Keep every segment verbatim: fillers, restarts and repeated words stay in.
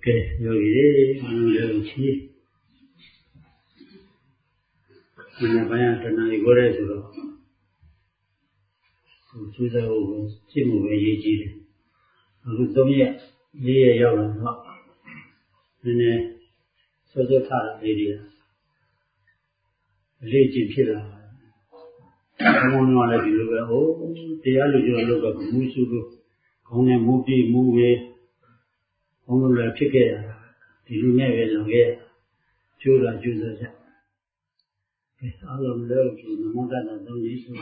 Okay, yogi, Manuel, Mana banyak tanah di Korea juga. Sudah aku cium biji. Aku domnya dia jalan, ini sudah tak dia. Biji pila. Kamu mana di luar? Oh, dia lu jual luar musuh tu. Kamu yang mudi muwe, kamu lah fikir di dunia yang dia jual jual saja. Allah melihat nama dan nama Yesus.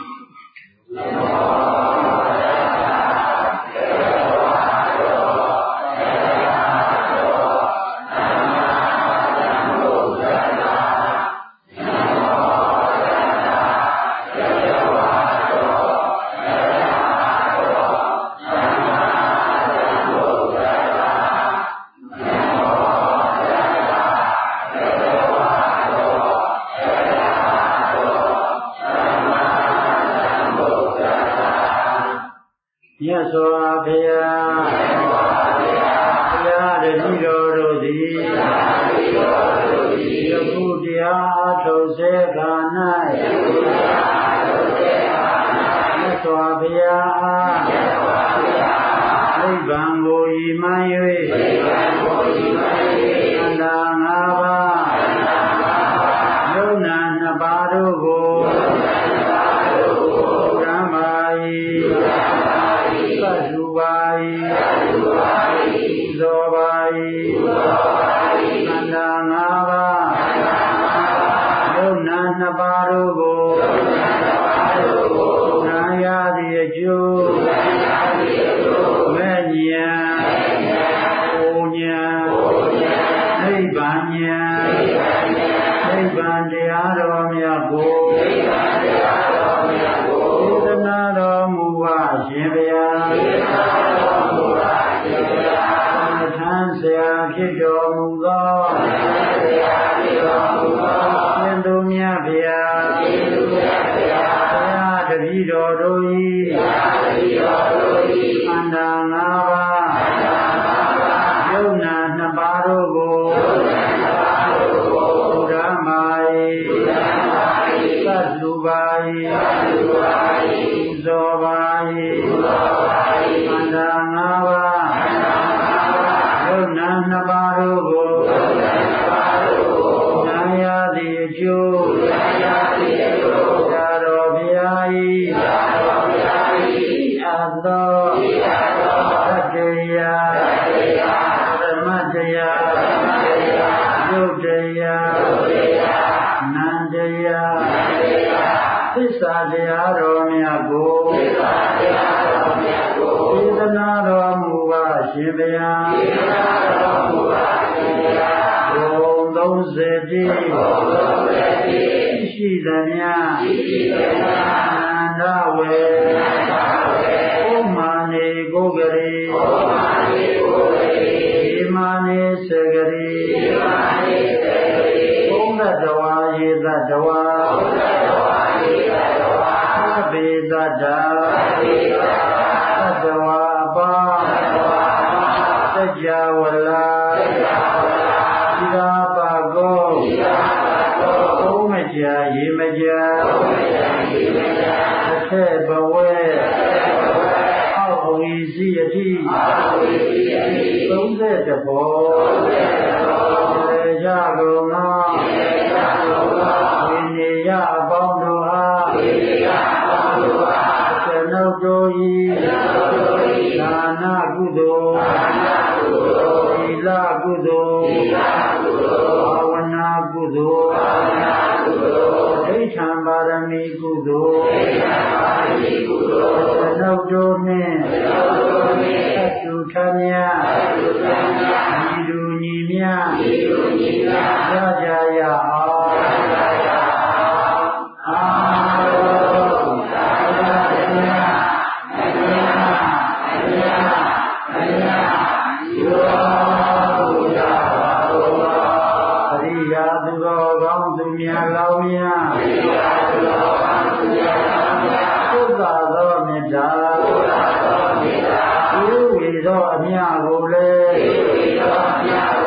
Hãy subscribe cho kênh Ghiền Mì Gõ để không bỏ lỡ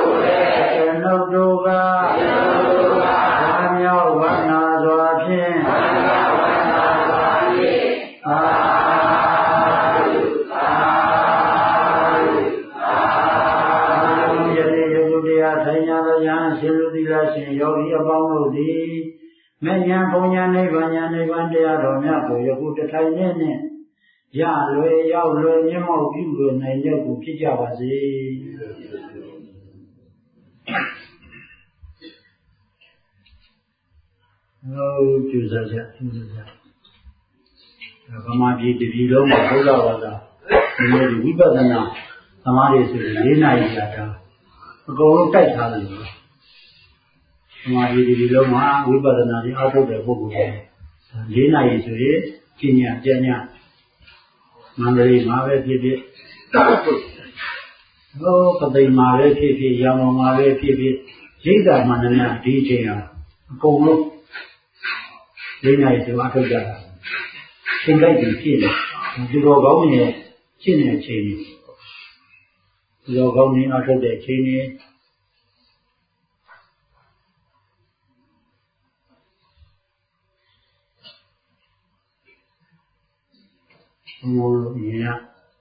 မဉ္ဇဉ်ဘုံညာနိဗ္ဗာန်ညာနိဗ္ဗာန်တရားတော်များကိုယခုတထိုင်နဲ့နဲ့ရလွယ်ရောက်လွယ်မျက်မှောက်ပြုလွယ်နိုင်တဲ့ကိုဖြစ်ကြပါစေဟုတ်ကျူစားကြကျူစားကြဗမာပြည်တပြည်လုံးမှာဘုရားဘာသာဒီလိုဝိပဿနာသမားတွေဆိုရင်၄နာရီကြာတာအကုန်လုံးတိုက်ထားတယ်ဗမာပြည်တပြည်လုံးမှာဝိပဿနာတွေအားထုတ်တဲ့ပုဂ္ဂိုလ်တွေ၄နာရီဆိုရင်ကျင့်ညာကြံ့ညာမန္တလေးမှာပဲဖြစ်ဖြစ်ဟောပသိမ်မှာပဲဖြစ်ဖြစ်ရန်ကုန်မှာပဲဖြစ်ဖြစ်ရိတ်တာမှန်တယ်ဒီအချိန်ဟာအကုန်လုံး၄နာရီဆိုအားထုတ်ကြတာသင်္ကြန်ဖြစ်တယ်ဒီတော်ကောင်းရဲ့ရှင်းတဲ့အချိန်ကြီးဒီတော်ကောင်းနေအားထုတ်တဲ့အချိန်ကြီးဘုရားမြင်ရ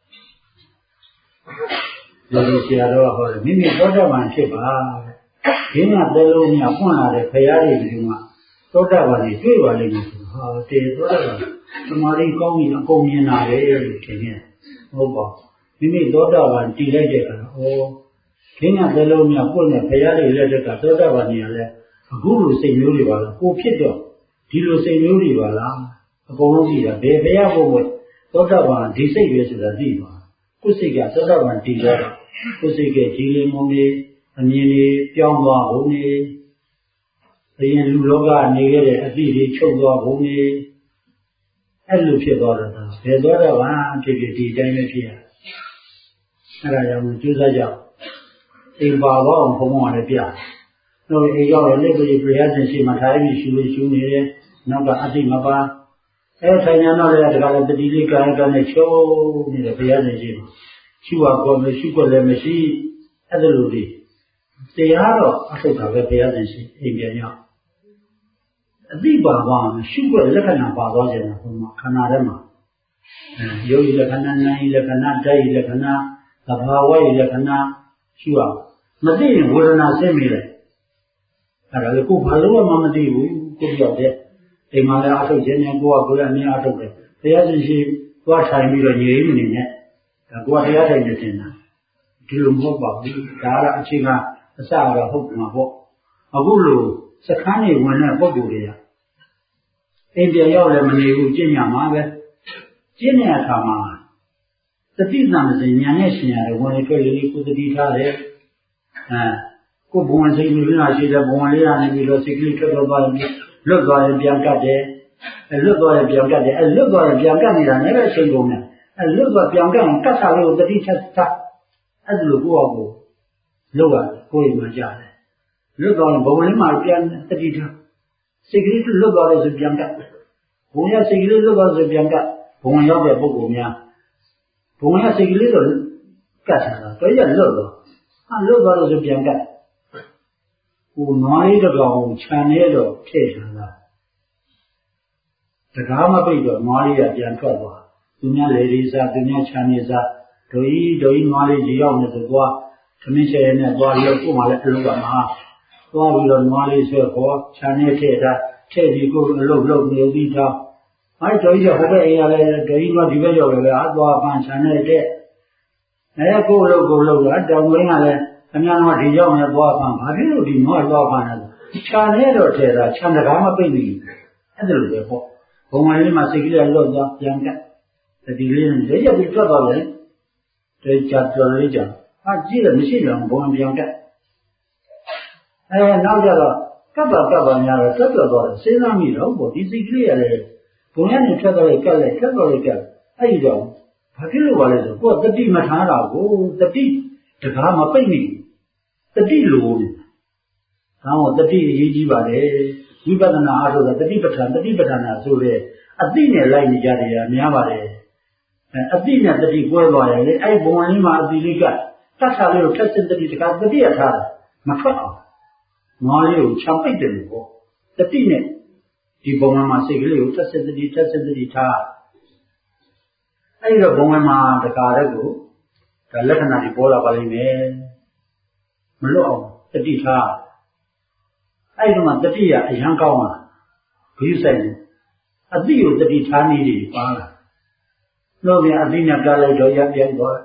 ဒီဆရာတော်ဟောတယ်မိမိသောတာပန်ဖြစ်ပါခင်းကသဲလုံးများပွင့်လာတဲ့ဖရာတွေဒီမှာသောတာပန်ကြီးတွေ့ပါလိမ့်မယ်ဟာတေသောတာပန်သမာဓိကောင်းရင်အကုန်မြင်လာတယ်လို့ထင်တယ်ဟုတ်ပါမိမိသောတာပန်တည်လိုက်တဲ့အခါဩခင်းကသဲလုံးများပွင့်တဲ့ဖရာတွေလက်ထက်ကသောတာပန်ကြီးကလည်းအခုလိုစိတ်မျိုးတွေပါလားကိုဖြစ်တော့ဒီလိုစိတ်မျိုးတွေပါလားအကုန်လုံးရှိတာဘယ်ဖရာဘုံဝဲသောတာပန်ဒီစိတ်ပဲဆိုတာသိပါကိုယ်စိတ်ကသောတာပန်တည်တော့ကိုယ်စိတ်ကကြည်လင်မှုတွေအမြင်တွေပြောင်းသွားပုံတွေအရင်လူလောကနေခဲ့တဲ့အသည့်တွေချုပ်သွားပုံတွေအဲ့လိုဖြစ်သွားတာဘယ်သောတာပန်ဖြစ်ဖြစ်ဒီတိုင်းပဲဖြစ်ရအဲ့ဒါကြောင့်ကြိုးစားကြအိမ်ပါတော့ဘုံဘုံကလည်းပြတို့အိမ်ရောက်ရလက်တွေပြရစဉ်ရှိမှထိုင်ပြီးရှူလို့ရှူနေတယ်နောက်ကအတိမပါအဲထိုင်ညာတော့လည်းတခါလည်းတတိလေးကာယကနဲ့ချုံနေတယ်ဘုရားရှင်ရှိမှာရှုပါကောမရှိကွက်လည်းမရှိအဲ့ဒါလိုဒီတရားတော့အထုတ်တာပဲဘုရားရှင်ရှိအိမ်ပြန်ရောက်အတိပါပါရှုကွက်လက္ခဏာပါသွားကြတယ်ဘုရားခန္ဓာထဲမှာအဲယောဂီလက္ခဏာနာယီလက္ခဏာဓာတ်ယီလက္ခဏာသဘာဝယီလက္ခဏာရှုရမသိရင်ဝေဒနာဆင်းမိတယ်အဲ့ဒါလည်းကိုယ်ဘာလို့မှမသိဘူးကိုယ်ပြောတဲ့အိမ်မှာလည်းအထုတ်ခြင်းနဲ့ကိုယ်ကကိုယ်လည်းအများအထုတ်တယ်တရားရှင်ရှိသွားထိုင်ပြီးတော့ညီရင်းနေနဲ့ဒါကိုယ်ကတရားထိုင်နေတင်တာဒီလိုမဟုတ်ပါဘူးဒါကတော့အခြေခံအစကတော့ဟုတ်မှာပေါ့အခုလိုစခန်းနေဝင်တဲ့ပုံကိုယ်တွေကအိမ်ပြန်ရောက်လည်းမနေဘူးကျင့်ရမှာပဲကျင့်တဲ့အခါမှာသတိသံစဉ်ဉာဏ်နဲ့ရှင်ရတယ်ဝင်ထွက်လေးကိုသတိထားတယ်အဲကိုယ်ဘုံစိတ်မျိုးလားရှိတယ်ဘုံလေးရနေပြီးတော့စိတ်ကလေးထွက်တော့ပါရင်လွတ်သွားရင်ပြန်ကတ်တယ်အဲလွတ်သွားရင်ပြန်ကတ်တယ်အဲလွတ်သွားရင်ပြန်ကတ်နေတာလည်းပဲအချိန်ကုန်တယ်အဲလွတ်သွားပြန်ကတ်ရင်ကတ်တာလေးကိုတတိချက်ထားအဲ့ဒါလိုကိုယ့်အကိုလောက်ရကိုယ်မှကြားတယ်လွတ်သွားရင်ဘုံလေးမှပြန်တတိထားစိတ်ကလေးလွတ်သွားတယ်ဆိုပြန်ကတ်ဘုံရစိတ်ကလေးလွတ်သွားဆိုပြန်ကတ်ဘုံရောက်တဲ့ပုဂ္ဂိုလ်များဘုံရစိတ်ကလေးတော့ကတ်တာတော့ရလွတ်သွားဟာလွတ်သွားလို့ဆိုပြန်ကတ်ကိုနွားလေးတစ်ကောင်ခြံနေတော့ထည့်ထားတာတကားမပိတ်တော့နွားလေးကပြန်ထွက်သွားသူများလေဒီစားသူများခြံနေစားဒိုကြီးဒိုကြီးနွားလေးကြီးရောက်နေဆိုသွားသမင်းချဲနဲ့သွားပြီးတော့ကို့မှလည်းအလုပ်ကမဟာသွားပြီးတော့နွားလေးဆွဲပေါ်ခြံနေထည့်တာထည့်ပြီးကို့အလုပ်လုပ်နေပြီးတော့အဲဒိုကြီးကဟိုဘက်အိမ်ကလည်းဒိုကြီးကဒီဘက်ရောက်တယ်အသွားပန်းခြံနေတဲ့အဲကို့အလုပ်ကိုလုပ်တာတောင်ဝင်းကလည်းအများကဒီရောက်နေသွားပန်းဘာဖြစ်လို့ဒီနွားသွားပန်းလဲခြံနေတော့ထဲတာခြံတကားမပိတ်ဘူးအဲ့ဒါလိုပဲပေါ့ဘုံဝင်လေးမှာစိတ်ကလေးလွတ်သွားပြန်ကတတိလေးနဲ့လက်ရက်ပြီးထွက်သွားတယ်တေချာတော်လေးကြဟာကြည့်တယ်မရှိတော့ဘုံပြန်ကအဲနောက်ကြတော့ကပ်ပါကပ်ပါများတော့ထွက်ထွက်သွားတယ်စဉ်းစားမိတော့ပေါ့ဒီစိတ်ကလေးရတယ်ဘုံရနေထွက်သွားလိုက်ကက်လိုက်ထွက်သွားလိုက်ကက်အဲ့ဒီတော့ဘာဖြစ်လို့ပါလဲဆိုကိုယ်တတိမထားတာကိုတတိတကားမပိတ်နေတတိလိုနေဒါမှတတိအရေးကြီးပါလေဝိပဿနာအားထုတ်တာတတိပဋ္ဌာန်တတိပဋ္ဌာန်ဆိုတဲ့အတိနဲ့လိုက်နေကြတယ်ကများပါတယ်အဲအတိနဲ့တတိကွဲသွားရင်လေအဲ့ဘုံဝင်လေးမှာအတိလေးကတတ်တာလေးကိုထက်စစ်တတိတကားတတိရထားမထွက်အောင်ငါလေးကိုချောင်ပိတ်တယ်လို့ပေါ့တတိနဲ့ဒီဘုံဝင်မှာစိတ်ကလေးကိုထက်စစ်တတိထက်စစ်တတိထားအဲ့တော့ဘုံဝင်မှာတကားတဲ့ကိုဒါလက္ခဏာတွေပေါ်လာပါလိမ့်မယ်မလွတ်အောင်တတိထားအဲ့ဒီမှာတတိယအရန်ကောင်းလာ you say, a deal that is tiny, Pala. No, the Adina Gallo, young boy.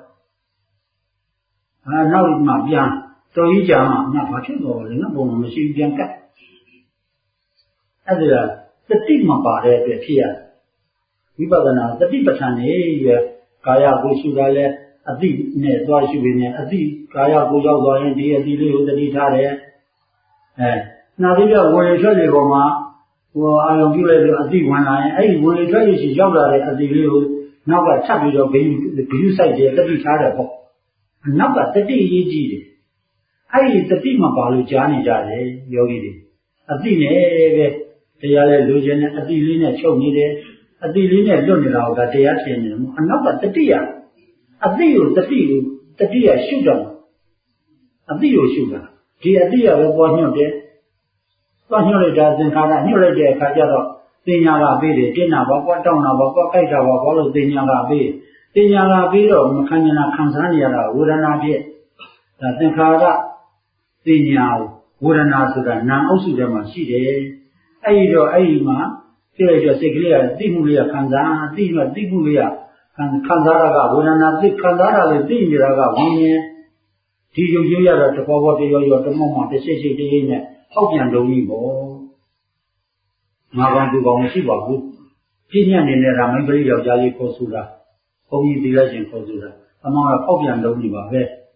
I know it might be young. So each arm, not what you go, in a bone machine, young cat. As the stigma part of it here. We better now, the Tibetani, Kaya Gusudale, a deep net, why should we net, a deep Kaya Guzo, and the Adilu, the Ditare. Now, they are worried, Roma. Well, I don't give a deep one line. Hey, when they try to see Yoga at the view, now got tablet of the blue side there, that is hard up. Now got the day ye I eat the team of Balu Jani Jade, Yogi. A dinner, they are illusion, a dilina show me there, a dilina don't know that they are saying, and not that the deer. A deal, the deal, the deer sugar. A deal sugar. Dear dear, was not there. What you doesn't have a new idea, Kajado, Dinaga Bidi, Dina, what down about what Kaita, what Dinaga Bidi, Dinaga Bido, Makana Kanzania, Wooden Abbey, that the Kara, Dinia, Wooden Asuda, Nan Osudama City, Aido Aima, Village Siglia, Dimulia Kanzana, Dima Dimulia, and Kanzaraga, Wooden Abbey, Kanzara, Dimiraga, one year. Do you hear the power of the moment, the city in it? How can do evil? Magan to go and see what good. Ginian in the Ramabri of Jali Kosura, only the legend Kosura, among a Popian Doniva.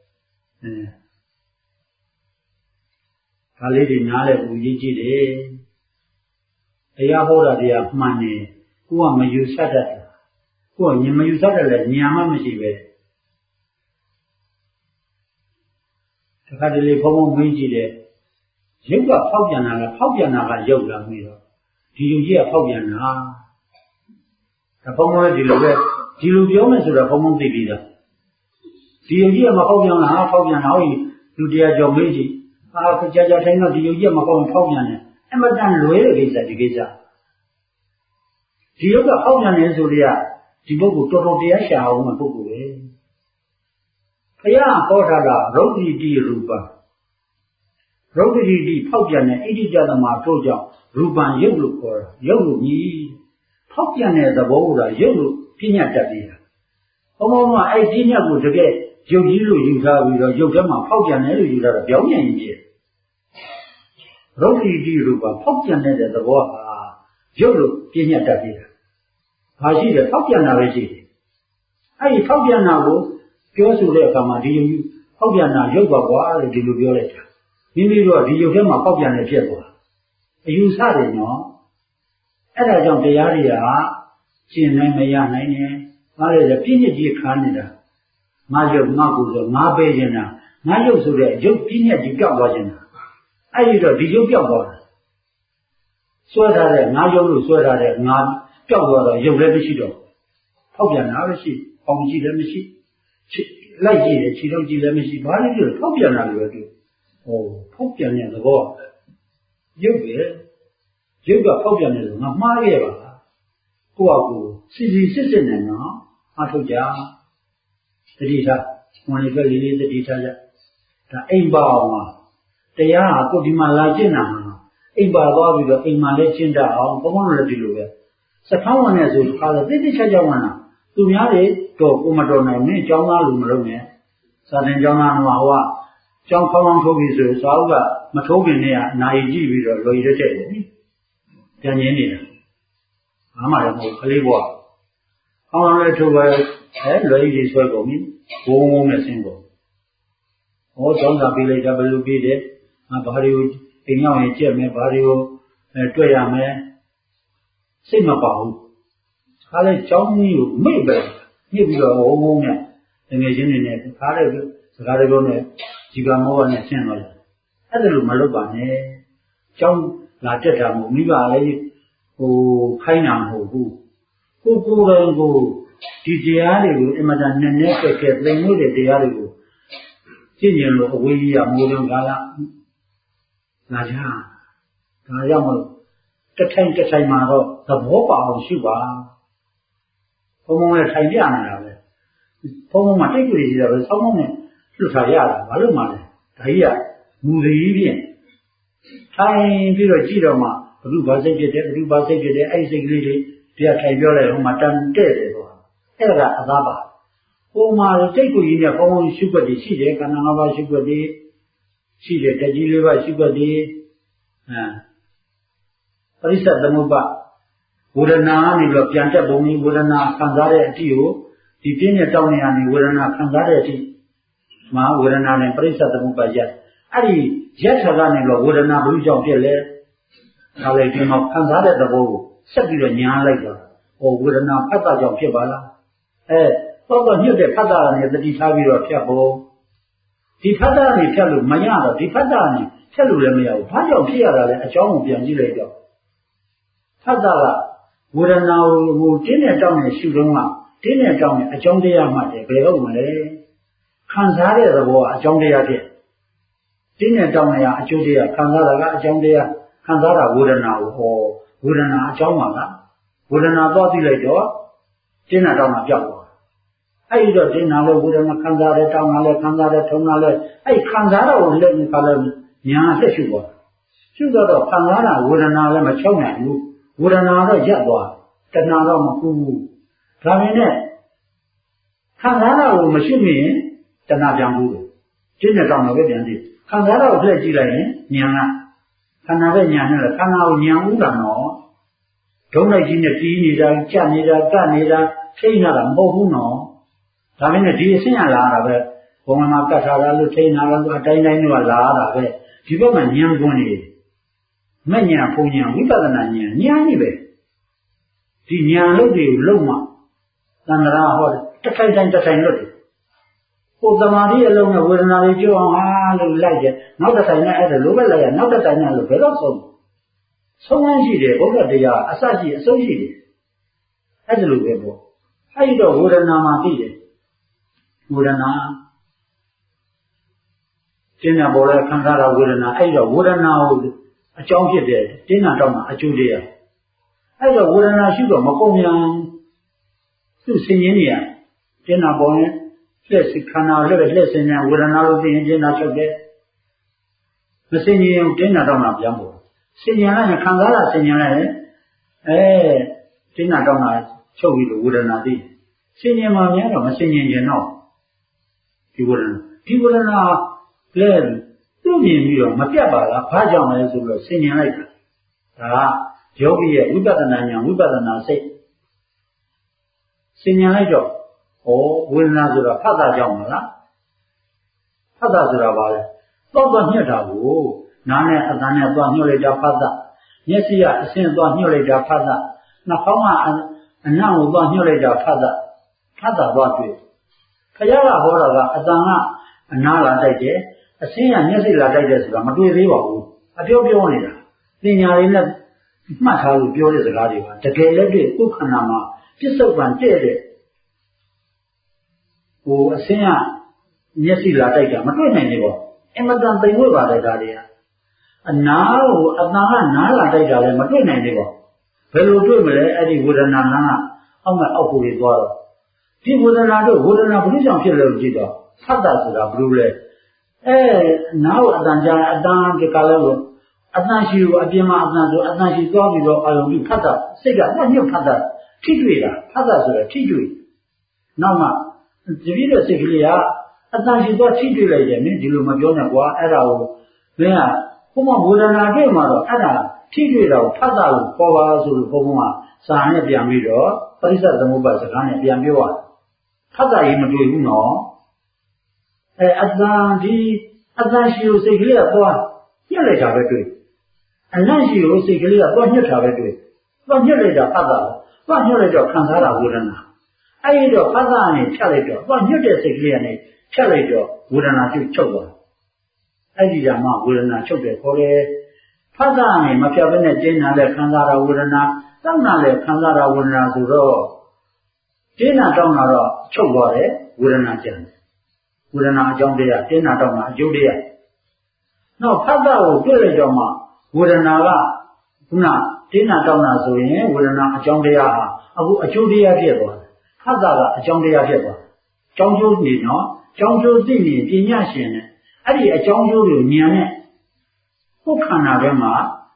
A lady Nale Uji, a Yahoda de money, who am you said, who am you said, Niamamishi. The Cadile Pomo Miji. You got Popiana, Popiana, Yoga Miro. Do you hear Popiana? The Pomo Diluve, Diluviones or a Pomo Divida. Do you hear Mahopiana, Popiana, you dear Jomiji? Ah, Jaja Tango, do you hear Mahon Popiana? And Madame Luere is at the Giza. Do you got Popiana in Zulia? The Bogu Toto de Asha, woman Bogu. Paya, Portala, Rodi di Ruba. Rodi di Popiana, eighty Jadama, Toja, Ruban Yolu Kora, Yolu Ni. Popiana the Bola, Yolu, Pina Tabia. Omoma, I didn't go to get Yogilu Yuga with Yogama, Popiana, you got a billion year. Rodi di Ruba, Popiana the Bola, Yolu, Pina Tabia. I see the Popiana Reggie. I Popiana go. Josu Kama, do you Popiana Yoga or do you violate? Maybe you are the Yogama Popiana Jebo. You said it, no? At a young area, Jin Mayana, Mare the Pinity Canada, Majo Maguzo, Mabejana, Majo Sure, Joe Pinati Gabajana. I did a Yoga water. So that Majo, so that not Gabba, you ready Popiana, she, Pomji, let me see. Like it, she don't let me see. Why did you Popiana do? Oh, Popiana the war. You will. You got Popiana, not Maria. Kuaku, Sisi Sissin, no? Atoja. The data, when you believe the data. The Imba, they are good in my lagina. Imba with the Ima legenda on Pomona Diluga. Sakawan as we call it, this is Chajawana. To marry. To Umadona, Jona Lumrone, Southern Jona Mawa, John Common Tobisu, Sauga, Matobinia, Naiji, Loyde, Janina. Amara, Kaliwa. Honor to wear, ladies welcome me, home a single. All Jona Billy W B D, my body, Pignon, Jemmy, Barrio, Toyame, sing about. Halley John you, maybe. If you are home, the nation in it, Caragone, Gigamo and a channel. Other Malobane, John Lateta, Miva, who Kainam, who who go and go, Tiziari, Emadan Nene, they know that they are go. Senior, we are moving Gala Naja, Nayamo, the tank at Saimaro, the Bopa of Shiva. Pomo a Tayana. Pomo Maticuli, there was someone to Tayara, Valumane, Taya, Muzivian. Time Viro Giroma, လူဘာစိတ်ဖြစ်တယ်ဘလူဘာစိတ်ဖြစ်တယ်အဲ့ဒီစိတ်ကလေးတွေတရားထိုင်ပြောလိုက်ဟိုမှာတန်တဲ့တယ်ပေါ့အဲ့ဒါကအသားပါဟိုမှာစိတ်ကိုကြီးနဲ့ကောင်းကောင်းရှုပ်ွက်တည်ရှိတယ်ခန္ဓာ၅ပါးရှုပ်ွက်တည်ရှိတယ်တကြီးလေးပါရှုပ်ွက်တည်အဲပရိစ္ဆေသမုပ္ပါဝေဒနာကနေပြီးတော့ပြန်တက်ပုံကြီးဝေဒနာခံစားတဲ့အတိကိုဒီပြင်းနဲ့တောင်းနေရနေဝေဒနာခံစားတဲ့အတိမှာဝေဒနာနဲ့ပရိစ္ဆေသမုပ္ပါရက်အဲ့ဒီရက်ထကနေပြီးတော့ဝေဒနာဘုကြောင့်ဖြစ်လဲဒါလည်းဒီမှာခံစားတဲ့သဘောကိုဆက်ပြီးတော့ညားလိုက်တော့ဟောဝေဒနာဖတ်တာကြောင့်ဖြစ်ပါလားအဲတော့တော့ညှစ်တဲ့ဖတ်တာနဲ့တတိထားပြီးတော့ဖြတ်ဖို့ဒီဖတ်တာနဲ့ဖြတ်လို့မရတော့ဒီဖတ်တာနဲ့ဖြတ်လို့လည်းမရဘူးဘာကြောင့်ဖြစ်ရတာလဲအကြောင်းကိုပြန်ကြည့်လိုက်တော့ဖတ်တာကဝေဒနာကိုတင်းနဲ့တောင်းနဲ့ရှုတော့မှတင်းနဲ့တောင်းနဲ့အကြောင်းတရားမှတယ်ဘယ်ဟုတ်မလဲခံစားတဲ့သဘောကအကြောင်းတရားဖြစ်တင်းနဲ့တောင်းနဲ့အကျိုးတရားခံစားတာကအကြောင်းတရားခံစားတာဝေဒနာကိုဟောဝေဒနာအကြောင်းပါကဝေဒနာသွားသိလိုက်တော့တင်းနဲ့တောင်းတာပြောက်သွားအဲ့ဒီတော့တင်းနာလဲဝေဒနာခံစားတယ်တောင်းတာလဲခံစားတယ်ထုံတာလဲအဲ့ခံစားတာကိုလည်းခါလဲညာဆက်ရှုသွားရှုတော့ခံစားတာဝေဒနာလည်းမချုပ်နိုင်ဘူးဝေဒနာတော့ရပ်သွားတဏှာတော့မကူဘူးဒါပေမဲ့ခံစားတာကိုမရှိမြင်တဏှာပြန်ဘူးတယ်ကျင့်တဲ့တောင်းတော့ပဲပြန်ကြည့်ခံစားတာကိုဖလက်ကြည့်လိုက်ရင်ဉာဏ်ကခန္ဓာပဲဉာဏ်နဲ့ခန္ဓာကိုဉာဏ်ဥဒ္ဒါနော်ဒုံလိုက်ကြီးနဲ့တီးနေတာကြက်နေတာကတ်နေတာထိန်းနေတာမဟုတ်ဘူးနော်ဒါပေမဲ့ဒီအဆင့်ကလာတာပဲဘုံမှာကတ်ထားတာလို့ထိန်းတာလို့အတိုင်းတိုင်းကလာတာပဲဒီဘက်မှာဉာဏ်ကွန်းနေမဉဏ်ဘုံဉဏ်ဝိပဿနာဉာဏ်ဉာဏ်ကြီးပဲဒီဉာဏ်လို့တွေကိုလုံးမှသံဃာဟောတစ်ခိုင်တိုင်းတစ်ခိုင်လွတ်တယ်ဟိုသမာဓိအလုံးနဲ့ဝေဒနာတွေကြောက်အောင်ဟာလို့လိုက်တယ်နောက်တစ်ခိုင်နဲ့အဲ့ဒါလိုပဲလိုက်ရနောက်တစ်ခိုင်နဲ့လို့ဘယ်တော့ဆုံးဆုံးမှရှိတယ်ဘုရားတရားအစရှိအဆုံးရှိတယ်အဲ့ဒါလိုပဲပေါ့အဲ့ဒီတော့ဝေဒနာမှာသိတယ်ဝေဒနာကျင်းတာပေါ်လဲခံစားတာဝေဒနာအဲ့တော့ဝေဒနာကိုအကြောင်းဖြစ်တယ်တင်းနာတော့မှအကျိုးတရားအဲ့တော့ဝေဒနာရှိတော့မကုန်မြန်သူ့ဆင်ញင်းနေရတင်းနာပေါ်ရင်လက်စိခန္ဓာလက်လက်ဆင်နေဝေဒနာလို့သိရင်တင်းနာချုပ်တယ်မဆင်ញင်းတင်းနာတော့မှပြန်ပေါ်ဆင်ញင်းလိုက်ခံစားတာဆင်ញင်းလိုက်အဲတင်းနာတော့မှချုပ်ပြီးလို့ဝေဒနာသိဆင်ញင်းမှများတော့မဆင်ញင်းရင်တော့ဒီဝေဒနာဒီဝေဒနာလဲသူ့မြင်ပြီးတော့မပြတ်ပါလားဘာကြောင့်လဲဆိုတော့ဆင်ញင်လိုက်တာဒါကယောဂီရဲ့ဝိပဿနာဉာဏ်ဝိပဿနာစိတ်ဆင်ញင်လိုက်တော့ဩဝေဒနာဆိုတာဖတ်တာကြောင့်မလားဖတ်တာဆိုတာဘာလဲတော့တော့ညှက်တာကိုနားနဲ့အသံနဲ့သွားညှက်လိုက်တာဖတ်တာမျက်စိကအဆင်းသွားညှက်လိုက်တာဖတ်တာနှာခေါင်းကအနံ့ကိုသွားညှက်လိုက်တာဖတ်တာဖတ်တာသွားတွေ့ခရကဟောတာကအသံကအနားလာတိုက်တယ်အဆင်းရမျက်စိလာတိုက်တယ်ဆိုတာမတွေ့သေးပါဘူးအပြောပြောနေတာပညာရင်းနဲ့မှတ်ထားလို့ပြောတဲ့စကားတွေပါတကယ်လက်တွေ့ကိုယ်ခန္ဓာမှာပြစ္ဆုတ်ပံတဲ့တဲ့ဟိုအဆင်းရမျက်စိလာတိုက်တာမတွေ့နိုင်သေးပါဘူးအမတန်သိမ်ဝဲပါတယ်ဒါတွေကအနာကိုအတန်ကနားလာတိုက်တာလည်းမတွေ့နိုင်သေးပါဘူးဘယ်လိုတွေ့မလဲအဲ့ဒီဝေဒနာနာကအောက်မဲ့အောက်ကိုကြီးသွားတော့ဒီဝေဒနာတို့ဝေဒနာဘယ်လိုကြောင့်ဖြစ်လဲလို့ကြည့်တော့ဖတ်တာဆိုတာဘယ်လိုလဲအဲနားကိုအတန်ကြာအတန်ဒီကလည်းလို့အတန်ရှိကိုအပြင်မှာအတန်ဆိုအတန်ရှိသွားပြီးတော့အာရုံပြီးဖတ်တာစိတ်ကနှက်ညှပ်ဖတ်တာထိတွေ့တာဖတ်တာဆိုတော့ထိတွေ့နောက်မှတပည့်တဲ့စိတ်ကလေးကအတန်ရှိသွားထိတွေ့လိုက်တယ်မင်းဒီလိုမပြောနဲ့ကွာအဲ့ဒါကိုမင်းကဘုမဝေဒနာတွေ့မှာတော့အဲ့ဒါထိတွေ့တာကိုဖတ်တာကိုပေါ်ပါဆိုလို့ဘုံဘုံကစာနဲ့ပြန်ပြီးတော့ပရိစ္ဆေသမုပ္ပါစကားနဲ့ပြန်ပြောရဖတ်တာကြီးမတွေ့ဘူးနော်အဲအတန်ဒီအတန်ရှိကိုစိတ်ကလေးကသွားညှက်လိုက်တာပဲတွေ့အနံ့ရှိကိုစိတ်ကလေးကသွားညှက်တာပဲတွေ့သွားညှက်လိုက်တာဖတ်တာသွားညှက်လိုက်တော့ခံစားတာဝေဒနာအဲဒီတော့ဖတ်တာနဲ့ဖြတ်လိုက်တော့သွားညှက်တဲ့စိတ်ကလေးကနေဖြတ်လိုက်တော့ဝေဒနာချုပ်ချုပ်သွားအဲ့ဒီကမှဝေဒနာချုပ်တယ်ခေါ်တယ်ဖတ်တာနဲ့မဖြတ်ဘဲနဲ့ကျင်းနာတဲ့ခံစားတာဝေဒနာတောင်းနာတဲ့ခံစားတာဝေဒနာဆိုတော့ကျင်းနာတောင်းနာတော့ချုပ်သွားတယ်ဝေဒနာကျန်တယ်ဝေဒနာအကြောင်းတရားတင်းနာတော့မှအကျိုးတရားနောက်ဖတ်တာကိုတွေ့လိုက်တော့မှဝေဒနာကခုနတင်းနာတော့နာဆိုရင်ဝေဒနာအကြောင်းတရားဟာအခုအကျိုးတရားဖြစ်သွားတယ်ဖတ်တာကအကြောင်းတရားဖြစ်သွားတယ်အကြောင်းကျိုးနေနော်အကြောင်းကျိုးသိနေပညာရှင်နဲ့အဲ့ဒီအကြောင်းကျိုးကိုဉာဏ်နဲ့ကိုယ်ခန္ဓာထဲမှာ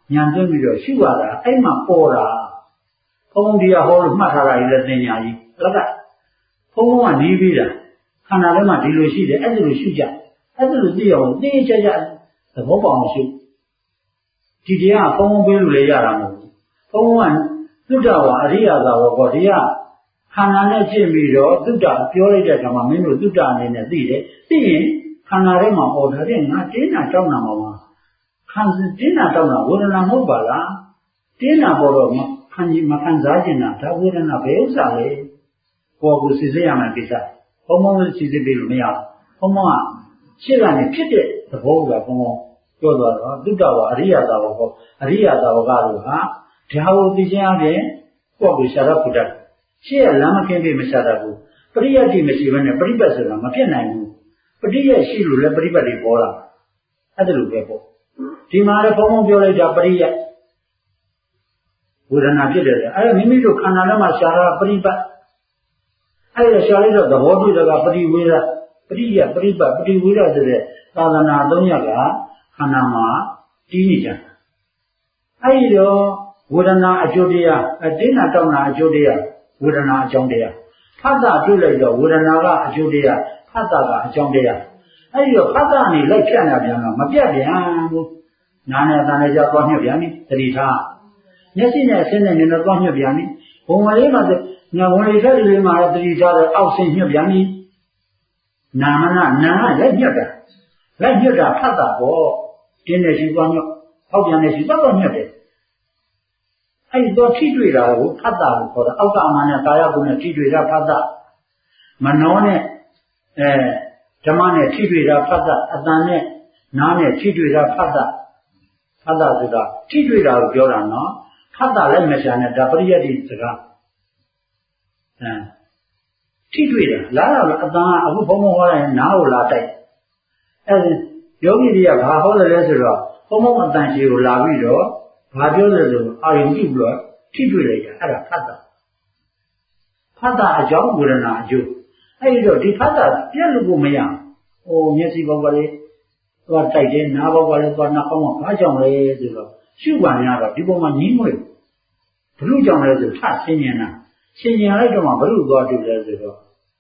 ညာသွင်းပြီးတော့ရှုရတာအဲ့မှာပေါ်တာဘုံဒီကဟောလို့မှတ်ထားတာကြီးလည်းသင်ညာကြီးလက်ကဘုံကနေပြီးတာခန္ဓာထဲမှာဒီလိုရှိတယ်အဲ့ဒါလိုရှုကြအဲ့ဒါလိုသိအောင်သိကြကြသဘောပေါက်အောင်ရှုဒီတရားဘုံပေးလို့လည်းရတာမဟုတ်ဘူးဘုံကသုတ္တဝါအရိယသာဝဘောတရားခန္ဓာနဲ့ရှင်းပြီးတော့သုတ္တပြောလိုက်တဲ့အခါမှာမင်းတို့သုတ္တအနေနဲ့သိတယ်သိရင်ခန္ဓာထဲမှာပေါ်ထားတဲ့ငါတင်းတာတောင်းတာမှာပါခံတင်းတာတောင်းတာဝေဒနာမဟုတ်ပါလားတင်းတာပေါ်တော့ခံကြီးမခံစားကျင်တာဒါဝေဒနာပဲဥစ္စာလေပေါ်ကိုစစ်စစ်ရမယ်ကိစ္စဘုံဘုံစစ်စစ်ပြီးလို့မရဘူးဘုံဘုံကရှင်းကနေဖြစ်တဲ့သဘောကဘုံဘုံပြောသွားတော့သုတ္တဝါအရိယသာဝဘောအရိယသာဝကတို့ဟာဒါကိုသိချင်းအပြင်ကိုယ့်ကိုရှာတော့ဖုတ္တရှင်းရလမ်းမကင်းပြီးမရှာတတ်ဘူးပရိယတ်တိမရှိဘဲနဲ့ပရိပတ်ဆိုတာမဖြစ်နိုင်ဘူးပရိယတ်ရှိလို့လည်းပရိပတ်တွေပေါ်လာအဲ့ဒါလိုပဲပေါ့ဒီမှာလည်းဘုံဘုံပြောလိုက်တာပရိယတ်ဝေဒနာဖြစ်တယ်အဲ့ဒါမိမိတို့ခန္ဓာထဲမှာရှာတာပရိပတ်အဲ့ဒါရှာလိုက်တော့သဘောတွေ့တာကပရိဝေဒပရိယတ်ပရိပတ်ပရိဝေဒဆိုတဲ့သာသနာသုံးရကခန္ဓာမှာတည်နေကြတယ်အဲ့ဒီတော့ဝေဒနာအကျိုးတရားအတင်းနာတောင်းတာအကျိုးတရားဝေဒနာအကြောင်းတရားဖတ်တာတွေ့လိုက်တော့ဝေဒနာကအကျိုးတရားဖတ်တာကအကြောင်းတရားအဲ့ဒီတော့ဖတ်တာနေလိုက်ဖြတ်နေပြန်တော့မပြတ်ပြန်ဘူးနာနဲ့တန်နဲ့ကြောက်သွားညှက်ပြန်ပြီသတိထားမျက်စိနဲ့အဆင်းနဲ့နေတော့သွားညှက်ပြန်ပြီဘုံဝလေးမှာညာဝင်လေးတဲ့လေးမှာသတိထားတော့အောက်ဆင်းညှက်ပြန်ပြီနာမနာနာလည်းညှက်တာလက်ညှက်တာဖတ်တာပေါ့တင်းနဲ့ရှိသွားညှက်ဟောက်ပြန်နဲ့ရှိသွားတော့ညှက်တယ်အဲ့ဒီတော့ထိတွေ့တာကိုဖတ်တာကိုခေါ်တာအောက်ကအမှန်နဲ့ကာယကုနဲ့ထိတွေ့တာဖတ်တာမနောနဲ့အဲဓမ္မနဲ့ထိတွေ့တာဖတ်တာအတန်နဲ့နားနဲ့ထိတွေ့တာဖတ်တာဖတ်တာဆိုတာထိတွေ့တာကိုပြောတာနော်ဖတ်တာလည်းမရှာနဲ့ဒါပရိယတ်တိစကားအဲထိတွေ့တာလားလားအတန်ကအခုဘုံဘုံဟောတယ်နားကိုလာတိုက်အဲဒီယောဂီတွေကဘာဟောတယ်လဲဆိုတော့ဘုံဘုံအတန်ရှိကိုလာပြီးတော့ဘာပြောလဲဆိုအာယုံကြည့်ပြီးတော့ထိတွေ့လိုက်တာအဲ့ဒါဖတ်တာဖတ်တာအကြောင်းဝေဒနာအကျိုးအဲ့ဒီတော့ဒီဖတ်တာပြက်လို့ကိုမရဟိုမျက်စိဘောက်ကလေးသွားတိုက်တယ်နားဘောက်ကလေးသွားနှာခေါင်းကဘာကြောင့်လဲဆိုတော့ရှုပါများတော့ဒီပုံမှာညီးမွေဘလို့ကြောင့်လဲဆိုထဆင်းញတာဆင်းញလိုက်တော့မှဘလို့သွားတွေ့လဲဆိုတော့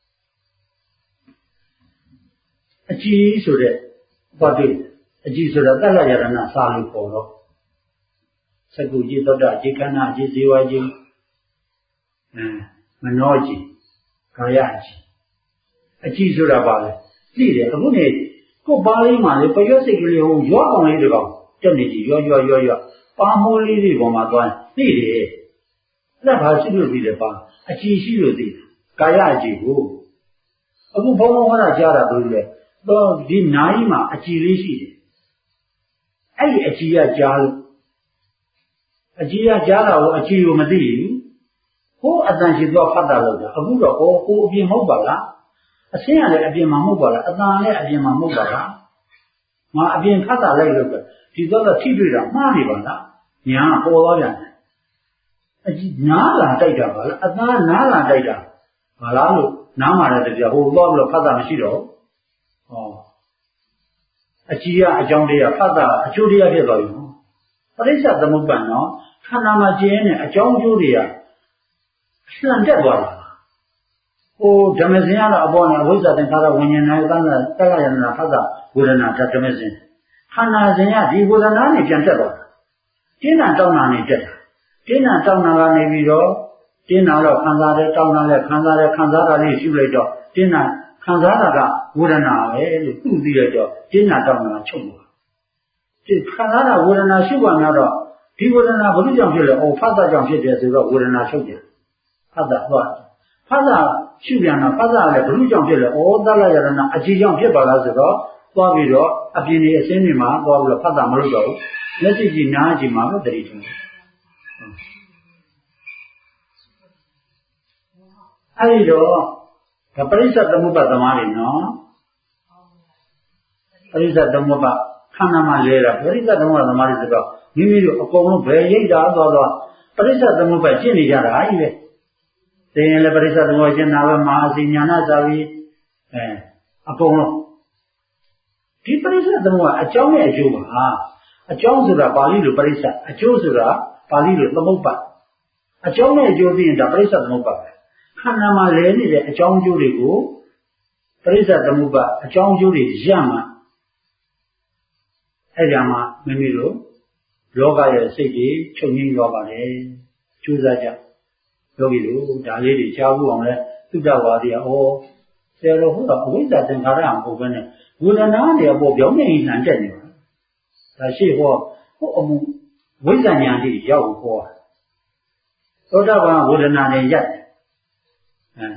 အကြည်ဆိုတဲ့ဘာတွေ့အကြည်ဆိုတာတတ္တယရဏစာလို့ပေါ်တော့စကုจิตသောတာจิตခန္ဓာจิตဇေဝจิตအဲမနောจิตကာယจิตအကြည့်ဆိုတာပါလေသိတယ်အခုနေကိုယ်ပါဠိမှာလေပရွတ်စိတ်ကလေးဟိုရောအောင်လေးတကောင်တက်နေကြည့်ရောရောရောရောပါမိုးလေးတွေပေါ်မှာသွားသိတယ်အဲ့ဒါဘာရှိလို့သိတယ်ပါအကြည့်ရှိလို့သိတယ်ကာယအကြည့်ကိုအခုဘုံဘုံဟောတာကြားတာဘယ်လိုလဲတော့ဒီနားကြီးမှာအကြည့်လေးရှိတယ်အဲ့ဒီအကြည့်ကကြားလို့အကြည့်ကကြားတာကိုအကြည့်ကိုမသိဘူးဟိုအတန်ရှိသွားဖတ်တာလို့ဒါအခုတော့ဟိုကိုအပြင်မဟုတ်ပါလားအဆင်းရလည်းအပြင်မှာမဟုတ်ပါလားအတန်လည်းအပြင်မှာမဟုတ်ပါလားငါအပြင်ဖတ်တာလိုက်လို့ဒီတော့ကထိတွေ့တာမှားနေပါလားညာပေါ်သွားပြန်တယ်အကြည့်နားလာတိုက်တာပါလားအတန်နားလာတိုက်တာဘာလားလို့နားမှာလည်းတပြဟိုသွားပြီးတော့ဖတ်တာမရှိတော့ဟောအကြည့်ကအကြောင်းတရားဖတ်တာအကျိုးတရားဖြစ်သွားပြီနော်ပရိစ္ဆေသမုပ္ပန်နော်ခန္ဓာမှာကျင်းနေအကြောင်းအကျိုးတွေကလှန်တက်သွားတာဟိုဓမ္မစင်ကတော့အပေါ်နဲ့အဝိဇ္ဇာသင်္ခါရဝิญဉာဏ်နဲ့သံဃာတက္ကယနာဖတ်တာဝေဒနာဓမ္မစင်ခန္ဓာစင်ကဒီဝေဒနာနဲ့ပြန်တက်သွားတာတင်းနာတောင်းတာနဲ့တက်တာတင်းနာတောင်းတာကနေပြီးတော့တင်းနာတော့ခံစားတယ်တောင်းတာလည်းခံစားတယ်ခံစားတာလေးရှုလိုက်တော့တင်းနာခံစားတာကဝေဒနာပဲလို့သူ့သိလိုက်တော့တင်းနာတောင်းတာချုပ်သွားဒီခံစားတာဝေဒနာရှုပါများတော့ဒီဝေဒနာဘယ်လိုကြောင့်ဖြစ်လဲအော်ဖတ်တာကြောင့်ဖြစ်တယ်ဆိုတော့ဝေဒနာချုပ်တယ်ဖတ်တာဟုတ်ဖတ်တာရှုပြန်တော့ဖတ်တာလည်းဘယ်လိုကြောင့်ဖြစ်လဲဩသလယရဏအကြည်ကြောင့်ဖြစ်ပါလားဆိုတော့သွားပြီးတော့အပြင်ကြီးအစင်းတွေမှာသွားပြီးတော့ဖတ်တာမလုပ်တော့ဘူးလက်ရှိကြီးနားကြီးမှာပဲတတိထုံးအဲဒီတော့ဒါပရိစ္ဆေသမုပ္ပါသမားတွေနော်ပရိစ္ဆေသမုပ္ပါခန္ဓာမှာလဲတာပရိစ္ဆေသမုပ္ပါသမားတွေဆိုတော့မိမိတို့အကုန်လုံးဘယ်ရိတ်တာသွားတော့ပရိစ္ဆေသမုပ္ပါရှင်းနေကြတာကြီးပဲသိရင်လည်းပရိစ္ဆေသမုပ္ပါရှင်းတာပဲမဟာစီညာနာသာပြီးအဲအကုန်လုံးဒီပရိစ္ဆေသမုပ္ပါအကြောင်းနဲ့အကျိုးပါအကြောင်းဆိုတာပါဠိလိုပရိစ္ဆအကျိုးဆိုတာပါဠိလိုသမုပ္ပါအကြောင်းနဲ့အကျိုးသိရင်ဒါပရိစ္ဆသမုပ္ပါပဲခန္ဓာမှာလဲနေတဲ့အကြောင်းအကျိုးတွေကိုပရိစ္ဆသမုပ္ပါအကြောင်းအကျိုးတွေရမှအဲ့ဒါမှမိမိတို့လောကရဲ့စိတ်တွေချုပ်ငြိမ်းသွားပါလေကျိုးစားကြယောဂီတို့ဒါလေးတွေကြားဖို့အောင်လဲသုတ္တဝါဒီဩဆရာတော်ဟောတော့အဝိဇ္ဇာသင်္ခါရမဟုတ်ဘဲနဲ့ဝေဒနာတွေအပေါ်ပြောင်းနေနှံတက်နေပါဒါရှိဟောဟောအမှုဝိဇ္ဇာဉာဏ်တွေရောက်ဟောသောတာပန်ဝေဒနာနဲ့ရက်အဲ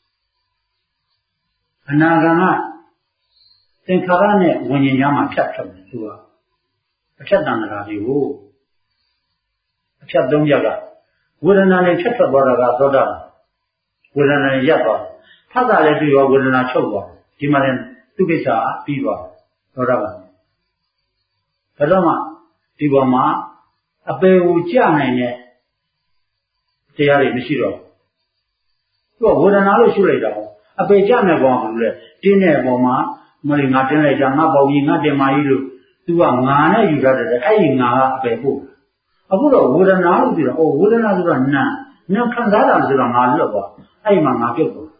အနာဂံကသင်္ခါရနဲ့ဝิญဉာဏ်မှာဖြတ်ထွက်တယ်သူကအဖြတ်တန်တာတွေကိုအဖြတ်သုံးရက်ကဝေဒနာနဲ့ဖြတ်ထွက်သွားတာကသောတာဝေဒနာနဲ့ရက်သွားဖတ်တာလည်းပြီးရောဝေဒနာချုပ်သွားဒီမှာလည်းသူကိစ္စပြီးသွားသောတာပန်ဒါတော့မှဒီပေါ်မှာအပေကိုကြနိုင်တဲ့တရားတွေမရှိတော့သူကဝေဒနာလို့ရှုလိုက်တာအပေကြမဲ့ကောင်ကလည်းတင်းတဲ့ပုံမှာမလေးငါတင်းလိုက်ကြငါပေါ့ကြီးငါတင်မာကြီးလို့သူကငါနဲ့ယူရတယ်အဲ့ဒီငါကအပေပို့အခုတော့ဝေဒနာလို့ပြောတော့ဩဝေဒနာဆိုတာနာနာခံစားတာဆိုတာငါလွတ်သွားအဲ့မှာငါပြုတ်သွား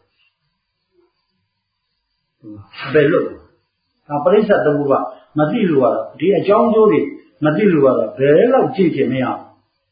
အပေလွတ်ဒါပရိစ္ဆသမုပ္ပါမသိလို့ကတော့ဒီအကြောင်းကျိုးတွေမသိလို့ကတော့ဘယ်လောက်ကြည့်ချင်မရအောင်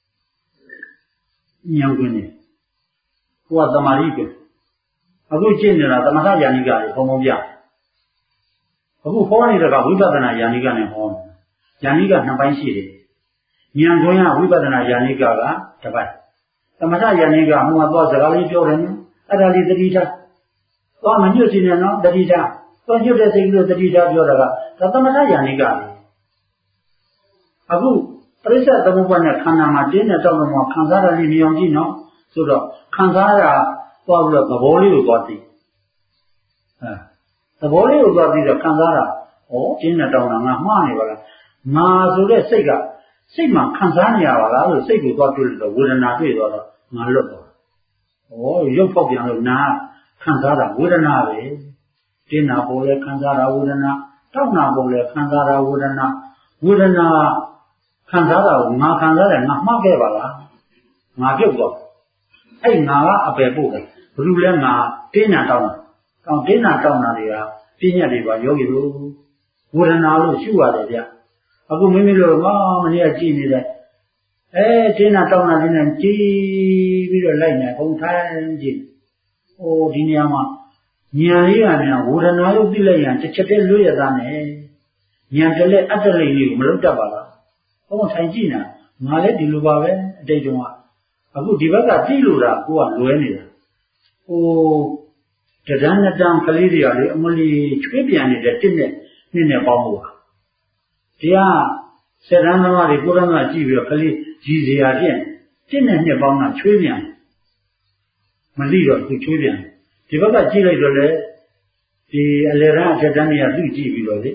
ဉာဏ်ကွင်းနေဟိုကသမာဓိပဲအခုကျင့်နေတာသမထယာနိကတွေဘုံဘုံပြအခုဟောနေတာကဝိပဿနာယာနိကနဲ့ဟောယာနိကနှစ်ပိုင်းရှိတယ်ဉာဏ်ကွင်းကဝိပဿနာယာနိကကတစ်ပိုင်းသမထယာနိကဟိုမှာသွားစကားလေးပြောတယ်နော်အဲ့ဒါလေးသတိထားသွားမညွတ်စီနဲ့နော်သတိထားသွားညွတ်တဲ့စိတ်ကလေးသတိထားပြောတာကဒါသမထယာနိကလေအခုပရိစ္ဆသမုပ္ပါဒ်နဲ့ခန္ဓာမှာတင်းတဲ့တောက်တော့မှခံစားရလိမ့်မြင်ကြည့်နော်ဆိုတော့ခံစားရသွားပြီးတော့သဘောလေးကိုသွားသိအဲသဘောလေးကိုသွားပြီးတော့ခံစားတာဩတင်းတဲ့တောက်တာငါမှားနေပါလားငါဆိုတဲ့စိတ်ကစိတ်မှာခံစားနေရပါလားလို့စိတ်ကိုသွားတွေ့လို့ဝေဒနာတွေ့သွားတော့ငါလွတ်သွားဩရုပ်ဖောက်ပြန်လို့နာခံစားတာဝေဒနာပဲတင်းနာပေါ်လဲခံစားတာဝေဒနာတောက်နာပေါ်လဲခံစားတာဝေဒနာဝေဒနာခံစားတာကိုငါခံစားတယ်ငါမှားခဲ့ပါလားငါပြုတ်သွားအဲ့ငါကအပယ်ပို့တယ်ဘယ်လိုလဲငါတင်းနာတောင်းတာတောင်းတင်းနာတောင်းတာတွေကပြည့်ညက်တွေပါယောဂီတို့ဝေဒနာလို့ရှုရတယ်ဗျအခုမိမိတို့ကမနေ့ကကြည်နေတယ်အဲတင်းနာတောင်းတာလေးနဲ့ကြည်ပြီးတော့လိုက်နေဘုံထိုင်းကြည့်ဟိုဒီနေရာမှာဉာဏ်လေးကလည်းဝေဒနာလို့သိလိုက်ရင်တစ်ချက်တည်းလွတ်ရသားနဲ့ဉာဏ်တလက်အတ္တလိမ့်လေးကိုမလွတ်တတ်ပါလားဘုံထိုင်ကြည့်နေငါလည်းဒီလိုပါပဲအတိတ်တုန်းကအခုဒီဘက်ကကြည့်လို့တာကိုကလွဲနေတာဟိုတဒန်းတန်းကလေးတွေကလေအမလီချွေးပြန်နေတဲ့တစ်နဲ့နှစ်နဲ့ပေါင်းဖို့ပါတရားဆယ်တန်းသမားတွေကိုယ်တော်ကကြည့်ပြီးတော့ကလေးကြီးစရာဖြစ်တစ်နဲ့နှစ်ပေါင်းကချွေးပြန်မလိတော့သူချွေးပြန်ဒီဘက်ကကြည့်လိုက်တော့လေဒီအလယ်ရန်အထက်တန်းတွေကသူ့ကြည့်ပြီးတော့လေ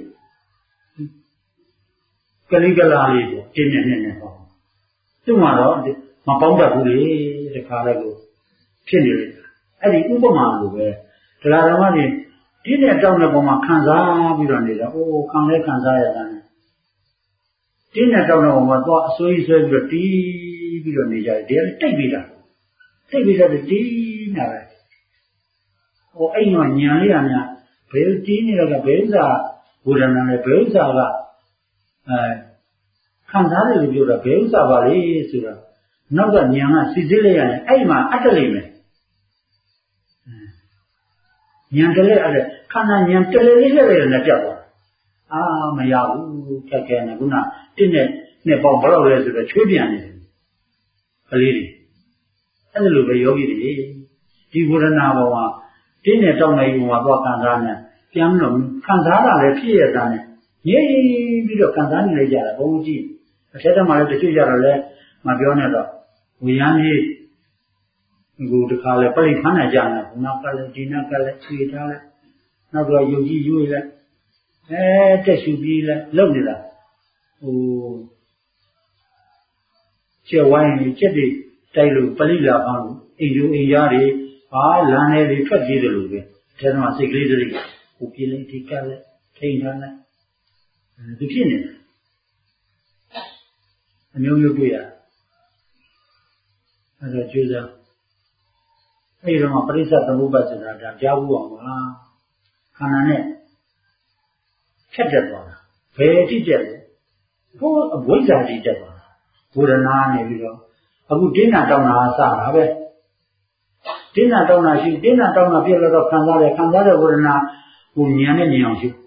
ကလေးကလာလေးကိုတင်းနဲ့နဲ့နဲ့ပေါ့သူ့မှာတော့မပေါင်းတတ်ဘူးလေတခါလည်းကိုဖြစ်နေတယ်အဲ့ဒီဥပမာလိုပဲဒလာဓမ္မတွေဒီနဲ့တောင်းတဲ့ပုံမှာခံစားပြီးတော့နေတာအိုးခံလဲခံစားရတာနဲ့ဒီနဲ့တောင်းတဲ့ပုံမှာသွားအစိုးရဆွဲပြီးတော့တီးပြီးတော့နေကြတယ်ဒီကတိတ်ပြီးတာတိတ်ပြီးတော့တီးနေတာပဲဟိုအဲ့မှာညံလေးရများဘယ်တီးနေတော့ကဘယ်ဥစ္စာဝေဒနာနဲ့ဘယ်ဥစ္စာကအဲခံစားတယ်လို့ပြောတာဘယ်ဥစ္စာပါလဲဆိုတော့နောက်ကညံကစီစစ်လိုက်ရတယ်အဲ့မှာအတ္တလိမ့်မယ်ညံတလဲအဲ့ခန္ဓာညံတလဲလေးလေးလေးနဲ့ပြတ်သွားအာမရဘူးခက်ခဲနေခုနတစ်နဲ့နှစ်ပေါင်းဘယ်လောက်လဲဆိုတော့ချွေးပြန်နေတယ်ကလေးတွေအဲ့လိုပဲယောဂီတွေဒီဝေဒနာပေါ်မှာတင်းနဲ့တောင်းနေပုံမှာသွားခံစားနေပြန်လို့ခံစားတာလည်းဖြစ်ရတာနဲ့ငြိပြီးတော့ခံစားနေလိုက်ကြတာဘုံကြည့်အထက်ထမှာလည်းတချို့ကြတော့လည်းမပြောနဲ့တော့ဝိညာဉ်ကြီးကိုတခါလဲပြိဋ္ဌာန်းနိုင်ကြတယ်ဘုနောက်ကလည်းဒီနောက်ကလည်းခြေထားလိုက်နောက်တော့ယုတ်ကြီးရွေးလိုက်အဲတက်ရှူပြီးလိုက်လုံနေတာဟိုချက်ဝိုင်းချက်တွေတိုက်လို့ပလိလာပန်းလို့အိမ်ယူအိမ်ရားတွေဟာလမ်းထဲတွေထွက်ပြေးတယ်လို့ပဲအဲဒါမှစိတ်ကလေးတွေဟိုပြေးလိုက်ဒီကလည်းထိန်ထားလိုက်ဒီဖြစ်နေတယ်အမျိုးမျိုးတွေ့ရအဲ့တော့ကျိုးစားအဲ့ဒီတော့ပရိစ္ဆေသမုပ္ပါဒ်ဆိုတာဒါကြားဘူးအောင်ပါခန္ဓာနဲ့ဖြတ်တက်သွားတာဘယ်တိတက်လဲဘိုးအဝိဇ္ဇာတိတက်သွားတာဝေဒနာနေပြီးတော့အခုတင်းနာတောင်းတာစတာပဲတင်းနာတောင်းတာရှိတင်းနာတောင်းတာပြည့်လို့တော့ခံစားတယ်ခံစားတဲ့ဝေဒနာကိုဉာဏ်နဲ့မြင်အောင်ရှိ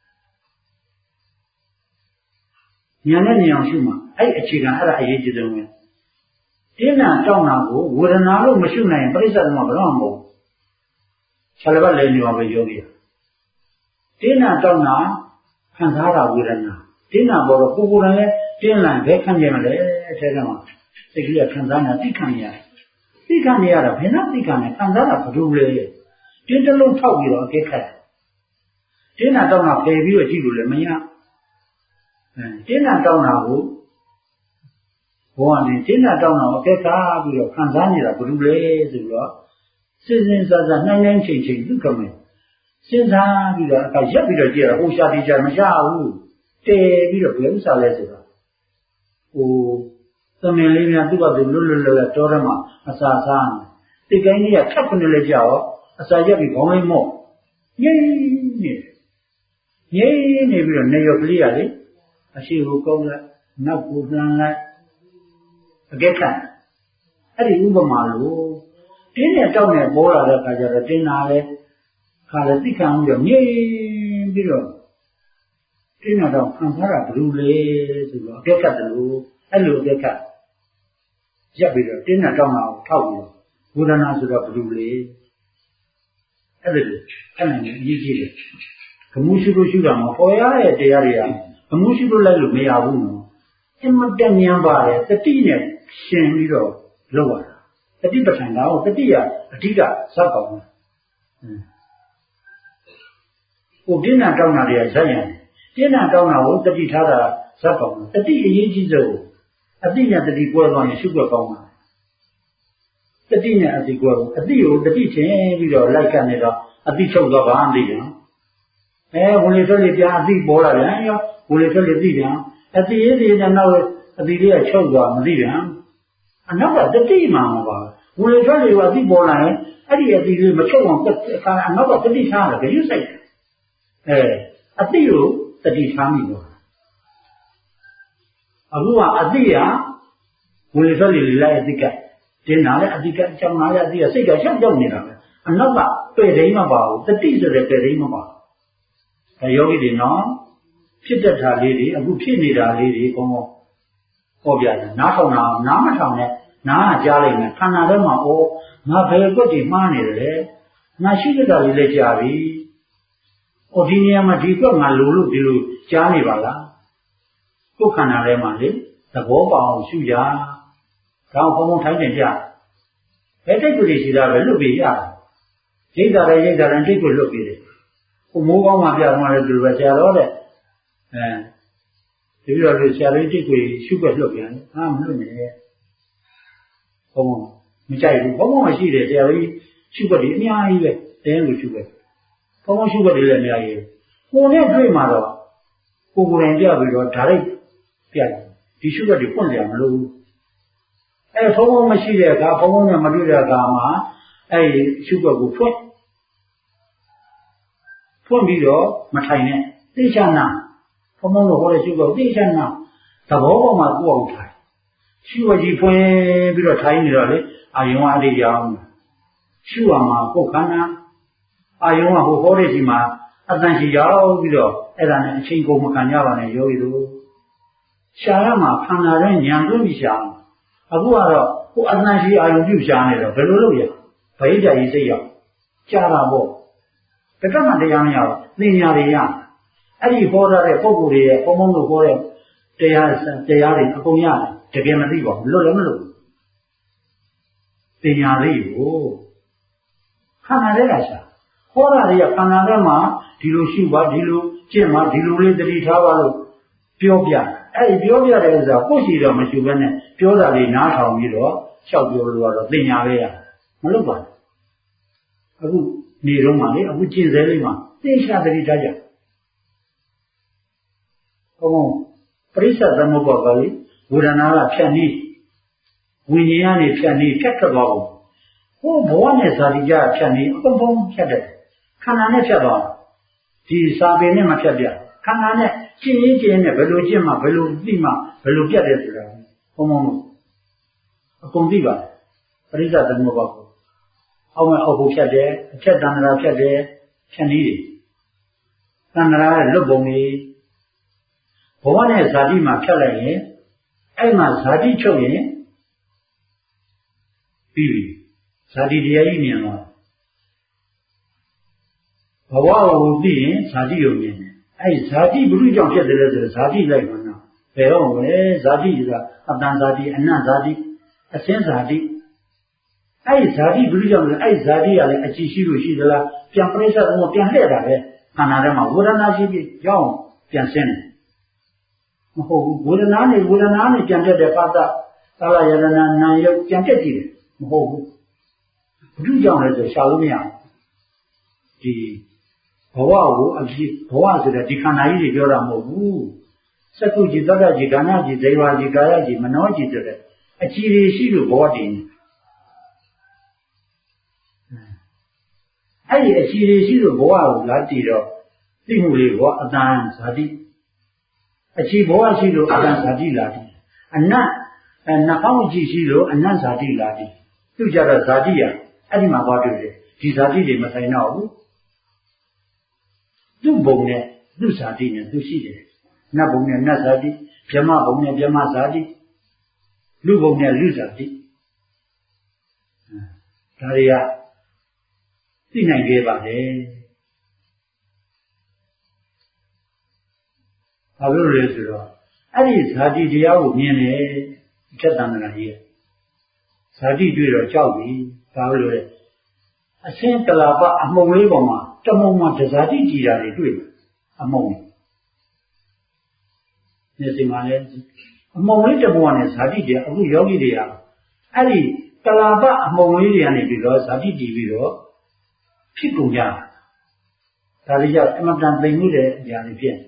ဉာဏ်နဲ့မြင်အောင်ရှိမှအဲ့အခြေခံအဲ့ဒါအရေးကြီးတယ်ဝင်တင်းနာတောင်းတာကိုဝေဒနာလို့မရှိနိုင်ရင်ပြိဿသမဘယ်တော့မှမဟုတ်ဆယ်ပတ်လည်းနေပါပဲယောဂီတင်းနာတောင်းတာခံစားတာဝေဒနာတင်းနာပေါ်တော့ကိုယ်ကိုယ်တိုင်လည်းတင်းလန့်ဘယ်ခံကြမလဲအဲထဲကမှစိတ်ကလေးခံစားနေတာသိခံနေရတယ်သိခံနေရတာဘယ်နဲ့သိခံနေခံစားတာဘယ်လိုလဲတင်းတစ်လုံးထောက်ပြီးတော့အကဲခတ်တင်းနာတောင်းတာဖယ်ပြီးတော့ကြည့်လို့လည်းမရအဲတင်းနာတောင်းတာကိုဘောကနေတင်းနာတောင်းတာကိုအကဲခတ်ပြီးတော့ခံစားနေတာဘယ်လိုလဲဆိုတော့စဉ်စဉ်စားစားနှိုင်းနှိုင်းချိန်ချိန်ဒုက္ခမင်းစဉ်းစားပြီးတော့အခါရက်ပြီးတော့ကြည့်ရဟိုရှာတိချာမရှာဘူးတည်ပြီးတော့ဘယ်ဥစ္စာလဲဆိုတော့ဟိုသမင်လေးများသူ့ဘာသူလွတ်လွတ်လွတ်တော်ရမှာအစာစားတိတ်ကိုင်းကြီးကထပ်ကနေလဲကြောက်အစာရက်ပြီးခေါင်းလေးမော့ငိမ့်နေငိမ့်နေပြီးတော့နေရောကလေးရလေအရှိကိုကောင်းလိုက်နောက်ကိုနှမ်းလိုက်အကဲခတ်အဲ့ဒီဥပမာလို့တင်းနဲ့တောက်နဲ့ပေါ်လာတဲ့အခါကျတော့တင်းနာလဲခါလဲသိခံပြီးတော့ငိမ့်ပြီးတော့တင်းနာတော့ခံစားတာဘယ်လိုလဲဆိုတော့အကဲခတ်တယ်လို့အဲ့လိုအကဲခတ်ရပ်ပြီးတော့တင်းနာတောက်နာကိုထောက်ပြီးဝေဒနာဆိုတော့ဘယ်လိုလဲအဲ့ဒါလိုအဲ့နိုင်အရေးကြီးတယ်ဂမှုရှိလို့ရှိတာမပေါ်ရတဲ့တရားတွေကဂမှုရှိလို့လိုက်လို့မရဘူးနော်အမတန်ဉာဏ်ပါတယ်တတိနဲ့ရှင်ပြီးတော့လောက်ရတာတတိပဋ္ဌာန်တော့တတိယအဓိကဇတ်ကောင်းတယ်ဟိုတင်းနာတောင်းတာတွေကဇတ်ရင်တင်းနာတောင်းတာကိုတတိထားတာဇတ်ကောင်းတယ်တတိအရေးကြီးဆုံးအတိညာတတိကွဲသွားရင်ရှုွက်ကောင်းတာတတိနဲ့အတိကွဲအတိကိုတတိချင်းပြီးတော့လိုက်ကပ်နေတော့အတိချုပ်တော့ဘာမှမသိဘူးအဲဝင်လေထွက်လေပြန်အတိပေါ်လာပြန်ရောဝင်လေထွက်လေသိပြန်အတိရေးတွေနဲ့နောက်အတိလေးကချုပ်သွားမသိပြန်အနောက်ကတတိမှမပါဝင်လေထွက်လေကအတိပေါ်လာရင်အဲ့ဒီအတိလေးမချုပ်အောင်အခါအနောက်ကတတိထားတယ်ကြည့်စိုက်အဲအတိကိုတတိထားမိတော့အခုကအတိကဝင်လေထွက်လေလိုက်အတိကတင်းလာတဲ့အတိကအကြောင်းလာတဲ့အတိကစိတ်ကရှောက်ကြောက်နေတာပဲအနောက်ကပဲ့သိမ်းမပါဘူးတတိဆိုတဲ့ပဲ့သိမ်းမပါဒါယောဂီတွေနော်ဖြစ်တတ်တာလေးတွေအခုဖြစ်နေတာလေးတွေကောင်းကောင်းဟောပြတယ်နားထောင်တာနားမထောင်နဲ့နားကကြားလိုက်မယ်ခန္ဓာထဲမှာဩငါဘယ်ကွက်တွေမှားနေတယ်ငါရှိတဲ့တာလေးလည်းကြားပြီဩဒီနေရာမှာဒီကွက်ငါလိုလို့ဒီလိုကြားနေပါလားကိုယ်ခန္ဓာထဲမှာလေသဘောပေါအောင်ရှုကြဒါကိုဘုံဘုံထိုင်းတင်ကြဘယ်တိတ်ကိုရှိတာပဲလွတ်ပြီးရရိတ်တာလည်းရိတ်တာလည်းတိတ်ကိုလွတ်ပြီးတယ်ဟိုမိုးကောင်းမှပြသွားတယ်သူပဲဆရာတော်တဲ့အဲဒီပြီးတော့လေဆရာလေးတိတ်ကိုရှုွက်လွတ်ပြန်ဟာမလွတ်နဲ့ဘုံဘုံမကြိုက်ဘူးဘုံဘုံမရှိတယ်ဆရာကြီးရှုွက်ဒီအများကြီးပဲတင်းကိုရှုွက်ဘုံဘုံရှုွက်တွေလည်းအများကြီးကိုယ်နဲ့တွေ့မှာတော့ကိုယ်ကိုယ်တိုင်ပြပြီးတော့ဒါလိုက်ပြတယ်ဒီရှုွက်တွေပွင့်ကြမလို့အဲဘုံဘုံမရှိတဲ့အခါဘုံဘုံနဲ့မတွေ့တဲ့အခါမှာအဲဒီရှုွက်ကိုဖွင့်ဖွင့်ပြီးတော့မထိုင်နဲ့သိချနာဘုံဘုံတို့ဟောတဲ့ရှုွက်ကိုသိချနာသဘောပေါ်မှာကိုယ်အောင်ထိုင်ရှုွက်ကြီးဖွင့်ပြီးတော့ထိုင်နေတော့လေအာယုံအရိယာအောင်ရှုရမှာကိုယ်ခန္ဓာအာယုံကဟိုဟောတဲ့စီမှာအတန်ရှိရောက်ပြီးတော့အဲ့ဒါနဲ့အချိန်ကုန်မခံကြပါနဲ့ယောဂီတို့ရှာရမှာခန္ဓာရဲ့ဉာဏ်သွင်းပြီးရှာအခုကတော့ဟိုအတန်ရှိအာယုံပြုရှာနေတော့ဘယ်လိုလုပ်ရဘိကြကြီးစိတ်ရောက်ကြာတာပေါ့တက္ကမတရားမရဘူးသင်ညာတွေရအဲ့ဒီဟောတဲ့ပုံကိုယ်တွေရဲ့ဘုံဘုံတို့ဟောတဲ့တရားတရားတွေအကုန်ရတယ်တကယ်မသိပါဘူးလွတ်လည်းမလွတ်ဘူးသင်ညာလေးကိုခန္ဓာထဲကရှာဟောတာတွေကခန္ဓာထဲမှာဒီလိုရှိပါဒီလိုကျင့်ပါဒီလိုလေးတတိထားပါလို့ပြောပြအဲ့ဒီပြောပြတဲ့ဥစ္စာကိုယ့်ရှိတော့မရှိဘဲနဲ့ပြောတာလေးနားထောင်ပြီးတော့လျှောက်ပြောလို့ကတော့သင်ညာပဲရမလုပ်ပါဘူးအခုနေတော့မှလေအခုကျင့်စေလေးမှာသိချတတိထားကြဘုံပရိစ္ဆေသမုပ္ပါဒ်ကလေဝေဒနာကဖြတ်နည်းဝိညာဉ်ကနေဖြတ်နည်းဖြတ်ထွက်သွားဘူးဟိုဘဝနဲ့ဇာတိကြဖြတ်နည်းအကုန်လုံးဖြတ်တယ်ခန္ဓာနဲ့ဖြတ်သွားဒီစာပေနဲ့မဖြတ်ပြခန္ဓာနဲ့ရှင်းရင်းရှင်းနဲ့ဘယ်လိုကျင့်မှဘယ်လိုသိမှဘယ်လိုပြတ်တယ်ဆိုတာဘုံဘုံလို့အကုန်သိပါတယ်ပရိစ္ဆေသမုပ္ပါဒ်ကိုအောက်မဲ့အောက်ကိုဖြတ်တယ်အဖြတ်တဏ္ဍာဖြတ်တယ်ဖြတ်နည်းတွေတဏ္ဍာရဲ့လွတ်ပုံတွေဘဝနဲ့ဇာတိမှာဖြတ်လိုက်ရင်အဲ့မှာဇာတိချုပ်ရင်ပြီးပြီဇာတိတရားကြီးမြင်သွားဘဝကိုသိရင်ဇာတိကိုမြင်တယ်အဲ့ဇာတိဘုရုကြောင့်ဖြစ်တယ်လဲဆိုတော့ဇာတိလိုက်မှာနော်ဘယ်တော့လဲဇာတိကအတန်ဇာတိအနတ်ဇာတိအစင်းဇာတိအဲ့ဇာတိဘုရုကြောင့်လဲအဲ့ဇာတိကလည်းအကြည့်ရှိလို့ရှိသလားပြန်ပြိဿဘုံပြန်လှည့်တာပဲခန္ဓာထဲမှာဝေဒနာရှိပြီးကြောင်းပြန်ဆင်းတယ်မဟုတ်ဘူးဝေဒနာနဲ့ဝေဒနာနဲ့ပြန်တက်တဲ့ပါဒသာလယတနာနာယုတ်ပြန်တက်ကြည့်တယ်မဟုတ်ဘူးဘုရုကြောင့်လဲဆိုရှာလို့မရဘူးဒီဘဝကိုအဖြစ်ဘဝဆိုတဲ့ဒီခန္ဓာကြီးတွေပြောတာမဟုတ်ဘူးစက္ကုจิตတတ္တจิตဒါနจิตဇေဝจิตကာယจิตမနောจิตဆိုတဲ့အကြည်တွေရှိလို့ဘဝတည်နေအဲ့ဒီအကြည်တွေရှိလို့ဘဝကိုလာတည်တော့သိမှုလေးဘဝအတန်ဇာတိအကြည်ဘဝရှိလို့အတန်ဇာတိလာတည်အနတ်နှာခေါင်းအကြည်ရှိလို့အနတ်ဇာတိလာတည်သူကြတော့ဇာတိရအဲ့ဒီမှာသွားတွေ့တယ်ဒီဇာတိတွေမဆိုင်တော့ဘူးသူ့ဘုံနဲ့သူ့ဇာတိနဲ့သူရှိတယ်နတ်ဘုံနဲ့နတ်ဇာတိဗြဟ္မဘုံနဲ့ဗြဟ္မဇာတိလူဘုံနဲ့လူဇာတိဒါတွေကသိနိုင်ခဲ့ပါတယ်ဘာလို့လဲဆိုတော့အဲ့ဒီဇာတိတရားကိုမြင်တယ်အထက်တန်တရာကြီးဇာတိတွေ့တော့ကြောက်ပြီဘာလို့လဲအစင်းတလာပအမှုံလေးပေါ်မှာတမုံမှာဇာတိကြည်တာတွေတွေ့တယ်အမုံနေဒီမှာလေအမုံလေးတမုံနဲ့ဇာတိတွေအခုယောဂီတွေကအဲ့ဒီတလာပအမုံလေးတွေကနေပြီးတော့ဇာတိကြည်ပြီးတော့ဖြစ်ကုန်ကြတာဒါလေးကြောင့်အမတန်သိမှုတဲ့အရာတွေဖြစ်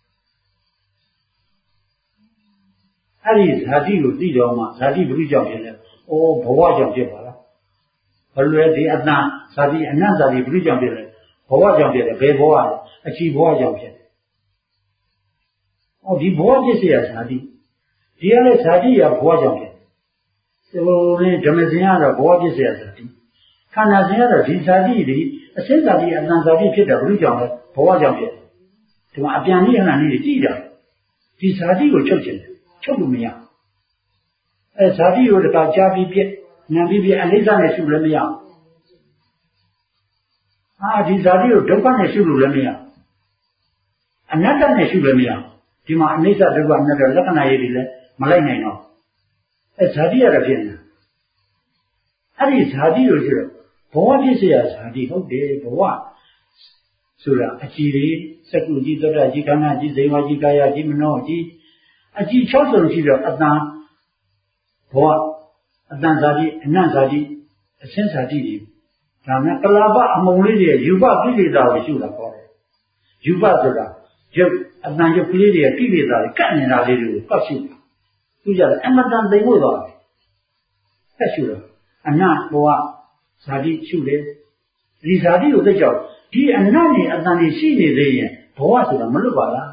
အဲ့ဒီဇာတိကိုသိတော့မှဇာတိဘုရားကြောင့်ဖြစ်တယ်။အိုးဘဝကြောင့်ဖြစ်ပါလား။ဘလွယ်ဒီအတန်ဇာတိအနတ်ဇာတိဘုရားကြောင့်ဖြစ်တယ်။ဘဝကြောင့်ဖြစ်တယ်ဘယ်ဘဝလဲအချီဘဝကြောင့်ဖြစ်တယ်။ဟောဒီဘဝဖြစ်เสียဇာတိဒီကလည်းဇာတိရဘဝကြောင့်ဖြစ်တယ်။ဆိုရင်ဓမ္မစင်ကတော့ဘဝဖြစ်เสียဇာတိခန္ဓာစင်ကတော့ဒီဇာတိဒီအစင်းဇာတိအတန်ဇာတိဖြစ်တယ်ဘုရားကြောင့်လဲဘဝကြောင့်ဖြစ်တယ်။ဒီမှာအပြန်ကြီးအနှံ့ကြီးကြည့်တာဒီဇာတိကိုချုပ်ချင်တယ်ချုပ်လို့မရအဲဇာတိကိုတခါကြားပြီးပြက်ဉာဏ်ပြီးပြက်အနိစ္စနဲ့ရှုလည်းမရအာဒီဇာတိကိုဒုက္ခနဲ့ရှုလို့လည်းမရအနတ္တနဲ့ရှုလည်းမရဒီမှာအနိစ္စဒုက္ခအနတ္တလက္ခဏာရေးတွေလည်းမလိုက်နိုင်တော့အဲဇာတိရတာဖြစ်နေတာအဲ့ဒီဇာတိကိုဆိုတော့ဘဝဖြစ်เสียဇာတိဟုတ်တယ်ဘဝဆိုတာအကြည်တွေစက္ကုကြီးသောတာကြီးခန္ဓာကြီးဇေဝကြီးကာယကြီးမနောကြီးအကြည်၆စုံရှိတော့အတန်ဘဝအတန်ဇာတိအနတ်ဇာတိအစင်းဇာတိတွေဒါနဲ့ကလာပအမုံလေးတွေယူပကိလေသာကိုရှုတာပေါ့တယ်ယူပဆိုတာရုပ်အတန်ရုပ်ကလေးတွေကိလေသာတွေကတ်နေတာလေးတွေကိုကောက်ရှုတာသူကြတယ်အမတန်သိဖို့သွားတယ်ဆက်ရှုတော့အနတ်ဘဝဇာတိရှုတယ်ဒီဇာတိကိုသိကြောက်ဒီအနတ်နဲ့အတန်တွေရှိနေသေးရင်ဘဝဆိုတာမလွတ်ပါလား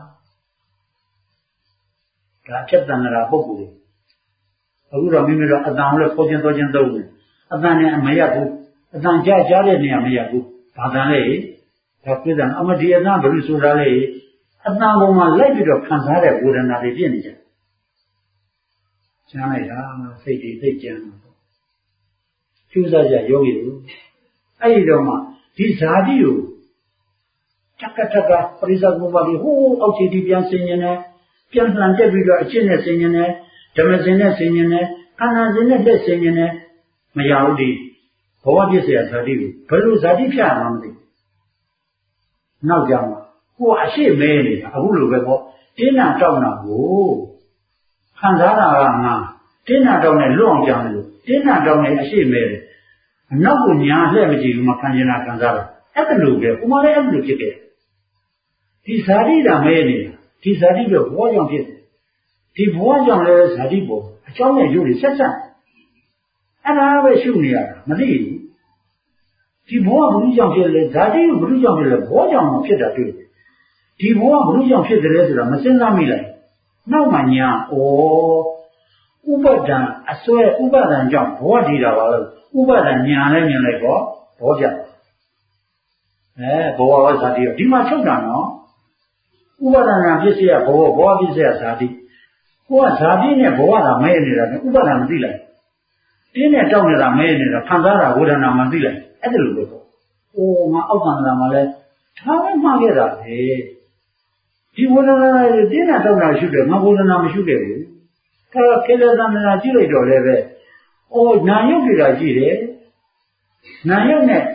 ဒါအချက်တန်ရာပုဂ္ဂိုလ်တွေအခုတော့မိမိတို့အတန်ကိုလည်းပေါ်ကျင်တော်ကျင်သုံးတယ်အတန်နဲ့မရဘူးအတန်ကြားကြားတဲ့နေရာမရဘူးဘာတန်လဲဒါပြည့်တယ်အမဒီအတန်ဘယ်လိုဆိုတာလဲအတန်ပေါ်မှာလိုက်ပြီးတော့ခံစားတဲ့ဝေဒနာတွေဖြစ်နေကြကျမ်းလိုက်တာစိတ်တွေသိကြမ်းတာပေါ့ကျူးစားကြယောဂီတို့အဲ့ဒီတော့မှဒီဇာတိကိုတက်ကတက်ကပရိစ္ဆေသမုပ္ပါဒ်ဟိုးအောက်ခြေဒီပြန်ဆင်းနေတယ်ပြန်လှန်တက်ပြီးတော့အကျင့်နဲ့ဆင်ញင်တယ်ဓမ္မစင်နဲ့ဆင်ញင်တယ်ခန္ဓာစင်နဲ့လက်ဆင်ញင်တယ်မရဘူးဒီဘဝပြည့်စရာဇာတိကိုဘယ်လိုဇာတိဖြတ်မှမသိနောက်ကြမှာကိုယ်အရှိမဲနေတာအခုလိုပဲပေါ့တင်းနာတောက်နာကိုခံစားတာကငါတင်းနာတောက်နဲ့လွတ်အောင်ကြောင်းလို့တင်းနာတောက်နဲ့အရှိမဲတယ်အနောက်ကိုညာလှည့်မကြည့်ဘူးမခံကျင်တာခံစားတာအဲ့ဒါလိုပဲဥမာလည်းအဲ့လိုဖြစ်ခဲ့ဒီဇာတိတာမဲနေတာဒီဇာတိတော့ဘောကြောင့်ဖြစ်တယ်ဒီဒီဘဝကြောင့်လည်းဇာတိပေါ်အကြောင်းနဲ့ရုပ်တွေဆက်ဆက်အဲ့ဒါပဲရှုနေရတာမသိဘူးဒီဘဝဘုရားကြောင့်ဖြစ်လေဇာတိကိုဘုရားကြောင့်ဖြစ်လေဘောကြောင့်မှဖြစ်တာတွေ့ဒီဘဝဘုရားကြောင့်ဖြစ်တယ်ဆိုတာမစဉ်းစားမိလိုက်နောက်မှညာဩဥပဒံအစွဲဥပဒံကြောင့်ဘောတည်တာပါပဲဥပဒံညာလည်းမြင်လိုက်တော့ဘောပြအဲဘောဝဇာတိဒီမှာချုပ်တာနော်ဥပဒနာဖြစ်စေရဘောဘောဖြစ်စေရဇာတိကိုကဇာတိနဲ့ဘောကမဲနေတာနဲ့ဥပဒနာမသိလိုက်တင်းနဲ့တောက်နေတာမဲနေတာခံစားတာဝေဒနာမသိလိုက်အဲ့ဒါလိုပဲပေါ့။အိုးငါအောက်ကံတာမှလည်းဒါပဲမှားခဲ့တာပဲ။ဒီဝေဒနာတွေတင်းနဲ့တောက်တာရှုတယ်ငါဝေဒနာမရှုခဲ့ဘူး။ဒါကခေတ္တသမဏကြည့်လိုက်တော့လည်းပဲအိုးနာယုတ်တွေကကြည့်တယ်။နာယုတ်နဲ့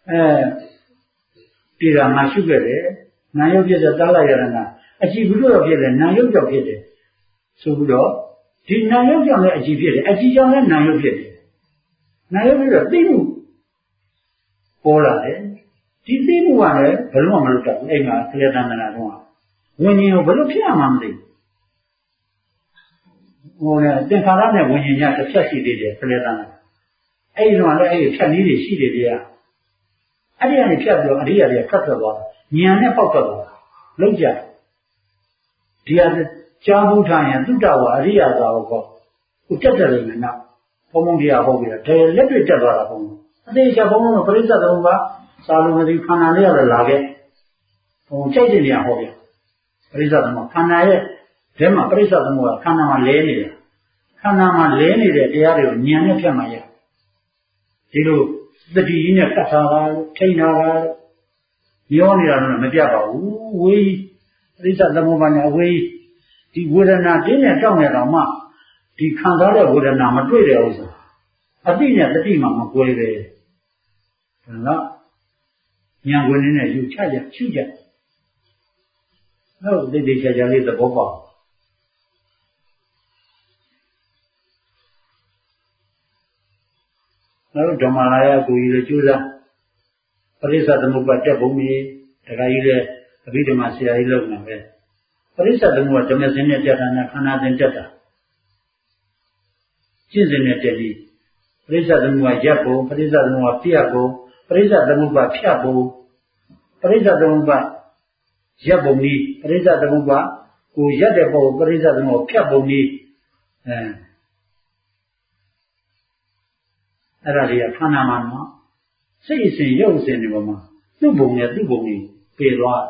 အဲဒီကငါရှုခဲ့တယ်။နာယုတ်ပြတဲ့တားလိုက်ရတာအကြည့်ဘူးလို့ဖြစ်တယ်နာယုတ်ကြောင့်ဖြစ်တယ်ဆိုပြီးတော့ဒီနာယုတ်ကြောင့်လည်းအကြည့်ဖြစ်တယ်အကြည့်ကြောင့်လည်းနာယုတ်ဖြစ်တယ်နာယုတ်ပြီးတော့သိမှုပေါ်လာတယ်ဒီသိမှုကလည်းဘယ်လို့မှမလုပ်တတ်ဘူးအဲ့မှာခရတန္တနာတော့ဝิญဉ်ကိုဘယ်လိုဖြစ်ရမှာမသိဘူးဟိုလေသင်္ခါရနဲ့ဝิญဉ်ညတစ်ဖြတ်ရှိသေးတယ်ခရတန္တနာအဲ့ဒီတော့လည်းအဲ့ဒီဖြတ်နည်းတွေရှိတယ်တရားအဲ့ဒီကနေဖြတ်ပြီးတော့အရိယာတွေကဖတ်ထွက်သွားဉာဏ်နဲ့ပေါက်ထွက်သွားလုံးကြဒီဟာကြားမှုထားရင်သုတ္တဝါအရိယာသာဟုတ်ကောကိုတက်တယ်လို့နော်ဘုံဘုံတရားဟုတ်ပြီလားဒါလက်တွေ့တက်သွားတာဘုံအသေးချာဘုံဘုံကပရိစ္ဆေသမုပ္ပါစာလုံးမသိခန္ဓာလေးရတယ်လာခဲ့ဟိုကြိုက်တဲ့နေရာဟောပြပရိစ္ဆေသမုပ္ပါခန္ဓာရဲ့ဘယ်မှာပရိစ္ဆေသမုပ္ပါခန္ဓာမှာလဲနေတာခန္ဓာမှာလဲနေတဲ့တရားတွေကိုဉာဏ်နဲ့ဖြတ်မှရဒီလိုသတိကြီးနဲ့ကတ်ထားတာထိန်းထားတာပြောနေတာတော့မပြတ်ပါဘူးဝေးပရိစ္ဆေသမုပ္ပါနဲ့အဝေးဒီဝေဒနာတင်းနဲ့တောက်နေတော့မှဒီခံစားတဲ့ဝေဒနာမတွေ့တဲ့ဥစ္စာအတိနဲ့တတိမှမကွဲပဲဒါကဉာဏ်ဝင်နေတဲ့ယူချကြချူကြဟုတ်တိတ်တိတ်ချာချာလေးသဘောပေါက်နောက်ဓမ္မလာယကိုကြီးလည်းကျိုးစားပရိစ္ဆေသမုပ္ပါတက်ပုံကြီးတခါကြီးလည်းအဘိဓမ္မာဆရာကြီးလုပ်နေပဲပရိစ္ဆေသမုပ္ပါဓမ္မစင်နဲ့တက်တာနဲ့ခန္ဓာစင်တက်တာရှင်းစင်နဲ့တက်ပြီးပရိစ္ဆေသမုပ္ပါရပ်ပုံပရိစ္ဆေသမုပ္ပါပြတ်ပုံပရိစ္ဆေသမုပ္ပါဖြတ်ပုံပရိစ္ဆေသမုပ္ပါရပ်ပုံဤပရိစ္ဆေသမုပ္ပါကိုရက်တဲ့ပုံပရိစ္ဆေသမုပ္ပါဖြတ်ပုံဤအဲအဲ့ဒါတွေကခန္ဓာမှာနော်စိတ်အစဉ်ရုပ်အစဉ်တွေပေါ်မှာသူ့ဘုံနဲ့သူ့ဘုံကြီးပြေသွား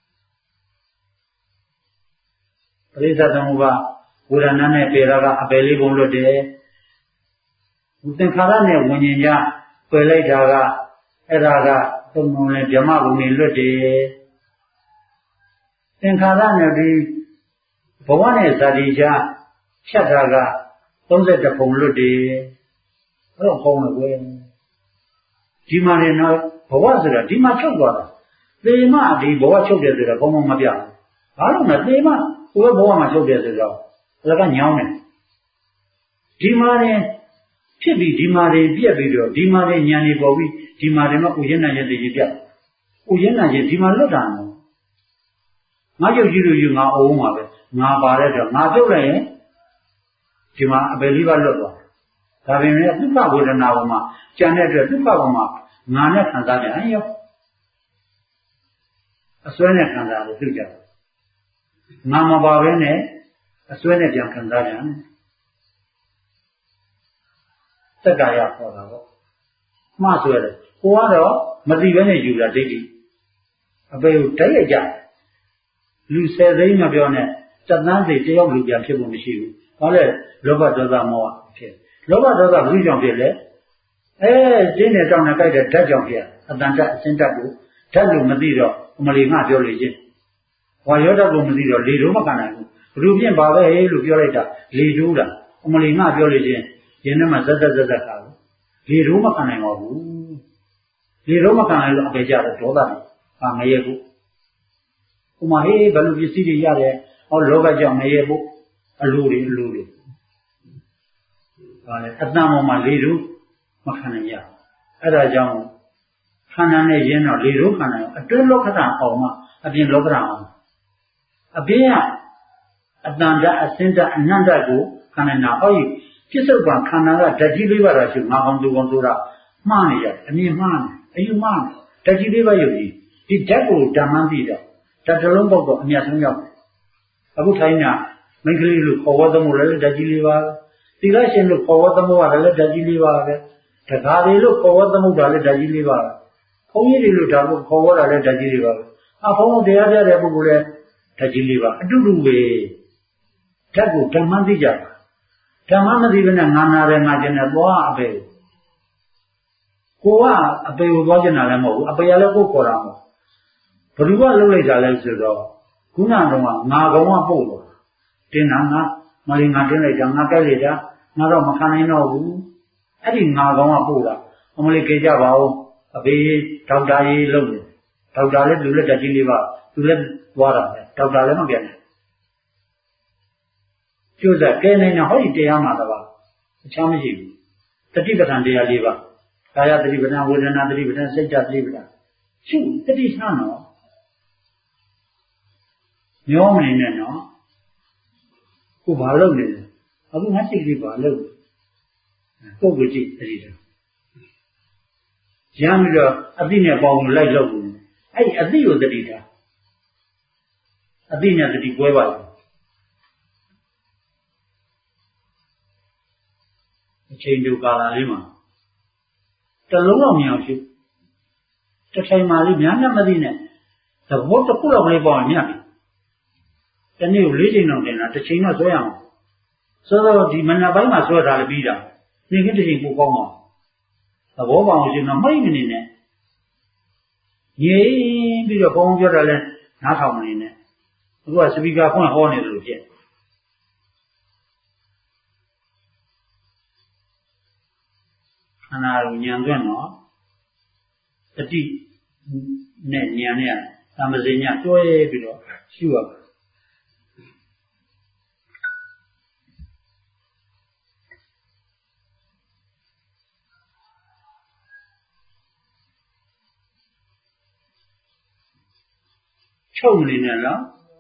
ပရိစ္ဆေသမုပ္ပါဝေဒနာနဲ့ပြေတာကအပယ်လေးဘုံလွတ်တယ်သင်္ခါရနဲ့ဝิญဉ်ကြပယ်လိုက်တာကအဲ့ဒါကသုံးလုံးနဲ့ဗြဟ္မဘုံတွေလွတ်တယ်သင်္ခါရနဲ့ဒီဘဝနဲ့ဇာတိကြားဖြတ်တာကသုံးဆယ့်တစ်ဘုံလွတ်တယ်အဲ့တော့ကောင်းတယ်ကွယ်ဒီမှာလည်းတော့ဘဝဆိုတာဒီမှာချုပ်သွားတာသေမဒီဘဝချုပ်တယ်ဆိုတာကောင်းကောင်းမပြဘူးဘာလို့လဲသေမဟိုဘဝမှာချုပ်တယ်ဆိုတော့အဲ့ဒါကညောင်းတယ်ဒီမှာလည်းဖြစ်ပြီးဒီမှာတွေပြက်ပြီးတော့ဒီမှာတွေညံနေပေါ်ပြီးဒီမှာတွေမှာဥယျာဏရဲ့တည်ကြီးပြက်ဥယျာဏရဲ့ဒီမှာလွတ်တာနော်ငါရုပ်ကြီးလို့ယူငါအောင်ပါပဲငါပါတဲ့တော့ငါပြုတ်လိုက်ရင်ဒီမှာအပယ်လေးပါလွတ်သွားဒါပေမဲ့ဒုက္ခဝေဒနာပေါ်မှာကြံတဲ့အတွက်ဒုက္ခပေါ်မှာငါနဲ့ခံစားကြဟန်ရောအစွဲနဲ့ခံစားလို့သိကြတယ်ငါမပါဘဲနဲ့အစွဲနဲ့ပြန်ခံစားကြတယ်သက္ကာယခေါ်တာပေါ့မှားဆွဲတယ်ကိုကတော့မသိဘဲနဲ့ယူတာဒိဋ္ဌိအပေကိုတိုက်ရိုက်ကြလူဆယ်သိန်းမပြောနဲ့စက်သန်းစိတ်တယောက်လူပြန်ဖြစ်ဖို့မရှိဘူးဘာလဲလောဘဒေါသမောဟဖြစ်လောဘဒေါသဘုကြောင့်ဖြစ်လေအဲကျင်းတဲ့တောင်းနဲ့ကြိုက်တဲ့ဓာတ်ကြောင့်ဖြစ်အတန်တက်အစင်းတက်ကိုဓာတ်လို့မသိတော့အမလီငါပြောလို့ချင်းဝါရောဓာတ်ကိုမသိတော့လေတို့မခံနိုင်ဘူးဘလူပြင့်ပါပဲလို့ပြောလိုက်တာလေတို့တာအမလီငါပြောလို့ချင်းရင်ထဲမှာဇက်ဇက်ဇက်ဇက်ခါလို့လေတို့မခံနိုင်ပါဘူးလေတို့မခံနိုင်လို့အပေကြတော့ဒေါသနဲ့ဟာမရဲဘူးဥမာဟေးဘယ်လိုပစ္စည်းတွေရတယ်ဟောလောဘကြောင့်မရဲဘူးအလိုတွေအလိုတွေဟာလေအတ္တမောမှာလေတို့မခံနိုင်ရအဲ့ဒါကြောင့်ခန္ဓာနဲ့ရင်းတော့လေတို့ခန္ဓာအတွင်းလောကဓာတ်အောင်မှအပြင်လောကဓာတ်အောင်အပြင်ကအတန်ဓာတ်အစင်းဓာတ်အနန္တကိုခန္ဓာနာဟောဒီပြစ္ဆုတ်ပံခန္ဓာကဓာတ်ကြီးလေးပါးတာရှိငါကောင်သူကောင်ဆိုတာမှားနေကြအမြင်မှားနေအယူမှားနေဓာတ်ကြီးလေးပါးယုတ်ကြီးဒီဓာတ်ကိုဓမ္မသိတော့ဓာတ်တစ်လုံးပေါက်တော့အမြတ်ဆုံးရောက်တယ်အခုထိုင်းနာမိန်းကလေးလို့ခေါ်ဝတ်သမှုလည်းဓာတ်ကြီးလေးပါးသီလရှင်လို့ခေါ်ဝတ်သမှုကလည်းဓာတ်ကြီးလေးပါးပဲတခါလေလို့ခေါ်ဝတ်သမှုကလည်းဓာတ်ကြီးလေးပါးဘုန်းကြီးတွေလို့ဒါကိုခေါ်ဝတ်တာလည်းဓာတ်ကြီးလေးပါးအဘုန်းတော်တရားပြတဲ့ပုဂ္ဂိုလ်လည်းဓာတ်ကြီးလေးပါးအတူတူပဲဓာတ်ကိုဓမ္မသိကြတာဓမ္မမသိဘဲနဲ့ငါနာတယ်ငါကျင်တယ်သွားအပေကိုကအပေကိုသွားကျင်တာလည်းမဟုတ်ဘူးအပေရလည်းကိုခေါ်တာမဟုတ်ဘယ်သူကလှုပ်လိုက်တာလဲဆိုတော့ခုနကတော့ငါကောင်ကပို့တော့တင်းတာငါမလေးငါတင်းလိုက်တာငါကြိုက်လိုက်တာငါတော့မခံနိုင်တော့ဘူးအဲ့ဒီငါကောင်ကပို့တာအမလေးကြကြပါဦးအပေဒေါက်တာကြီးလုပ်တယ်ဒေါက်တာလည်းသူလည်းတက်ကြီးလေးပါသူလည်းသွားတာပဲဒေါက်တာလည်းမပြန်နဲ့ကျိုးစားကဲနိုင်တော့ဟောဒီတရားမှာတော့အချမ်းမရှိဘူးတတိပဋ္ဌာန်တရားလေးပါကာယတတိပဋ္ဌာန်ဝေဒနာတတိပဋ္ဌာန်စိတ်ဓာတ်တတိပဋ္ဌာန်ရှုတတိချမ်းတော့မျောမနေနဲ့နော်ကိုဘာလုပ်နေလဲအခုငါစိတ်လေးဘာလုပ်ပုဂ္ဂိုလ်ကြည့်တတိတော့ရမ်းပြီးတော့အသိနဲ့ပေါင်းလိုက်လုပ်နေအဲ့ဒီအသိကိုတတိတာအသိနဲ့တတိကွဲပါလားအချိန်တူကာလလေးမှာတလုံးတော့မရဘူးတစ်ချိန်မှလေးများများမသိနဲ့သဘောတစ်ခုတော့လေးပေါ့ညပြီတနေ့ကိုလေးချိန်တော့တင်တာတစ်ချိန်တော့ဆွဲရအောင်ဆိုတော့ဒီမနက်ပိုင်းမှာဆွဲထားလည်းပြီးတာနေ့ကတစ်ချိန်ပိုကောင်းပါသဘောပေါအောင်ရှင်တော့မိတ်မနေနဲ့ငြိမ်ပြီးတော့ဘုံပြောတာလဲနားထောင်မနေနဲ့အခုကစပီကာဖွင့်ဟောနေတယ်လို့ဖြစ်ခန္ဓာကိုညံသွင်းတော့တတိနဲ့ညံနဲ့သမစင်ညတွဲပြီးတော့ရှုရပါချုပ်နေနဲ့လား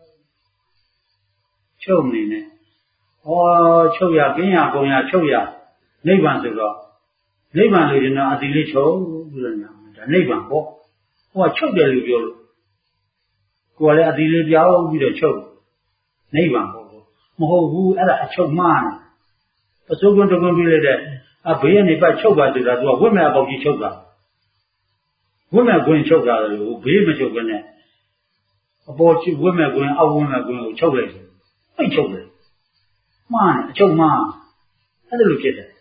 ချုပ်နေနဲ့ဩချုပ်ရကင်းရပုံရချုပ်ရနိဗ္ဗာန်ဆိုတော့နိဗ္ဗာန်လို့ရင်တော့အတိလေးချုပ်ပြီးတော့ညာဒါနိဗ္ဗာန်ပေါ့ဟိုကချုပ်တယ်လို့ပြောလို့ကိုယ်လည်းအတိလေးပြောင်းပြီးတော့ချုပ်နိဗ္ဗာန်ပေါ့မဟုတ်ဘူးအဲ့ဒါအချုပ်မှားတယ်ပစိုးကွန်းတကွန်းပြလိုက်တဲ့အဘေးကနေပတ်ချုပ်ပါဆိုတာသူကဝိမဲ့အပေါက်ကြီးချုပ်တာဝိမဲ့ကွင်းချုပ်တာလို့ဘေးမချုပ်ဘဲနဲ့အပေါ်ချဝိမဲ့ကွင်းအောက်ဝိမဲ့ကွင်းကိုချုပ်လိုက်တယ်ပိတ်ချုပ်တယ်မှားတယ်အချုပ်မှားအဲ့လိုဖြစ်တယ်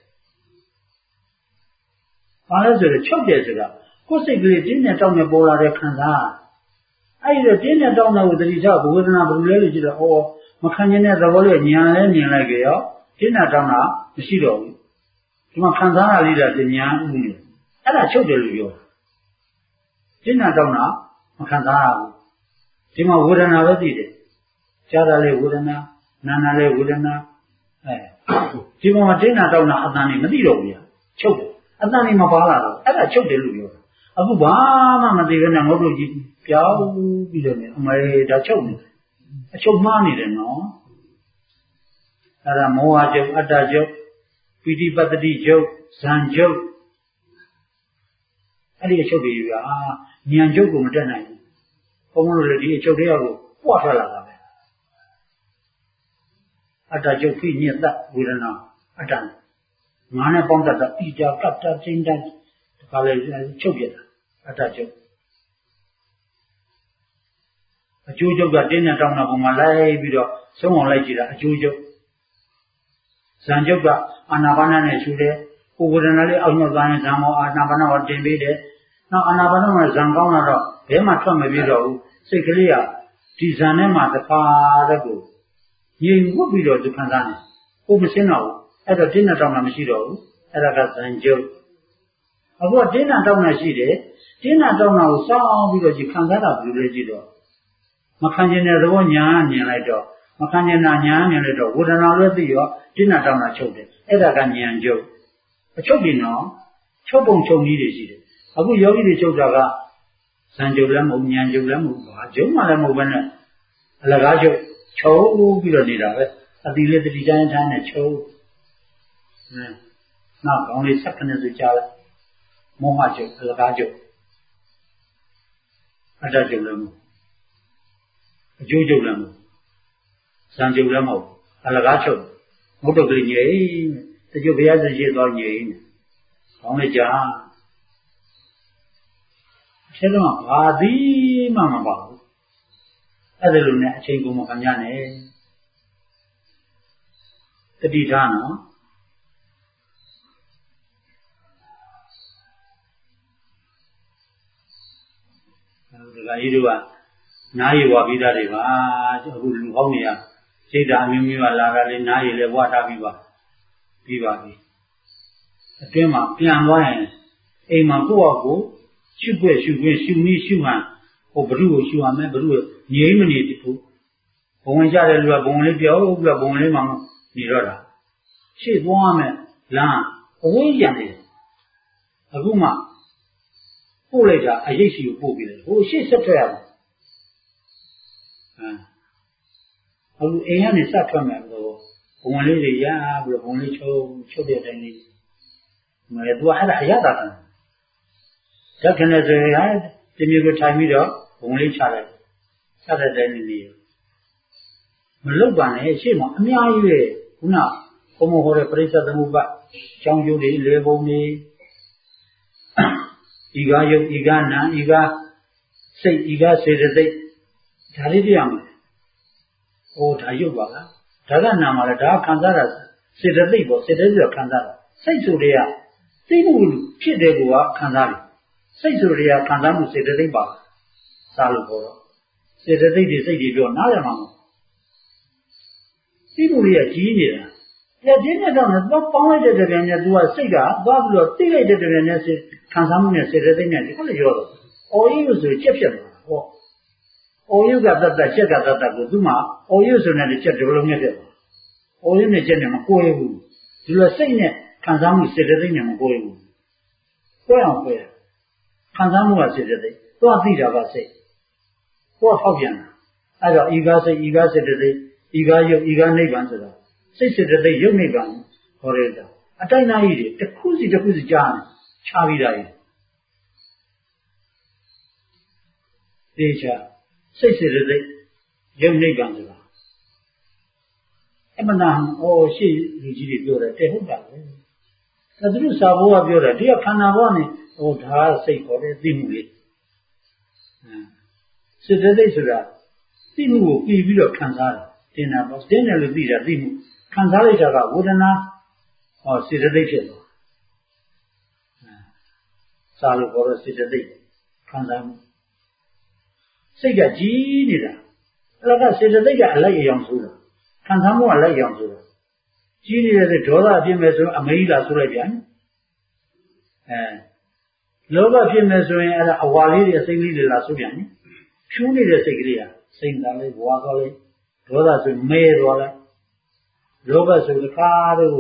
ဘာလဲဆိုတော့ချုပ်တယ်ဆိုတာကိုယ်စိတ်ကလေးတင်းနဲ့တောင်းနဲ့ပေါ်လာတဲ့ခံစားအဲ့ဒီတင်းနဲ့တောင်းတဲ့ကိုတတိချဝေဒနာဘယ်လိုလဲလို့ကြည့်တော့ဩမခံကျင်တဲ့သဘောလေးညာလဲမြင်လိုက်ကြရောတင်းနဲ့တောင်းတာမရှိတော့ဘူးဒီမှာခံစားရလေးတာညာဥနေအဲ့ဒါချုပ်တယ်လို့ပြောတင်းနဲ့တောင်းတာမခံစားရဘူးဒီမှာဝေဒနာပဲသိတယ်ကြားတာလေဝေဒနာနာနာလေဝေဒနာအဲဒီမှာတင်းနဲ့တောင်းတာအတန်နေမသိတော့ဘူးချုပ်တယ်အတန်ကြီးမပါလာတော့အဲ့ဒါချုပ်တယ်လို့ပြောတာအခုဘာမှမသိဘဲနဲ့ငုတ်လို့ကြီးပြောင်းပြီးတော့အမေဒါချုပ်နေအချုပ်မှားနေတယ်နော်အဲ့ဒါမောဟချုပ်အတ္တချုပ်ပိဋိပတ္တိချုပ်ဇံချုပ်အဲ့ဒီအချုပ်တွေကြီးကအာဉာဏ်ချုပ်ကိုမတက်နိုင်ဘူးဘုန်းဘုန်းတို့လည်းဒီအချုပ်တရားကိုပွားထွက်လာတာပဲအတ္တချုပ်ဖိညက်တဝေဒနာအတ္တငါနဲ့ပေါင်းတတ်တာဣကြကတ္တချင်းတန်းဒီကလေးချုပ်ပြတာအတ္တချုပ်အကျိုးချုပ်ကတင်းနဲ့တောင်းတာပုံမှာလိုက်ပြီးတော့ဆုံးအောင်လိုက်ကြည့်တာအကျိုးချုပ်ဇံချုပ်ကအာနာပါနနဲ့ရှုတယ်ကိုယ်ဝေဒနာလေးအောက်ညောက်သွားရင်ဇံမောအာနာပါနကိုတင်ပေးတယ်နောက်အာနာပါနမှာဇံကောင်းလာတော့ဘဲမှထွက်မပြေတော့ဘူးစိတ်ကလေးကဒီဇံထဲမှာတစ်ခါတည်းကိုငြိမ်ဝတ်ပြီးတော့သူခံစားနေကိုမစင်းတော့ဘူးအဲ့တော့တင်းနဲ့တောင်းတာမရှိတော့ဘူးအဲ့ဒါကဇံကျုပ်အခုကတင်းနဲ့တောင်းတာရှိတယ်တင်းနဲ့တောင်းတာကိုစောင်းပြီးတော့ဒီခံစားတာဘယ်လိုလဲကြည့်တော့မခံကျင်တဲ့သဘောညာမြင်လိုက်တော့မခံကျင်တာညာမြင်လိုက်တော့ဝေဒနာလည်းသိရောတင်းနဲ့တောင်းတာချုပ်တယ်အဲ့ဒါကဉာဏ်ကျုပ်အချုပ်ပြီနော်ချုပ်ပုံချုပ်နည်းတွေရှိတယ်အခုယောဂီတွေချုပ်တာကဇံကျုပ်လည်းမဟုတ်ဉာဏ်ကျုပ်လည်းမဟုတ်ဘာကျုပ်မှလည်းမဟုတ်ဘဲနဲ့အလကားချုပ်抽比了你了呗，啊，地里的地家人谈的抽，嗯，那讲的啥可能是假了，魔法酒是假酒，啊，这酒了么？酒酒了么？三酒了么？啊，那假酒，我都给你，这就不要这些多你，讲的假，现在嘛，把地慢慢把。အဲ့ဒါလိုနဲ့အချိန်ကုန်မခံကြနဲ့တတိထားနော်ဒီကကြီးတို့ကနားရည်ဝပြီးသားတွေပါအခုလူဟောင်းတွေကစိတ်ဓာတ်အမျိုးမျိုးကလာတာလေနားရည်လည်းဝထားပြီးပါပြီးပါပြီအတွင်းမှာပြန်သွားရင်အိမ်မှာကိုယ့်အကိုရှုပ်ွက်ရှုပ်ွက်ရှုနည်းရှုဟန်ဟိုဘုရုကိုရှုရမယ်ဘုရုငြိမ်းမနေဘူးဘုံဝင်ကြတဲ့လူကဘုံလေးပြောပြီးတော့ဘုံလေးမှနေတော့တာရှေ့သွားမယ်လမ်းအဝေးရနေတယ်အခုမှပို့လိုက်တာအရေးရှိကိုပို့ပြီးတယ်ဟိုရှေ့ဆက်ထွက်ရမယ်အဲအခုအိမ်ကနေဆက်ထွက်မယ်ဆိုဘုံလေးတွေရပြီးတော့ဘုံလေးချုပ်ချုပ်တဲ့အတိုင်းလေးမဲသူကအဲ့ဒါအရသာတယ်ဓာတ်ခနဲ့ဆိုရင်ဒီမျိုးကိုထိုင်ပြီးတော့ဘုံလေးချလိုက်ချတဲ့တိုင်းလေးမလုတ်ပါနဲ့ရှေ့မှာအများကြီးပဲခုနဘုံမဟောတဲ့ပရိစ္ဆေသမုပ္ပါကျောင်းကျိုးတွေလေပုံတွေဤကားယုတ်ဤကားနာဤကားစိတ်ဤကားစေတသိက်ဒါလေးပြရမယ်ဟိုဒါယုတ်ပါလားဒါကနာမှာလဲဒါခံစားတာစေတသိက်ပေါ့စေတသိက်ခံစားတာစိတ်ဆိုတဲ့ကသိမှုဖြစ်တဲ့ကောခံစားတယ်စိတ်ဆိုတဲ့ကခံစားမှုစေတသိက်ပါစားလို့ပြောတော့စေတသိက်တွေစိတ်တွေပြောနားရမှာမဟုတ်သိမှုတွေကကြီးနေတာပြည့်ပြည့်နဲ့တော့တော့ပေါင်းလိုက်တဲ့တကယ်နဲ့ तू ကစိတ်ကသွားပြီးတော့သိလိုက်တဲ့တကယ်နဲ့ခံစားမှုနဲ့စေတသိက်နဲ့ဒီကလည်းရောတော့အော်ရုပ်ဆိုချက်ဖြစ်သွားဟောအော်ရုပ်ကတတ်တတ်ချက်ကတတ်တတ်ကိုသူမှအော်ရုပ်ဆိုတဲ့ချက်ဒီလိုမျိုးဖြစ်သွားအော်ရုပ်နဲ့ချက်နဲ့မကိုယ်ဘူးဒီလိုစိတ်နဲ့ခံစားမှုစေတသိက်နဲ့မကိုယ်ဘူးကိုယ်အောင်ကိုယ်ခံစားမှုကစေတသိက်သွားသိတာကစိတ်ကိုယ်ဖောက်ပြန်တာအဲ့တော့ဤကားစိတ်ဤကားစေတသိက်ဤကားယုတ်ဤကားနိဗ္ဗာန်ဆိုတာစိတ်စေတသိက်ယုတ်နိဗ္ဗာန်ဟောရတာအတိုင်းသားကြီးတွေတစ်ခုစီတစ်ခုစီကြားနေခြားပြီးတာကြီးသေချာစိတ်စေတသိက်ယုတ်နိဗ္ဗာန်ဆိုတာအမှန်တန်ဟောရှိလူကြီးတွေပြောတယ်တဲ့ဟုတ်တာပဲဒါသူတို့စာဘောကပြောတယ်ဒီကခန္ဓာဘောနဲ့ဟိုဒါစိတ်ခေါ်တဲ့သိမှုလေးစေတသိက်ဆိုတာသိမှုကိုပြီးပြီးတော့ခံစားတယ်တင်တာပေါ့တင်းတယ်လို့သိတာသိမှုခံစားလိုက်တာကဝေဒနာဟောစေတသိက်ဖြစ်သွားစာလို့ခေါ်တော့စေတသိက်ခံစားမှုစိတ်ကကြီးနေတာအဲ့ဒါကစေတသိက်ကအလိုက်အယောင်ဆိုတာခံစားမှုကအလိုက်အယောင်ဆိုတာကြီးနေတဲ့ဒေါသဖြစ်မယ်ဆိုအမေကြီးလာဆိုလိုက်ပြန်အဲလောဘဖြစ်မယ်ဆိုရင်အဲ့ဒါအဝါလေးတွေအစိမ့်လေးတွေလာဆိုပြန်ဖြူးနေတဲ့စိတ်ကလေးကစိတ်သားလေးဘွားသွားလေးဒေါသဆိုမဲသွားလိုက်လောဘဆိုတခါတော့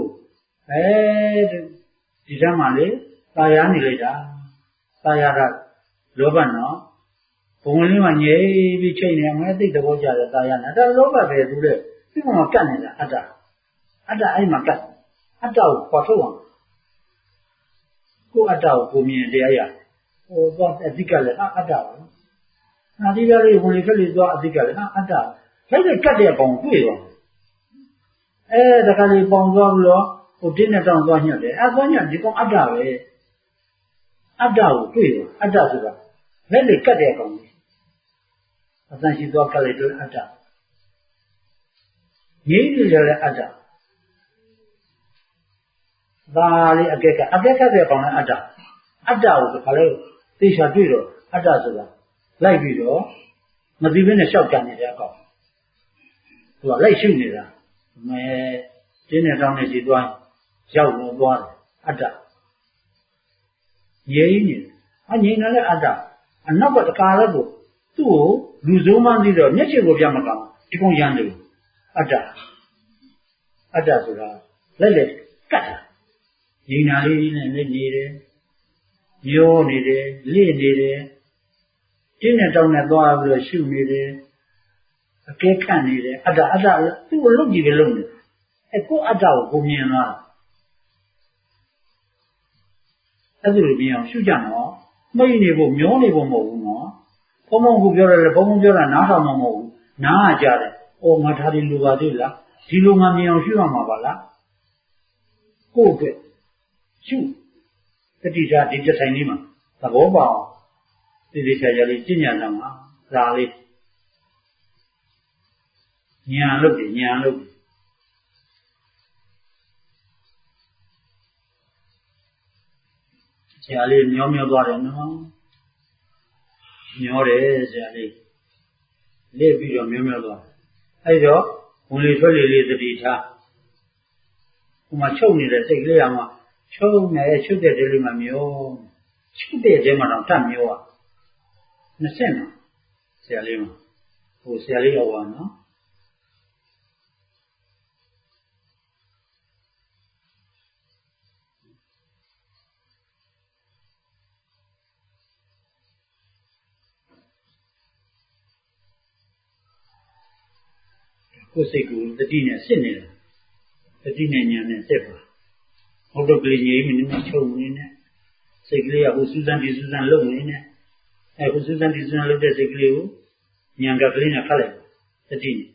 အဲဒီတမ်းမှလေတာယာနေလိုက်တာတာယာကလောဘနော်ဘုံလေးမှငြိပြီးချိန်နေမှသိတဲ့ဘောကြတယ်တာယာနဲ့ဒါလောဘပဲသူတဲ့ဒီမှာကတ်နေတာအတ္တအတ္တအဲ့မှာကတ်အတ္တကိုပေါ်ထုတ်အောင်ကိုယ်အတ္တကိုကိုမြင်တရားရဟိုသွားအဓိကလည်းအတ္တပါအဓိကလေးဝင်လေးကလေးသွားအဓိကလည်းအတ္တလိုက်တဲ့ကတ်တဲ့ပုံတွေ့သွားအဲတခါလေးပေါင်သွားပြီးတော့ဟိုတင်းနဲ့တောင်းသွားညှက်တယ်အဲသွားညှက်ဒီကောင်အတ္တပဲအတ္တကိုတွေ့သွားအတ္တဆိုတာလက်လေးကတ်တဲ့ကောင်အတန်ရှိသွားကတ်လိုက်တော့အတ္တငြိမ့်နေကြတဲ့အတ္တဒါလေးအကဲကအကဲကတဲ့ကောင်လည်းအတ္တအတ္တကိုတခါလေးသိချာတွေ့တော့အတ္တဆိုတာလိုက်ပြီးတော့မသိဘဲနဲ့ရှောက်ကြနေတဲ့အကောင်သူကလိုက်ရှုနေတာမဲတင်းနဲ့တောင်းနေကြည့်သွားရောက်လို့သွားတယ်အတ္တငြိမ့်နေအငြိမ့်တဲ့အတ္တအနောက်ကတကားလည်းကိုသူ့ကိုလူစုံမှန်းပြီးတော့မျက်ခြေကိုပြမကောင်းဒီကောင်ရန်တယ်အတ္တအတ္တဆိုတာလက်လက်ကတ်တာငြိမ့်နာလေးနဲ့လက်နေတယ်မျောနေတယ်လေ့နေတယ်တင်းနဲ့တောင်းနဲ့သွားပြီးတော့ရှုနေတယ် a Kekan is other other two look you alone. A poor adult whom you know. As will be on Sujano, may never know never more. Pomo who you're a Pomo you're another Momo, Na Jare, or Matari Luvadilla, Silumani on Shuamavala. Go to it. Shoot. The teacher did just a name. The Boba. The teacher Jinyanama, Rally. Nyan look, Nyan look. Sally, Yomio Garden. Yore, Sally. Live your Mumio. I do only totally leave the teacher. Whom I showed me the Sigliama. Show me a sugar delimamio. Should be a demon of Tamio. Nasema, Sally. Who Sally or one, no? Kusiku, the dinner sinner. The dinner and Sepa. Although Glenny in the show in it. Seglia, who Susan is Susan Low in it. I was Susan is Susan Low as a glue. Yanga Glina Caleb. The dinner.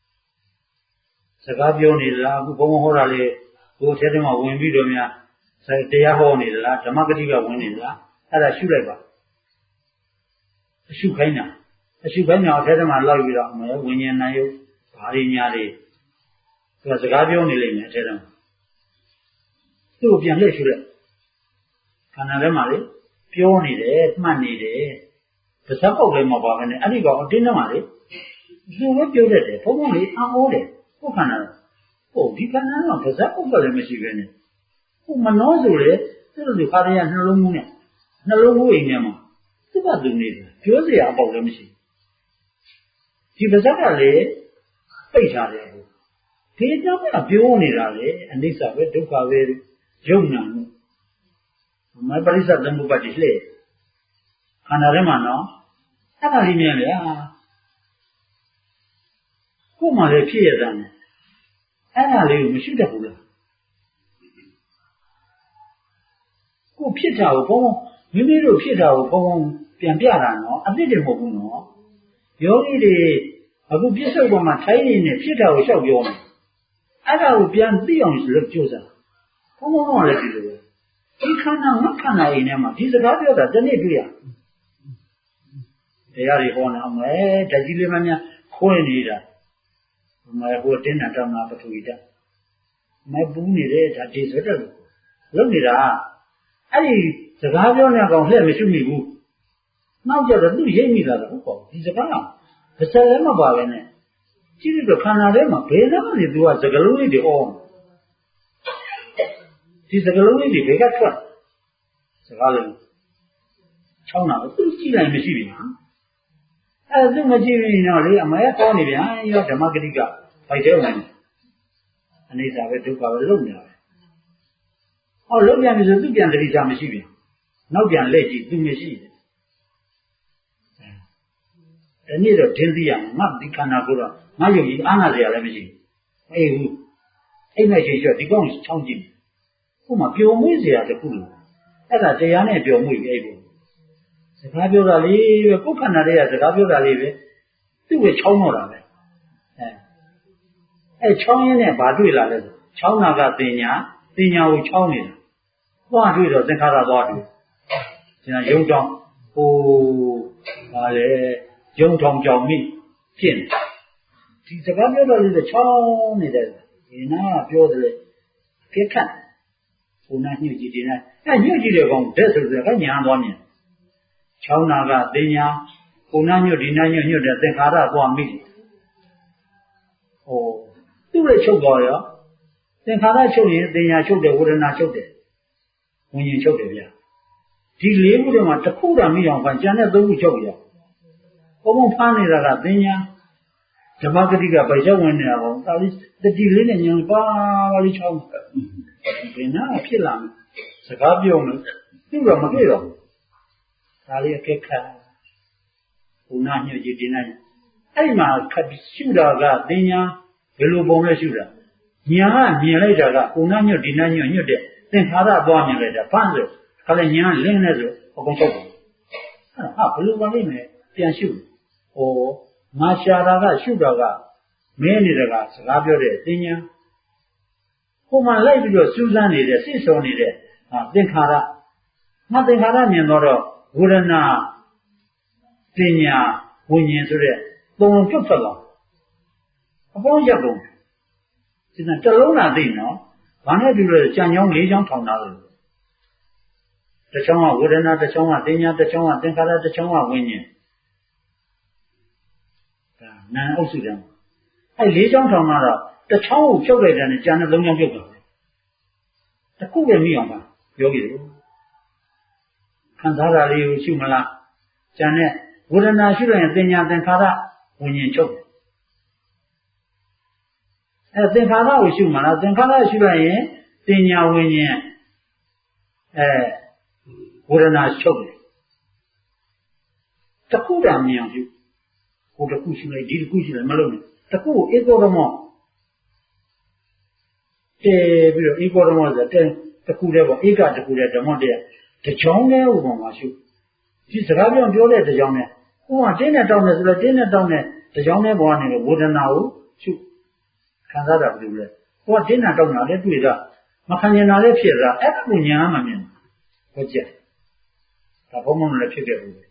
Sagabion is la, who Horale, who tell him of when we do ya. Say, they are horny, la, the Magadiga winning la, at a shoe labor. A shoe kaina. A shoe kaina, I'll tell them I love you, when you're nail. Parignari was a guardian in it. Two of young leisure. Canadamari, Pioni de, money de. The supper game of an Adigo dinner money. You were built it, for only a old. Who can I? Oh, you can not the supper for the Michigan. Who manozule, still the Parian Nalumuna. Nalu in Yama. The Badunid, purely about the machine. She was a Payare. They don't have Pionirale, and this are very took away Jumnan. My buddies are the Mubadi slave. Anaramano, Analinia. Whom are they peer than? Anali, Mishidapula. Who Pita Bone, you need to Pita Bone, Piampiano, a little more. You only the I would be so much tiny in a pit I will show you. I will be on beyond the Joseph. Come on, let you do it. He cannot not can I in Emma. He's a guardian that the Nebria. They are on a way, the Gilimania, Coinida. My poor dinner done up to eat. My boony red at this little. Look at that. I, the guardian are going to let me to me. Now you're a new Jamie. He's a guy. The Salema Bavene. She is the Canarema, Pena, you do as a gallery the own. She's a gallery the Vegatron. Sagalin. Chona, she like Machine. As the Machine, I'm a pony behind you, the Magadiga, by German. And it's a way to cover Lumia. Oh, Lumian is a Lumian that is a machine. No young lady, do machine. The need of Tindia, not the Canagura, now you eat Anna the Alamiji. Hey, who? Ain't I sure the guns changing? Whom a pure music at the pool. As I say, I need your movie able. The Fabiola leave, a Pucanare, the Fabiola leave, do a chonora. A chong in a Baduila, Chonaga Dina, Dina with Chomina. One reader, the Carabadi. You don't, oh, Young Tom John me, Pin. Tis a Gabriel is a charm, it is. In our purely Pekan. Who not knew Gidina. And you did a wrong death of the Ganyan one. Chaunaga, Dina, who not knew Dina knew that the Hara one minute. Oh, do a choke lawyer. Then Hara showed you, Dina showed the wooden not showed it. When you showed it, yeah. Did live with them at the Kura Mion, but Janet don't show you. Come funny that Dina, the Magadiga by Joan, that is the dealing in young Bali Chong. Now, Killam, Sagabion, you were Magiro. Talia Keka, who not knew you deny. အဲ့မှာရှုတာကသင်ညာဘယ်လိုပုံလဲရှုတာညာကမြင်လိုက်တာကကိုနာညွတ်ဒီနာညွတ်ညွတ်တဲ့သင်္ခါရသွားမြင်လိုက်တာဘာလို့ခါလဲညာလင်းနေဆိုအကုန်ချုပ်တယ်ဟာဘယ်လိုပါလိမ့်မယ်ပြန်ရှုဟောငါရှာတာကရှုတာကမင်းနေတာကစကားပြောတဲ့သင်ညာဟိုမှာလိုက်ပြီးတော့စူးစမ်းနေတဲ့စိတ်ဆောနေတဲ့ဟာသင်္ခါရငါသင်္ခါရမြင်တော့ဝေဒနာပညာဝိညာဉ်ဆိုတဲ့သုံးလုံးပြုတ်ထွက်လာအပေါင်းရက်ကုန်ဒီကတလုံးလာသိနော်ဘာနဲ့တူလဲကြံကြောင်း၄ချောင်းထောင်တာလို့တစ်ချောင်းကဝေဒနာတစ်ချောင်းကပညာတစ်ချောင်းကသင်္ခါရတစ်ချောင်းကဝိညာဉ်ဒါနာအုပ်စုတယ်အဲ၄ချောင်းထောင်တာတော့တစ်ချောင်းကိုဖြုတ်လိုက်တယ်နဲ့ကြံတဲ့သုံးချောင်းပြုတ်သွားတယ်တခုပဲမိအောင်ပါပြောကြည့်တယ်ခံစားတာလေးကိုရှုမလားကျန်တဲ့ဝေဒနာရှုလိုက်ရင်သင်ညာသင်္ခါရဝိညာဉ်ချုပ်တယ်အဲသင်္ခါရကိုရှုမလားသင်္ခါရရှုလိုက်ရင်သင်ညာဝိညာဉ်အဲဝေဒနာချုပ်တယ်တခုတည်းမြင်အောင်ရှုဟိုတခုရှုလိုက်ဒီတခုရှုလိုက်မလုပ်နဲ့တခုကိုဧကောဓမောတဲပြီးတော့ဧကောဓမောဆိုတဲ့တခုတည်းပေါ့ဧကတခုတည်းဓမ္မတည်းတကြောင်းနဲ့ဥပမာရှုဒီစကားပြောပြောတဲ့တကြောင်းနဲ့ဥပမာတင်းနဲ့တောင်းတယ်ဆိုတော့တင်းနဲ့တောင်းတဲ့တကြောင်းနဲ့ဘောကနေဝေဒနာကိုရှုခံစားတာဘယ်လိုလဲဟိုကတင်းနဲ့တောင်းတာလည်းတွေ့တာမခံကျင်တာလည်းဖြစ်တာအဲ့ဒါကိုညာမှမြင်ဟုတ်ကြဒါဘုံဘုံလည်းဖြစ်ခဲ့ဘူး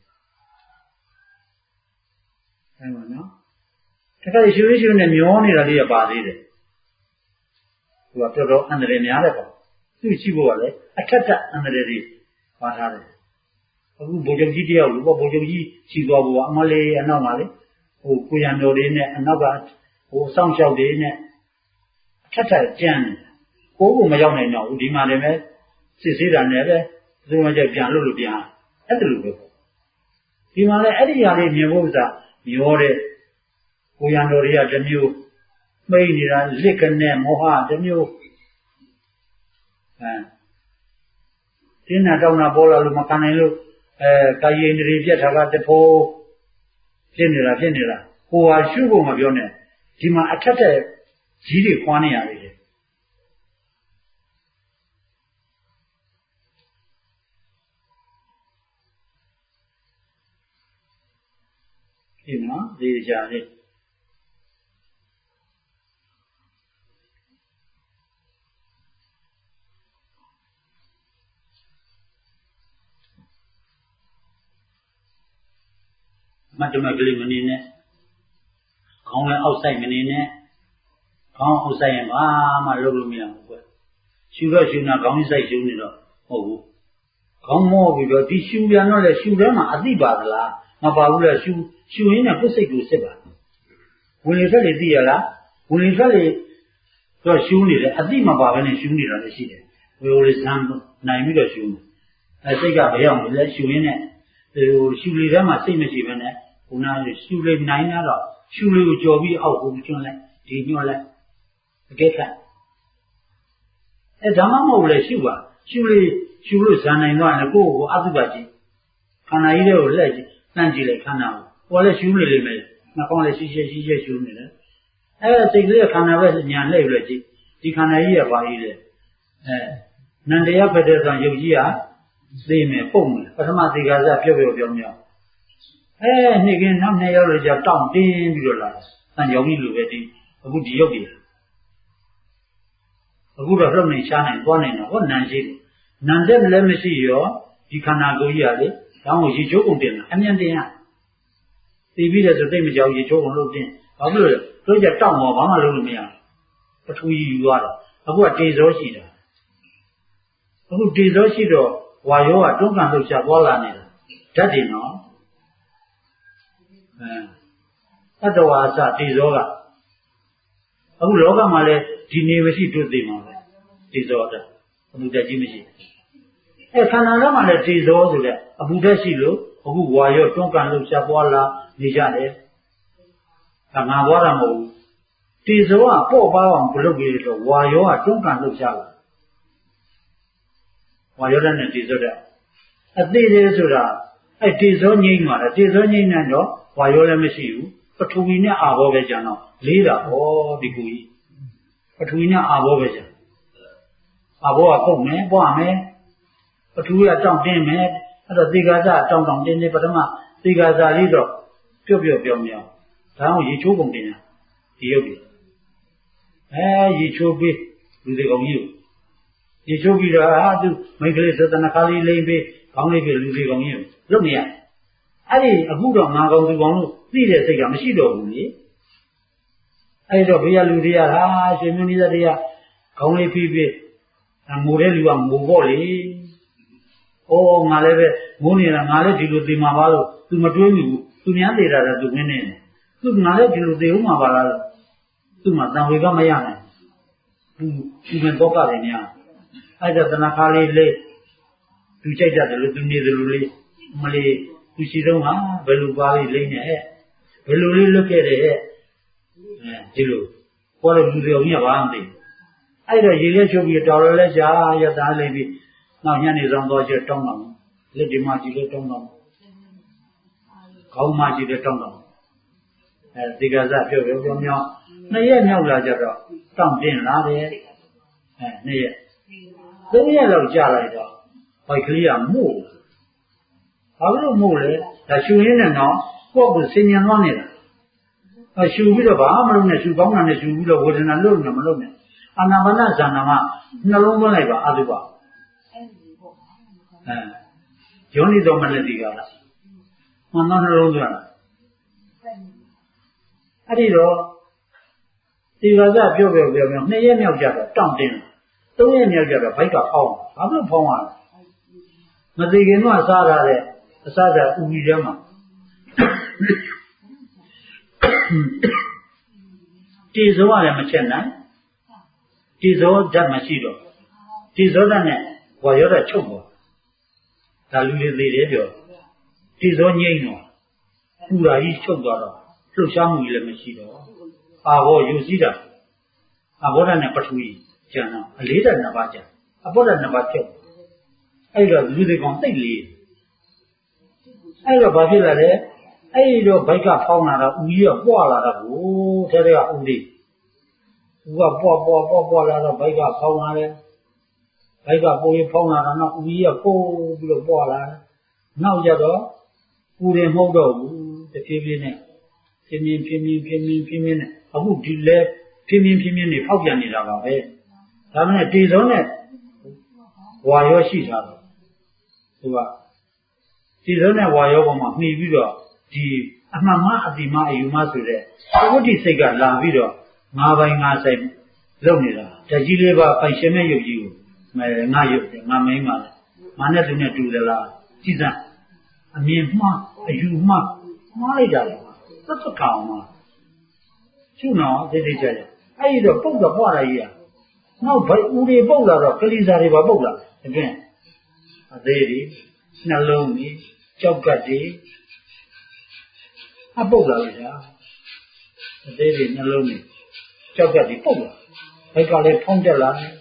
အဲ့မှာနော်တခါရှုရရှုနဲ့မျောနေတာလေးရပါသေးတယ်သူကတော်တော်အန္တရာယ်များတယ်ပေါ့သူရှိဖို့ကလည်းအထက်ထအန္တရာယ်တွေပါထားတယ်အခုဘုံချုပ်ကြီးတယောက်လို့ပေါ့ဘုံချုပ်ကြီးရှိသွားဖို့ကအမလေးအနောက်မှာလေဟိုကိုရံတော်လေးနဲ့အနောက်ကဟိုစောင့်ရှောက်တွေနဲ့အထက်ထကြမ်းတယ်ကိုယ်ကမရောက်နိုင်တော့ဘူးဒီမှာလည်းပဲစစ်ဆေးတာနဲ့ပဲသူ့မကြိုက်ပြန်လို့လို့ပြန်အဲ့ဒါလိုပဲဒီမှာလည်းအဲ့ဒီဟာလေးမြင်ဖို့ဥစားမျောတဲ့ကိုရံတော်တွေကတစ်မျိုးမိတ်နေတာလစ်ကနေမောဟတစ်မျိုးအဲတင်းနာတောင်းတာပေါ်လာလို့မခံနိုင်လို့အဲကာယိန္ဒြေပြတ်တာကတဖို့ဖြစ်နေတာဖြစ်နေတာကိုဟာရှုဖို့မပြောနဲ့ဒီမှာအထက်တဲ့ကြီးတွေခွာနေရလေဒီနော်ဒီကြလေးမတ်တမကလေးမနေနဲ့ခေါင်းလည်းအောက်ဆိုင်မနေနဲ့ခေါင်းအောက်ဆိုင်ရင်ဘာမှလုပ်လို့မရဘူးကွရှူတော့ရှူနာခေါင်းဆိုင်ရှူနေတော့ဟုတ်ဘူးခေါင်းမောပြီးတော့ဒီရှူပြန်တော့လေရှူထဲမှာအသိပါသလားမပါဘူးလေရှူရှူရင်းနဲ့ကိုယ်စိတ်ကိုစစ်ပါဝင်လေထွက်လေသိရလားဝင်လေထွက်လေတော့ရှူနေတယ်အသိမပါဘဲနဲ့ရှူနေတာလည်းရှိတယ်ဝေဝေစမ်းနိုင်ပြီးတော့ရှူနေအဲစိတ်ကဘယ်ရောက်လဲရှူရင်းနဲ့ဟိုရှူလေထဲမှာစိတ်မရှိဘဲနဲ့ခုနကရှူလေနိုင်တော့ရှူလေကိုကြော်ပြီးအောက်ကိုကျွန်းလိုက်ဒီညွှန်လိုက်အကဲခတ်အဲဒါမှမဟုတ်လေရှူပါရှူလေရှူလို့ဇာနိုင်တော့လည်းကိုယ့်ကိုအတုပါကြည့်ခန္ဓာကြီးတွေကိုလက်ကြည့်တန်းကြည့်လိုက်ခန္ဓာကိုဟောလည်းရှူနေလိမ့်မယ်နှာခေါင်းလည်းရှိရှိရှိရှိရှူနေတယ်အဲစိတ်ကလေးခန္ဓာပဲညာလှည့်ပြီးကြည့်ဒီခန္ဓာကြီးကဘာကြီးလဲအဲနန္တရားဖြစ်တဲ့ဆိုရုပ်ကြီးကသိမယ်ပုံမယ်ပထမသေခါစပြုတ်ပြုတ်ပြောင်းပြောင်းအဲနေ့ကင်းနောက်နှစ်ရောက်လို့ကြာတောင့်တင်းပြီးတော့လာတန်ကြောင်ကြီးလိုပဲဒီအခုဒီရုပ်ကြီးအခုတော့လှုပ်နေရှားနိုင်သွားနိုင်တော့ဟောနန်ရှိတယ်နန်တဲ့လည်းမရှိရောဒီခန္ဓာကိုယ်ကြီးကလေတောင်းကိုရေချိုးကုန်တင်တာအမြန်တင်ရသိပြီးတယ်ဆိုသိမကြောက်ရေချိုးကုန်လို့တင်ဘာဖြစ်လို့လဲတို့ကြတောင့်တော့ဘာမှလုပ်လို့မရပထူကြီးယူသွားတာအခုကတေဇောရှိတာအခုတေဇောရှိတော့ဝါယောကတွန်းကန်လှုပ်ရှားသွားလာနေတာဓာတ်တွေနော်အဲတတဝါစတေဇောကအခုလောကမှာလည်းဒီနေမရှိတို့သိမှာပဲတေဇောတာအမှုတက်ကြီးမရှိအဲခန္ဓာထဲမှာလည်းတေဇောဆိုတဲ့အမှုတက်ရှိလို့အခုဝါရောတွန်းကန်လှုပ်ရှားသွားလာနေကြတယ်ဒါငါသွားတာမဟုတ်ဘူးတေဇောကပေါ့ပါအောင်ပြုလုပ်ပြီးတော့ဝါရောကတွန်းကန်လှုပ်ရှားလာဝါရောတဲ့တေဇောတဲ့အသေးသေးဆိုတာအဲတေဇောငိမ့်သွားတယ်တေဇောငိမ့်နေတော့ဝါရောလည်းမရှိဘူးခပထဝီနဲ့အာဘောပဲကြံတော့လေးတာဟောဒီကူကြီးပထဝီနဲ့အာဘောပဲကြံအာဘောကပုတ်မယ်ပွားမယ်ပထဝီကတောင့်တင်းမယ်အဲ့တော့သေကာစတောင့်တောင့်တင်းတင်းပထမသေကာစလေးတော့ပြုတ်ပြုတ်ပြောင်းပြောင်းဒါအောင်ရေချိုးကုန်တင်တာဒီရုပ်ကြီးအဲရေချိုးပြီးလူတွေကောင်ကြီးရေချိုးပြီးတော့ဟာသူမိန်းကလေးသတ္တနာခါလေးလိမ့်ပြီးခေါင်းလေးပြီးလူတွေကောင်ကြီးလုပ်နေရအဲ့ဒီအခုတော့ငါကောင်သူကောင်လို့သိတဲ့စိတ်ကမရှိတော့ဘူးလေအဲ့တော့ဘေးကလူတွေကဟာရှင်မင်းကြီးတွေကခေါင်းလေးပြီးပြီးငိုတဲ့လူကငိုပေါ့လေဩငါလည်းပဲငိုနေတာငါလည်းဒီလိုသိမှာပါလို့သူမတွေးမိဘူးသူများသေးတာတော့သူမင်းနေတယ်သူငါလည်းဒီလိုသိဦးမှာပါလားသူမှတန်ဝေကမရနိုင်ဘူးသူမတော့ကလည်းများအဲ့ဒါတဏှာလေးလေးသူကြိုက်ကြတယ်လို့သူနေတယ်လို့လေးမလေးသူရှိတော့ဟာဘယ်လိုပါလေးလိမ့်နေဟဲ့ဘယ်လိုလေးလွတ်ခဲ့တယ်ဟဲ့အဲဒီလိုပေါ်လို့လူတွေအောင်ရပါမသိအဲ့တော့ရေလေးချုပ်ပြီးတော်တော်လေးကြာရသားလေးပြီးနောက်ညနေဆောင်တော့ကျတောင်းတော့လက်ဒီမကြီးလေးတောင်းတော့ခေါင်းမကြီးလေးတောင်းတော့အဲဒီကစားပြောပြောပြောမြောင်းနှစ်ရက်မြောက်လာကြတော့တောင့်တင်းလာတယ်အဲနှစ်ရက်သုံးရက်လောက်ကြာလိုက်တော့ဘိုက်ကလေးကမို့ဘာလို့မို့လဲဒါရှူရင်းနဲ့တော့ကိုယ့်ကိုစင်ញံသွားနေတာအရှူပြီးတော့ဘာမှမလုပ်နဲ့ရှူကောင်းတာနဲ့ရှူပြီးတော့ဝေဒနာလွတ်နေမလုပ်နဲ့အာနာပါနဇာနာမှာနှလုံးသွင်းလိုက်ပါအတုပါအဲယောနိတော်မနတိကလားမနနှလုံးသွင်းလားအဲ့ဒီတော့ဒီကစားပြောပြောပြောပြောနှစ်ရက်မြောက်ကြတော့တောင့်တင်းသုံးရက်မြောက်ကြတော့ဘိုက်ကဖောင်းဘာလို့ဖောင်းရလဲမသိခင်ကစားရတဲ့အစားစားဥပီထဲမှာဒီဇောရတယ်မချက်နိုင်ဒီဇောဓာတ်မရှိတော့ဒီဇောဓာတ်နဲ့ဝါရောဓာတ်ချုပ်သွားဒါလူတွေသေးတယ်ပြောဒီဇောငိမ့်တော့ပူရာကြီးချုပ်သွားတော့လှုပ်ရှားမှုကြီးလည်းမရှိတော့အာဘောယူစည်းတာအဘောဓာတ်နဲ့ပထဝီကျန်တော့အလေးဓာတ်နှစ်ပါးကျန်အဘောဓာတ်နှစ်ပါးချုပ်အဲ့တော့လူတွေကောင်သိလေးအဲ့တော့ဘာဖြစ်လာလဲအဲ့တော့ဘိုက်ကဖောင်းလာတော့ဦးကြီးကပွာလာတော့ဟိုထဲထဲကဦးလေးဦးကပွာပွာပွာပွာလာတော့ဘိုက်ကဖောင်းလာတယ်ဘိုက်ကပိုးရဖောင်းလာတော့နောက်ဦးကြီးကပိုးပြီးတော့ပွာလာတယ်နောက်ကြတော့ဦးတွေမဟုတ်တော့ဘူးတဖြည်းဖြည်းနဲ့ပြင်းပြင်းပြင်းပြင်းပြင်းပြင်းပြင်းပြင်းနဲ့အခုဒီလဲပြင်းပြင်းပြင်းပြင်းနေဖောက်ပြန်နေတာပါပဲဒါမှမဟုတ်တေဇောနဲ့ဝါရောရှိတာတော့သူကဒီလိုနဲ့ဝါရောပေါ်မှာမှီပြီးတော့ဒီအမှန်မှအတိမအယူမဆိုတဲ့ဝိတ္တိစိတ်ကလာပြီးတော့ငါးပိုင်းငါးဆိုင်လုပ်နေတာတကြီးလေးပါပိုင်ရှင်မဲ့ရုပ်ကြီးကိုငါရုပ်တယ်ငါမင်းပါလေငါနဲ့သူနဲ့တူသလားကြည်စမ်းအမြင်မှားအယူမှားမှားလိုက်ကြတယ်သတ်သတ်ကောင်မှာရှုနော်သိသိကြကြအဲ့ဒီတော့ပုတ်တော့ပွားလာကြီးอ่ะနောက်ဘိုက်ဦးတွေပုတ်လာတော့ကလေးစားတွေပါပုတ်လာအပြင်အသေးတွေနှလုံးကြီးကြောက်ကတ်တွေအပုတ်လာပြီဗျာအသေးတွေနှလုံးကြီးကြောက်ကတ်တွေပုတ်လာဘိုက်ကလည်းဖုံးတက်လာတယ်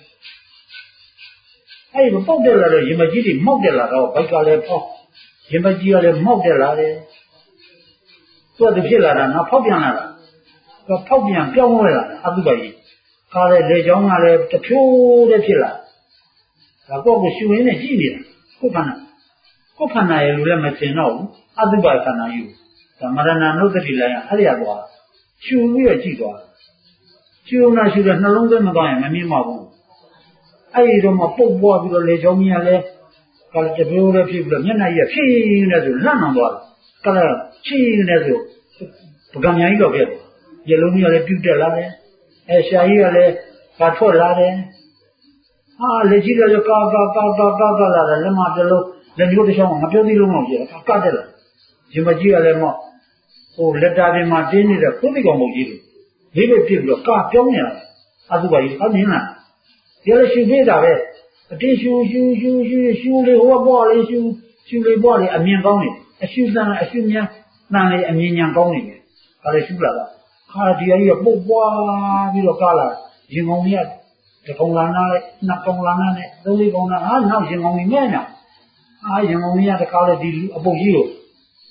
အဲ့ဒီပုတ်တက်လာတော့ရင်မကြီးတွေမောက်တက်လာတော့ဘိုက်ကလည်းဖုံးရင်မကြီးကလည်းမောက်တက်လာတယ်သူကဖြစ်လာတာငါဖောက်ပြန်လာတာသူဖောက်ပြန်ပြောင်းလဲလာအတုပါကြီးခါတဲ့လေချောင်းကလည်းတဖြိုးတည်းဖြစ်လာဒါတော့ကိုရှူရင်းနဲ့ကြည့်နေတာကိုခန္ဓာကိုခန္ဓာရဲ့လူလည်းမသိတော့ဘူးအတုပါခန္ဓာယူဒါမရဏနုဒတိလည်းအဲ့ရသွားရှူပြီးတော့ကြည့်သွားရှူနာရှူတဲ့နှလုံးသွင်းမသွားရင်မမြင်ပါဘူးအဲ့ဒီတော့မှပုတ်ပွားပြီးတော့လေချောင်းကြီးကလည်းကလည်းတဖြိုးတည်းဖြစ်ပြီးတော့မျက်နှာကြီးကဖြင်းနေဆိုလန့်အောင်သွားတယ်ကလည်းချင်းနေဆိုပကံညာကြီးတော့ပြည့်တယ်ရလုံးကြီးကလည်းပြုတ်တက်လာတယ်အဲရှာကြီးကလည်းကထွက်လာတယ်ဟာလက်ကြီးကလည်းကာကာကာကာကာကာလာတယ်လက်မပြလို့လက်မျိုးတစ်ချောင်းငါပြောသေးလုံးတော့ပြည့်ကတ်တက်လာရင်မကြီးကလည်းမော့ဟိုလက်တာတွေမှာတင်းနေတဲ့သုတိကောင်မုတ်ကြီးတွေလေးပဲပြည့်ပြီးတော့ကာပြောင်းနေတာအသုပါကြီးအမြင်လားဒီလိုရှူပေးတာပဲအတင်းရှူရှူရှူရှူရှူလေးဟိုကပွားလေးရှူရှူလေးပွားလေးအမြင်ကောင်းနေအရှူတန်အရှူများတန်လေးအမြင်ညာကောင်းနေတယ်ဒါလည်းရှူလာတာခါဒီအကြီးကပုတ်ပွားပြီးတော့ကားလာရင်ကောင်းကြီးကတကောင်လာနာလိုက်နှစ်ကောင်လာနာနဲ့သုံးလေးကောင်လာဟာနောက်ရင်ကောင်းကြီးမဲ့ညာအာရင်ကောင်းကြီးကတကားလေဒီအပုတ်ကြီးကိုဟ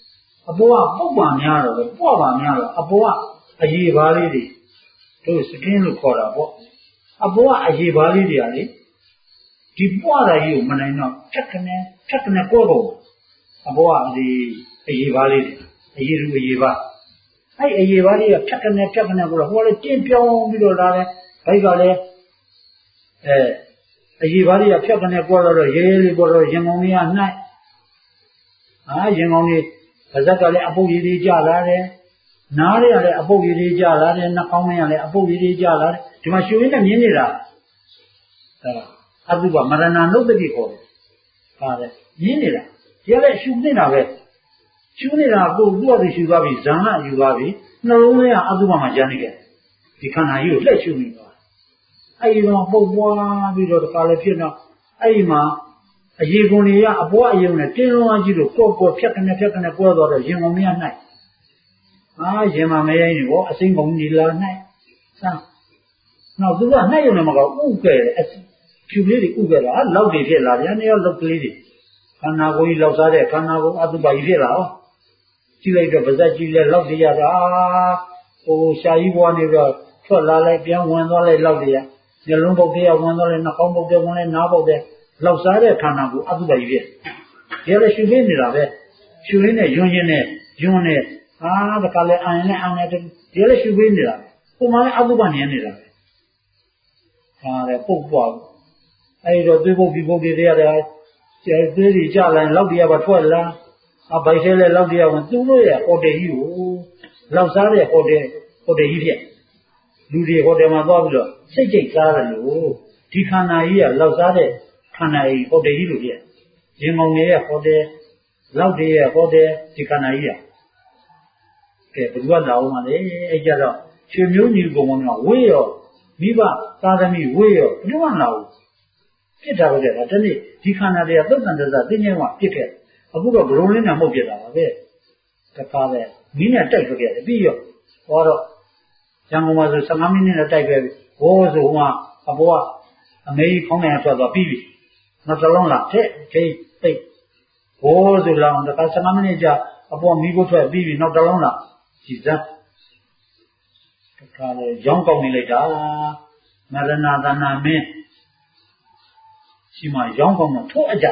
အပေါ်ကပုတ်ပါများတော့ပွားပါများတော့အပေါ်ကအရေပါးလေးတွေတို့စကင်းလို့ခေါ်တာပေါ့အပေါ်ကအရေပါးလေးတွေကလေဒီပွားတာကြီးကိုမနိုင်တော့ဖြတ်ကနေဖြတ်ကနေကိုယ်ကိုအပေါ်ကဒီအရေပါးလေးတွေအရေလူအရေပါးအဲ့အရေပါးလေးကဖြတ်ကနေဖြတ်ကနေကိုယ်ဟိုလည်းတင်းပြောင်းပြီးတော့လာတယ်ဘိုက်ကလည်းအဲအရေပါးလေးကဖြတ်ကနေကိုယ်တော့ရဲရဲလေးကိုယ်တော့ရင်ကုန်လေးကနှိုက်အာရင်ကုန်လေးပါဇက်ကလည်းအပုပ်ရည်လေးကြလာတယ်နားတွေကလည်းအပုပ်ရည်လေးကြလာတယ်နှာခေါင်းထဲကလည်းအပုပ်ရည်လေးကြလာတယ်ဒီမှာရှူရင်းနဲ့မြင်နေတာအဲအတုပမရဏနုပ္ပတိခေါ်တယ်ဟာလေမြင်နေတာဒီကလည်းရှူနေတာပဲရှူနေတာကိုသူ့အတူရှူသွားပြီဇာန်ကယူသွားပြီနှလုံးထဲကအတုပမှာကျန်နေတယ်ဒီခန္ဓာကြီးကိုလှည့်ရှူနေသွားအဲ့ဒီတော့ပုတ်ပွားပြီးတော့တခါလည်းဖြစ်တော့အဲ့ဒီမှာအရေကုန်တွေကအပေါ်အယုံနဲ့တင်းလုံးအကြီးလို့ကိုယ်ကိုဖြတ်ကနေဖြတ်ကနေကွဲသွားတော့ရင်ကုန်မရနိုင်အာရင်မမရိုင်းနေဘောအစိမ့်ကုန်ကြီးလာနိုင်စမ်းနောက်သူကနှိုက်ရုံနဲ့မကောဥကဲတယ်ဖြူလေးတွေဥကဲတာလောက်တွေဖြစ်လာဗျာနေရောလောက်ကလေးတွေခန္ဓာကိုယ်ကြီးလောက်စားတဲ့ခန္ဓာကိုယ်အတုပါကြီးဖြစ်လာဟောကြည့်လိုက်တော့ပါဇက်ကြီးလဲလောက်တွေရတာဟိုရှာကြီးဘွားနေတော့ထွက်လာလိုက်ပြန်ဝင်သွားလိုက်လောက်တွေရညလုံးပုတ်တွေကဝင်သွားလိုက်နှာခေါင်းပုတ်တွေဝင်လိုက်နားပုတ်တွေလောက်စားတဲ့ခန္ဓာကိုအတုပကြီးဖြစ်ဒီလည်းရှုပေးနေတာပဲရှုရင်းနဲ့ယွန်းရင်းနဲ့ယွန်းနဲ့အာတခါလဲအာရင်နဲ့အာနဲ့ဒီလည်းရှုပေးနေတာပုံမှန်လည်းအတုပနေနေတာပဲဟာလေပုတ်ပွားအဲဒီတော့သွေးပုတ်ပြီးပုတ်တွေရတယ်ကျဲသွေးတွေကြလာရင်လောက်တွေကပါထွက်လာအဘိုက်ထဲလဲလောက်တွေကဝင်သူ့လို့ရဟိုတယ်ကြီးကိုလောက်စားတဲ့ဟိုတယ်ဟိုတယ်ကြီးဖြစ်လူတွေဟိုတယ်မှာသွားပြီးတော့စိတ်ကြိတ်စားတယ်လို့ဒီခန္ဓာကြီးကလောက်စားတဲ့ခန္ဓာကြီးဟိုတယ်ကြီးလို့ပြရင်ငုံငယ်ရဲ့ဟိုတယ်လောက်တည်းရဲ့ဟိုတယ်ဒီခန္ဓာကြီးကဲဘယ်သူကလာအောင်မလဲအဲ့ကြတော့ရွှေမျိုးညီကုံကဝေးရောမိဘသာသမီဝေးရောဘယ်သူမှလာဘူးပြစ်တာပဲဒါတနေ့ဒီခန္ဓာတွေကသုတ်တန်တစားသိငယ်မှပြစ်ခဲ့အခုတော့ဘရုံလေးနဲ့မှုတ်ပြတာပါပဲတခါလဲမီးနဲ့တိုက်ခဲ့တယ်ပြီးရောဟောတော့ရန်ကုန်မှာဆိုဆယ်ငါးမိနစ်နဲ့တိုက်ခဲ့ပြီဟိုးဆိုဟိုကအပေါ်ကအမေကြီးခေါင်းနဲ့ထွက်သွားပြီးပြီနောက်တစ်လုံးလာတဲ့ခေးသိဟိုးဆိုလောင်တခါဆယ်ငါးမိနစ်ကြာအပေါ်မီးကိုထွက်ပြီးပြီနောက်တစ်လုံးလာကြည်စမ်းတခါလေရောင်းကောက်နေလိုက်တာမရဏသနာမင်းရှိမှရောင်းကောက်တော့ထိုးအကြ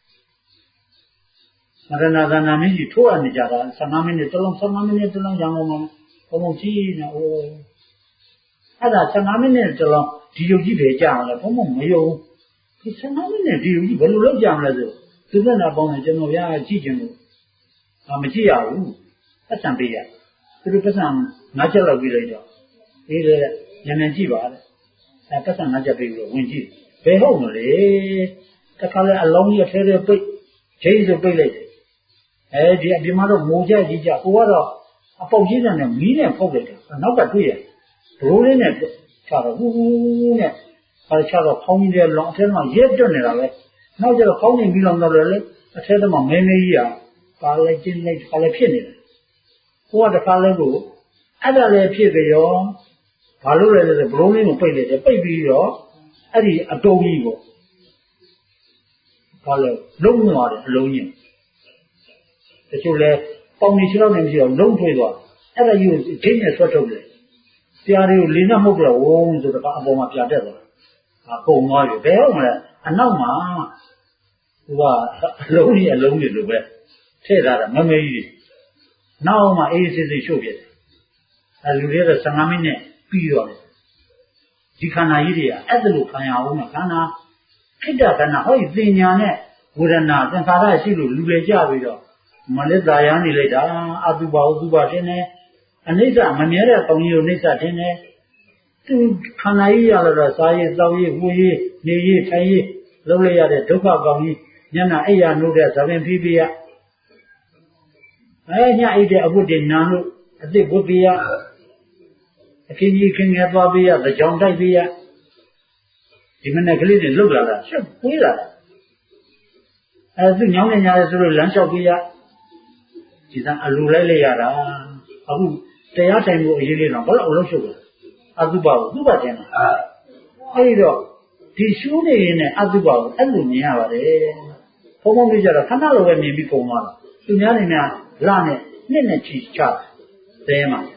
မရဏသနာမင်းကြီးထိုးရနေကြတာဆယ်ငါးမိနစ်တစ်လုံးဆယ်ငါးမိနစ်တစ်လုံးရောင်းကောက်မှာဘုံဘုံကြီးနေအိုးအဲ့ဒါဆယ်ငါးမိနစ်တစ်လုံးဒီယုတ်ကြီးပဲကြာမလဲဘုံဘုံမယုံဒီဆယ်ငါးမိနစ်ဒီယုတ်ကြီးဘယ်လိုလုပ်ကြမလဲဆိုသူကနာပေါင်းတယ်ကျွန်တော်ဗျာကြည့်ချင်လို့အာမကြည့်ရဘူးပတ်စံပေးရသူတို့ပတ်စံငါးချက်လောက်ပြီးလိုက်တော့ဒီလေညနေကြည့်ပါလေအဲပတ်စံငါးချက်ပြီးလို့ဝင်ကြည့်ဘယ်ဟုတ်မလဲတခါလဲအလုံးကြီးအထဲထဲပိတ်ချိန်ဆိုပိတ်လိုက်တယ်အဲဒီအပြင်မှာတော့ငိုကြကြီးကြကိုကတော့အပေါက်ကြီးတဲ့နဲ့မီးနဲ့ဖုတ်လိုက်တယ်နောက်ကတွေ့ရဘရိုးလေးနဲ့ချတော့ဟူးဟူးနဲ့အဲချတော့ခေါင်းကြီးတဲ့လောင်အထဲမှာရက်တွတ်နေတာပဲနောက်ကျတော့ခေါင်းကြီးပြီးလောင်တော့လေအထဲထဲမှာမဲမဲကြီးอ่ะပါလိုက်ချင်းလိုက်ပါလိုက်ဖြစ်နေတယ်ကိုကတခါလဲကိုအဲ့ဒါလည်းဖြစ်ကြရောဘာလို့လဲဆိုတော့ဘရိုးလေးကိုပိတ်လိုက်တယ်ပိတ်ပြီးတော့အဲ့ဒီအတုံးကြီးကိုဘာလဲလုံးသွားတယ်အလုံးကြီးတချို့လဲပေါင်နေချောင်းနေမရှိတော့လုံးထွေးသွားအဲ့ဒါကြီးကိုဒိတ်နဲ့ဆွတ်ထုတ်တယ်ဆရာတွေကိုလေးနဲ့မှုတ်တော့ဝုန်းဆိုတော့အပေါ်မှာပြတ်တက်သွားအကုန်သွားပြီဘယ်ဟုတ်မလဲအနောက်မှာဟိုကအလုံးကြီးအလုံးကြီးလိုပဲထည့်ထားတာမမေးကြီးနောက်မှအေးစစ်စစ်ရှုပ်ပြတယ်အဲလူတွေကဆယ်ငါးမိနစ်ပြီးတော့တယ်ဒီခန္ဓာကြီးတွေကအဲ့ဒါလိုခံရအောင်နဲ့ခန္ဓာခိတ္တခန္ဓာဟောဒီပညာနဲ့ဝေဒနာသင်္ခါရရှိလို့လူတွေကြပြီးတော့မနစ်သာရနေလိုက်တာအတုပါဥတုပါတင်တယ်အနိစ္စမမြဲတဲ့တောင်းကြီးကိုနိစ္စတင်တယ်သူခန္ဓာကြီးရလာတော့စားရည်တောက်ရည်ဝှေးရည်နေရည်ထိုင်ရည်လုံးလိုက်ရတဲ့ဒုက္ခကောင်းကြီးညနာအိယာနိုးတဲ့သဗ္ဗင်ဖိပိယအဲညအိတ်တဲ့အဝတ်တွေနာလို့အသစ်ဝတ်ပိယအခင်းကြီးခင်းငယ်သွားပိယသကြောင်တိုက်ပိယဒီမနေ့ကလေးတွေလုတ်လာတာရှက်ပွေးလာတာအဲသူညောင်းနေကြတယ်ဆိုလို့လမ်းလျှောက်ပိယဒီသာအလူလိုက်လိုက်ရတာအခုတရားထိုင်မှုအရေးလေးတော့ဘယ်လောက်လုံးရှုပ်လဲအတုပါကိုသူ့ဘာတင်လဲအဲဒီတော့ဒီရှုနေရင်လည်းအတုပါကိုအဲ့လိုမြင်ရပါတယ်ဘုံဘုံလေးကြတော့ခဏလိုပဲမြင်ပြီးပုံသွားတာသူများနေများလာနဲ့နှစ်နဲ့ချီချသဲမှာ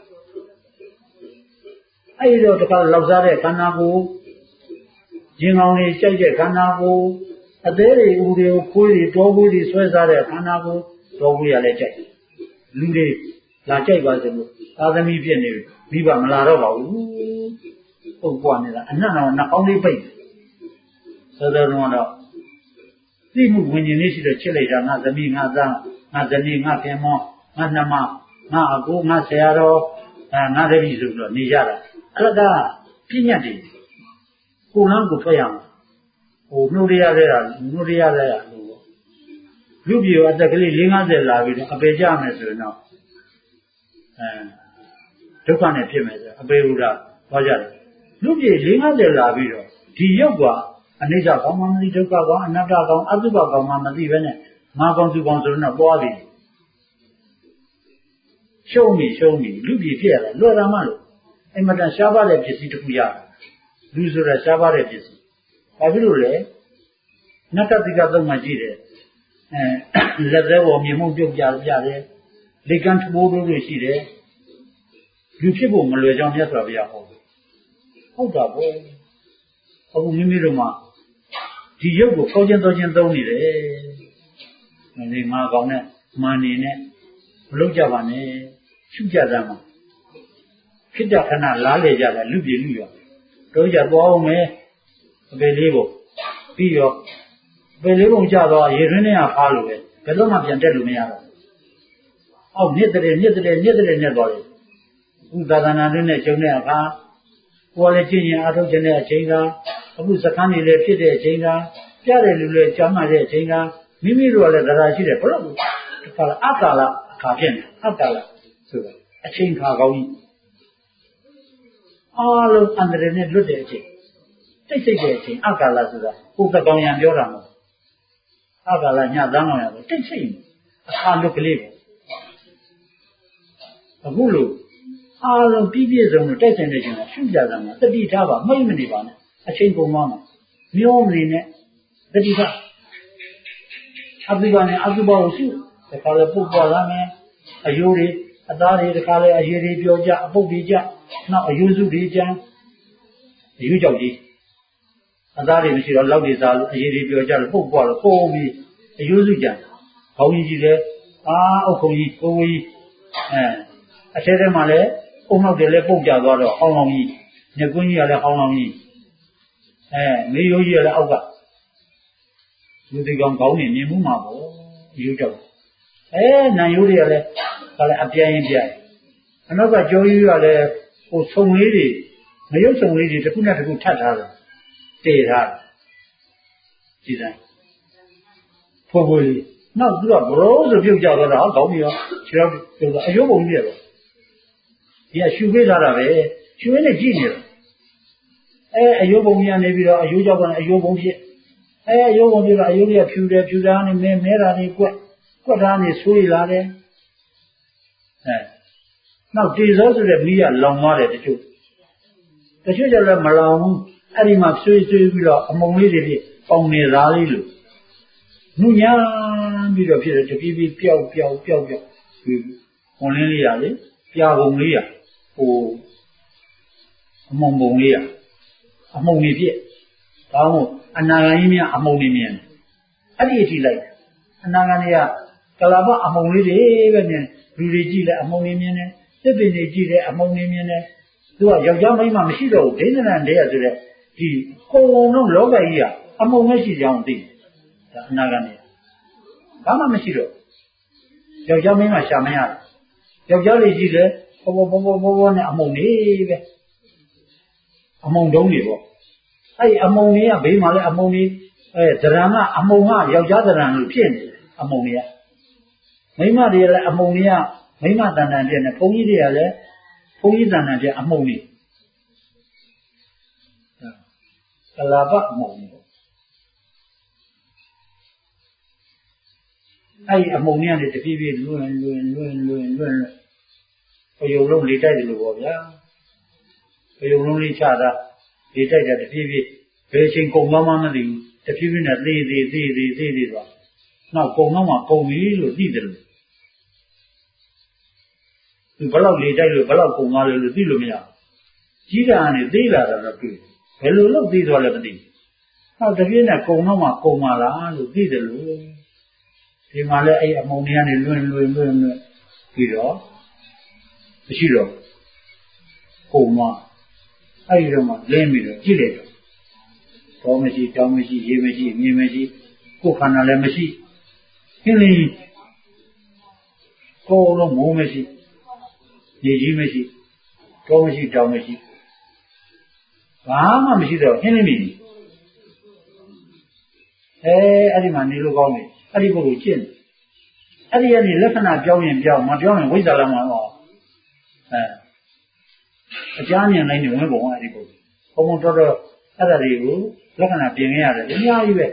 အဲ့တော့တခါလောက်စားတဲ့ခန္ဓာကိုယ်ရင်ကောင်းတွေကြိုက်တဲ့ခန္ဓာကိုယ်အသေးတွေဦးတွေကိုခွေးတွေတောခွေးတွေဆွဲစားတဲ့ခန္ဓာကိုယ်တောခွေးရလဲကြိုက်လူတွေလာကြိုက်ပါစလို့သာသမီဖြစ်နေမိဘမလာတော့ပါဘူးဟုတ်ကွာနေတာအနတ်တော်နှာခေါင်းလေးပိတ်သောတော်တော်တော့သိမှုဝิญဉ်လေးရှိတော့ချစ်လိုက်တာငါသမီးငါသားငါဇနီးငါခင်မောငါနှမငါအကိုငါဆရာတော်ငါတပည့်ဆိုတော့နေကြတာအဲ့ဒါပြည့်ညတ်တယ်ကိုလန်းကိုထွက်ရမှာဟိုနှုတ်ရရတဲ့နှုတ်ရရတဲ့လူပြေအသက်ကလေး၄၅၀လာပြီးတော့အပေကြမယ်ဆိုရင်တော့အဲဒုက္ခနဲ့ဖြစ်မယ်ဆိုအပေဘုရားဟောကြတယ်လူပြေ၄၅၀လာပြီးတော့ဒီရုပ်ကအနိစ္စကောင်းမှမသိဒုက္ခကောင်းအနတ္တကောင်းအတုပကောင်းမှမသိပဲနဲ့ငါကောင်းသူကောင်းဆိုတော့ပွားပြီရှုံးပြီရှုံးပြီလူပြေဖြစ်ရတယ်လွယ်တာမှလို့အင်မတန်ရှားပါတဲ့ပစ္စည်းတစ်ခုရတယ်လူဆိုတာရှားပါတဲ့ပစ္စည်းဘာဖြစ်လို့လဲနတ္တတိကသုံးမှကြည့်တယ်အဲလက်သေးပေါ်မြေမှုပြုတ်ပြပြတယ်လေကံထိုးထိုးလို့ရှိတယ်လူဖြစ်ဖို့မလွယ်ကြောင်းမြတ်စွာဘုရားဟောတယ်ဟုတ်တာပေါ့အခုမိမိတို့မှာဒီရုပ်ကိုခေါ်ခြင်းတော်ခြင်းသုံးနေတယ်ဒီမှာကောင်းတဲ့မာနေနဲ့မလုပ်ကြပါနဲ့ရှုကြတာမှာခိတ္တခဏလားလေကြတယ်လူပြေလူရောတို့ကြသွားအောင်မယ်အပေလေးကိုပြီးရောအပေလေးပုံကြတော့ရေရင်းနဲ့ဖားလို့ပဲဘယ်တော့မှပြန်တက်လို့မရတော့အောက်မြစ်တဲ့မြစ်တဲ့မြစ်တဲ့နဲ့သွားတယ်ဥသာသနာနဲ့ကျုံတဲ့အခါကိုယ်လည်းကျင့်ရင်အားထုတ်ခြင်းတဲ့အချိန်ကအခုစခန်းနေလည်းဖြစ်တဲ့အချိန်ကပြတဲ့လူလည်းကြားမှတဲ့အချိန်ကမိမိတို့ကလည်းတရားရှိတယ်ဘလို့ဒီကလာအကာလအခါဖြစ်နေအကာလဆိုတာအချိန်ခါကောင်းကြီးအားလုံးအန္တရာယ်နဲ့လွတ်တဲ့အချိန်တိတ်ဆိတ်တဲ့အချိန်အကာလဆိုတာကိုယ်ကကောင်ရံပြောတာမဟုတ်အကာလညသန်းကောင်ရံတိတ်ဆိတ်အခါလွတ်ကလေးပဲအခုလို့အားလုံးပြည့်ပြည့်စုံစုံတိုက်ဆိုင်နေခြင်းကရှုကြတာမှာတတိထားပါမိတ်မနေပါနဲ့အချိန်ကုန်သွားမှာမျောမနေနဲ့တတိထားအပိပါနဲ့အသုဘကိုရှုတခါလေပုတ်ပွားလာမယ်အယိုးတွေအသားတွေတခါလေအရည်တွေပြောကြအပုတ်တွေကြနောက်အယိုးစုတွေကြအယိုးကြောက်ကြီးအသားတွေမရှိတော့လောက်တွေစားလို့အရည်တွေပြောကြလို့ပုတ်ပွားလို့ပုံပြီးအယိုးစုကြခေါင်းကြီးကြီးတယ်အာအုတ်ခုံကြီးကိုယ်ကြီးအဲအထဲထဲမှာလည်းအုံနောက်တွေလည်းပုတ်ကြသွားတော့ဟောင်းဟောင်းကြီးညကွင်းကြီးကလည်းဟောင်းဟောင်းကြီးအဲမေယိုးကြီးကလည်းအောက်ကလူတွေကောင်ကောင်းနေမြင်မှုမှာပေါ့ရိုးကြောက်အဲနံရိုးတွေကလည်းကလည်းအပြိုင်ပြိုင်အနောက်ကကြောကြီးကလည်းဟိုဆုံလေးတွေမရုပ်ဆုံလေးတွေတစ်ခုနဲ့တစ်ခုထပ်ထားတယ်တည်ထားတယ်ကြည်စမ်းဖွယ်ဖွယ်လေးနောက်သူကဘရိုးဆိုပြုတ်ကြတော့ဟောကောင်းပြီရောခြေတော့ပြုတ်တော့အယိုးပုံကြီးတယ်ဒီကရှူပေးထားတာပဲရှူရင်းနဲ့ကြည့်နေတယ်အဲအယိုးပုံကြီးကနေပြီးတော့အယိုးကြောက်ကနေအယိုးပုံဖြစ်အဲအယိုးပုံဖြစ်တော့အယိုးကြီးဖြူတယ်ဖြူတာနဲ့မဲမဲတာတွေကွက်ကွက်တာနဲ့ဆွေးလာတယ်အဲနောက်တေဇောဆိုတဲ့မိကလောင်သွားတယ်တချို့တချို့ကျတော့မလောင်ဘူးအဲ့ဒီမှာဆွေးဆွေးပြီးတော့အမုံလေးတွေဖြစ်ပေါင်နေသားလေးလို့ညညာပြီးတော့ဖြစ်တယ်တပြေးပြေးပျောက်ပျောက်ပျောက်ပျောက်ဝင်လင်းလေးရလေပြာပုံလေးရဟိုအမုံပုံလေးရအမုံနေဖြစ်ဒါမှမဟုတ်အနာဂါကြီးများအမုံနေမြင်အဲ့ဒီအထိလိုက်အနာဂါကြီးကကလာပအမုံလေးတွေပဲမြင်လူတွေကြည့်လဲအမုံနေမြင်တယ်သစ်ပင်တွေကြည့်လဲအမုံနေမြင်တယ်သူကယောက်ျားမိန်းမမရှိတော့ဘူးဒိဋ္ဌနံတည်းရဆိုတဲ့ဒီကိုယ်လုံးလုံးလောကကြီးကအမုံနဲ့ရှိကြအောင်သိဒါအနာဂါကြီးဘာမှမရှိတော့ယောက်ျားမိန်းမရှာမရတယ်ယောက်ျားလေးကြည့်လဲဘောဘောဘောဘောဘောနဲ့အမုံနေပဲအမုံတုံးတွေပေါ့အဲ့ဒီအမုံကြီးကဘေးမှာလဲအမုံကြီးအဲဒရံကအမုံကယောက်ျားဒရံလို့ဖြစ်နေတယ်အမုံကြီးကမိန်းမတွေကလည်းအမုံကြီးကမိန်းမတန်တန်ပြည့်နေဘုန်းကြီးတွေကလည်းဘုန်းကြီးတန်တန်ပြည့်အမုံကြီးကလာပအမုံကြီးအဲ့ဒီအမုံကြီးကနေတဖြည်းဖြည်းလွင်လွင်လွင်လွင်လွင်ပယုံလုံးလေးတိုက်တယ်လို့ပေါ့ဗျာပယုံလုံးလေးချတာဒီတိုက်တာတဖြည်းဖြည်းဘယ်ချိန်ကုန်သွားမှမသိဘူးတဖြည်းဖြည်းနဲ့သေးသေးသေးသေးသေးသေးသွားနောက်ကုန်တော့မှကုန်ပြီလို့သိတယ်လို့သူဘလောက်လေတိုက်လို့ဘလောက်ကုန်သွားလဲလို့သိလို့မရကြီးတာကနေသိလာတာတော့တွေ့ဘယ်လိုလုပ်သိသွားလဲမသိဟောတပြည့်နဲ့ကုန်တော့မှကုန်ပါလားလို့သိတယ်လို့ဒီမှာလဲအဲ့အမုံတွေကနေလွင်လွင်လွင်လွင်ပြီးတော့မရှိတော့ကုန်သွားအဲ့ဒီတော့မှလင်းပြီးတော့ကြည့်လိုက်တော့တော်မရှိတောင်းမရှိရေမရှိမြေမရှိကိုယ်ခန္ဓာလည်းမရှိခင်းလေးကိုယ်လုံးမိုးမရှိရေကြီးမရှိတောမရှိတောင်းမရှိဘာမှမရှိတော့ခင်းလေးမြည်အဲအဲ့ဒီမှာနေလို့ကောင်းတယ်အဲ့ဒီပုဂ္ဂိုလ်ကျင့်အဲ့ဒီကနေလက္ခဏာပြောင်းရင်ပြောင်းမပြောင်းရင်ဝိဇ္ဇာလည်းမဟုတ်အဲအကြမ်းမြင်နိုင်နေဝင်ပုံအဲ့ဒီပုဂ္ဂိုလ်ဘုံဘုံတော်တော်အဲ့ဒါတွေကိုလက္ခဏာပြင်ခဲ့ရတယ်အများကြီးပဲ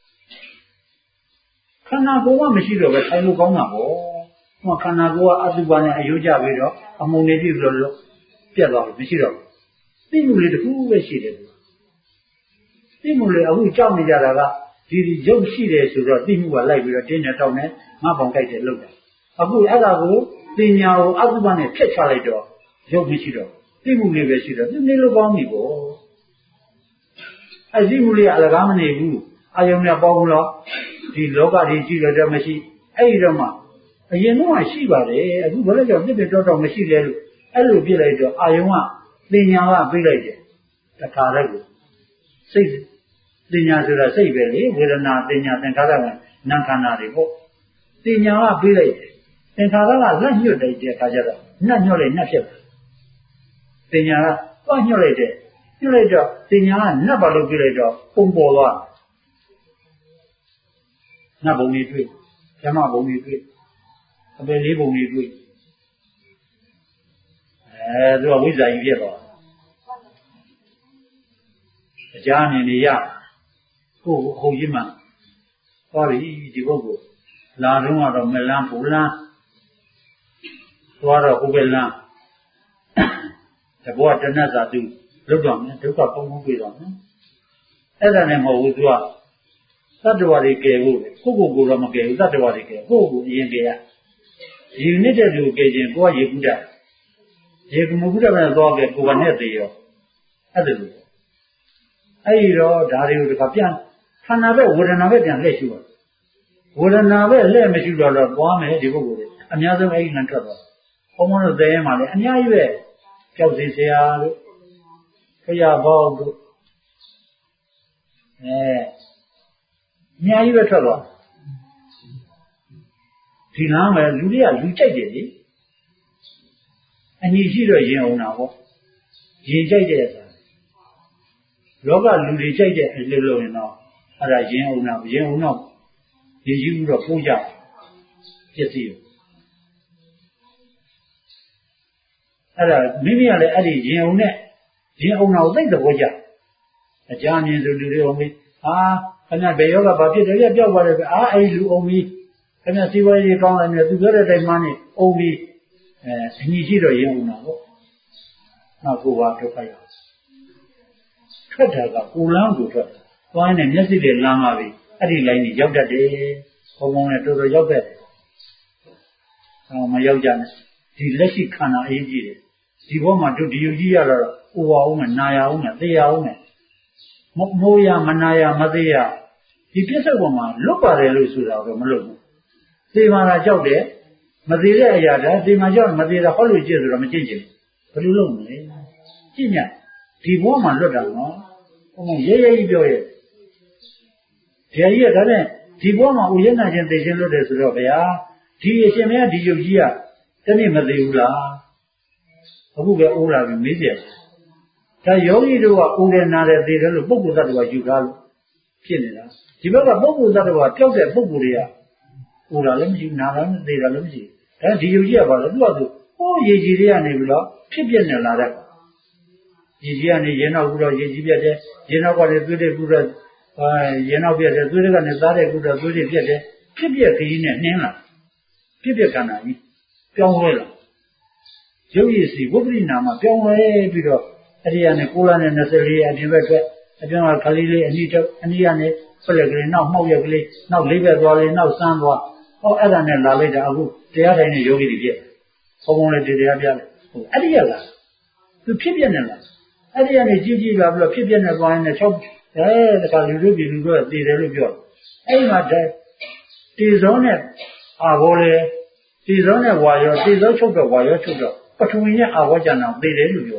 ခန္ဓာကိုယ်ကမရှိတော့ပဲထိုင်လို့ကောင်းတာပေါ့ဟိုခန္ဓာကိုယ်ကအတုပါနဲ့အယုကြပြီးတော့အမုံနေပြည့်ပြီးတော့ပြတ်သွားလို့မရှိတော့ဘူးသိမှုလေးတစ်ခုပဲရှိတယ်သိမှုလေးအခုကြောက်နေကြတာကဒီဒီရုပ်ရှိတယ်ဆိုတော့သိမှုကလိုက်ပြီးတော့တင်းနေတောင်းနေငါပေါင်ကြိုက်တယ်လို့တာအခုအဲ့ဒါကိုပညာကိုအတုပါနဲ့ဖျက်ချလိုက်တော့ရုပ်မရှိတော့သိမှုလေးပဲရှိတော့သူနေလို့ကောင်းပြီပေါ့အဲ့ဒီမှုလေးကအလကားမနေဘူးအာယုံနဲ့ပေါဘူးတော့ဒီလောကကြီးကြည့်ရတဲ့မရှိအဲ့ဒီတော့မှအရင်တော့ရှိပါတယ်အခုဘယ်လိုကြောင့်ပြစ်ပြတော့တော့မရှိလဲလို့အဲ့လိုပြစ်လိုက်တော့အာယုံကပညာကပြေးလိုက်တယ်တခါတည်းကိုစိတ်ပညာဆိုတာစိတ်ပဲလေဝေဒနာပညာသင်္ခါရကနာခန္ဓာတွေပေါ့ပညာကပြေးလိုက်တယ်သင်္ခါရကလက်ညှို့တိုက်တဲ့အခါကျတော့နှက်ညှို့လိုက်နှက်ဖြစ်တယ်ပညာကသွားညှို့လိုက်တယ်ညှို့လိုက်တော့ပညာကနှက်ပါလို့ပြေးလိုက်တော့ပုံပေါ်သွားနှက်ပုံတွေတွေ့ဓမ္မပုံတွေတွေ့အပယ်လေးပုံတွေတွေ့အဲသူကဝိဇ္ဇာကြီးဖြစ်သွားအကြမ်းမြင်နေရကိုယ်ကိုဟုတ်ကြီးမှသွားပြီဒီပုဂ္ဂိုလ်လာတော့ကတော့မလန်းဘူးလန်းသွားတော့ဟုတ်ပဲလန်းတဘောတဏှတ်သာသူလွတ်တော့မယ်ဒုက္ခပုံပုံပြေတော့မယ်အဲ့ဒါနဲ့မဟုတ်ဘူးသူကသတ္တဝါတွေကယ်ဖို့ကိုယ့်ကိုယ်ကိုတော့မကယ်ဘူးသတ္တဝါတွေကယ်ကိုယ့်ကိုယ်အရင်ကယ်ရဒီနှစ်တဲ့သူကယ်ခြင်းကိုကရေကူးတာရေကူးမှုကူးတာပဲသွားကယ်ကိုယ်ကနဲ့သေးရောအဲ့ဒါလို့အဲ့ဒီတော့ဒါတွေကိုတခါပြန်ခန္ဓာပဲဝေဒနာပဲပြန်လက်ရှိပါဝေဒနာပဲလက်မရှိတော့တော့သွားမယ်ဒီပုဂ္ဂိုလ်တွေအများဆုံးအဲ့ဒီလန်ထွက်သွားဘုံဘုံတို့သေးရင်မှလည်းအများကြီးပဲကြောက်စီဆရာတို့ခရဘောက်တို့အဲအများကြီးပဲထွက်သွားဒီလမ်းပဲလူတွေကလူကြိုက်တယ်လေအညီရှိတော့ရင်အောင်တာပေါ့ရင်ကြိုက်တဲ့လောကလူတွေကြိုက်တဲ့အလုပ်လုပ်ရင်တော့အဲ့ဒါရင်အောင်တာရင်အောင်တော့ရည်ယူပြီးတော့ပို့ကြပြည့်စည်အဲ့ဒါမိမိကလည်းအဲ့ဒီရင်အောင်နဲ့ရင်အောင်တာကိုသိတဲ့ဘောကြအကြမ်းမြင်ဆိုလူတွေအောင်ပြီဟာခဏဘယ်ယောဂဘာဖြစ်တယ်ပြပြောက်သွားတယ်အာအဲ့လူအောင်ပြီခဏစီဝါရေးကောင်းတယ်မြတ်သူပြောတဲ့တိုင်မှနေအောင်ပြီအဲအညီရှိတော့ရင်အောင်တာပေါ့နောက်ကိုပါဒုက္ခရထွက်တာကကိုလန်းကိုထွက်သွားနေမျက်စိတွေလမ်းပါပြီအဲ့ဒီလိုင်းကြီးရောက်တတ်တယ်ဘုံဘုံနဲ့တော်တော်ရောက်တတ်တယ်ဟောမရောက်ကြနဲ့ဒီလက်ရှိခန္ဓာအရေးကြီးတယ်ဒီဘောမှာတို့ဒီယူကြီးရတော့ဥပါအောင်နဲ့နာရအောင်နဲ့သိရအောင်နဲ့မမိုးရမနာရမသိရဒီပြစ္ဆုတ်ပေါ်မှာလွတ်ပါတယ်လို့ဆိုတာတော့မလွတ်ဘူးသိမှလာကြောက်တယ်မသိတဲ့အရာဒါသိမှကြောက်မသိတာဟောလို့ကြည့်ဆိုတော့မကြည့်ချင်ဘယ်လိုလုပ်မလဲကြည့်ညဒီဘောမှာလွတ်တာနော်ဟိုရဲရဲကြီးပြောရဲ့ဒီကြီးကဒါနဲ့ဒီဘောမှာဥယျာဉ်ချင်းသိချင်းလွတ်တယ်ဆိုတော့ဗျာဒီအရှင်မင်းဒီယုတ်ကြီးကတနေ့မသိဘူးလားအခုပဲအိုးလာပြီမေးကြဒါယောဂီတို့ကအိုးတယ်နာတယ်သိတယ်လို့ပုဂ္ဂိုလ်သတ္တဝါယူထားလို့ဖြစ်နေတာဒီဘက်ကပုဂ္ဂိုလ်သတ္တဝါပျောက်တဲ့ပုဂ္ဂိုလ်တွေကအိုးတာလည်းမရှိနာလည်းမသိတာလည်းမရှိဒါဒီယုတ်ကြီးကဘာလဲသူကသူဟိုးရေကြီးတွေကနေပြီးတော့ဖြစ်ပြနေလာတဲ့ရေကြီးကနေရေနောက်ပြီးတော့ရေကြီးပြတ်တယ်ရေနောက်ကလည်းသွေးတွေပြီးတော့အာရေနောက်ပြတ်တယ်သွေးတွေကနေသားတဲ့ပြီးတော့သွေးတွေပြတ်တယ်ဖြစ်ပြခကြီးနဲ့နှင်းလာဖြစ်ပြကဏ္ဍကြီးပြောင်းလဲလာရုပ်ရည်စီဝိပရိနာမှာပြောင်းလဲပြီးတော့အရိယာနဲ့ကိုလာနဲ့၂၄အပြင်ဘက်ကအပြင်ကခလေးလေးအနိတောအနိယနဲ့ဖလက်ကလေးနောက်မှောက်ရက်ကလေးနောက်လေးဘက်သွားလေးနောက်စမ်းသွားဟောအဲ့ဒါနဲ့လာလိုက်တာအခုတရားထိုင်တဲ့ယောဂီတွေပြည့်ဘုံဘုံလေးတရားပြတယ်ဟိုအဲ့ဒီရလားသူဖြစ်ပြနေလားအဲ့ဒီကနေကြည့်ကြည့်လာပြီးတော့ဖြစ်ပြနေသွားရင်လည်း၆အဲတခါလူတို့ပြည်လူတို့သိတယ်လို့ပြောအဲ့မှာတေဇောနဲ့အာဘောလေတေဇောနဲ့ဝါရောတေဇောချုပ်တော့ဝါရောချုပ်တော့ပထဝီနဲ့အာဘောကျန်အောင်သိတယ်လို့ပြော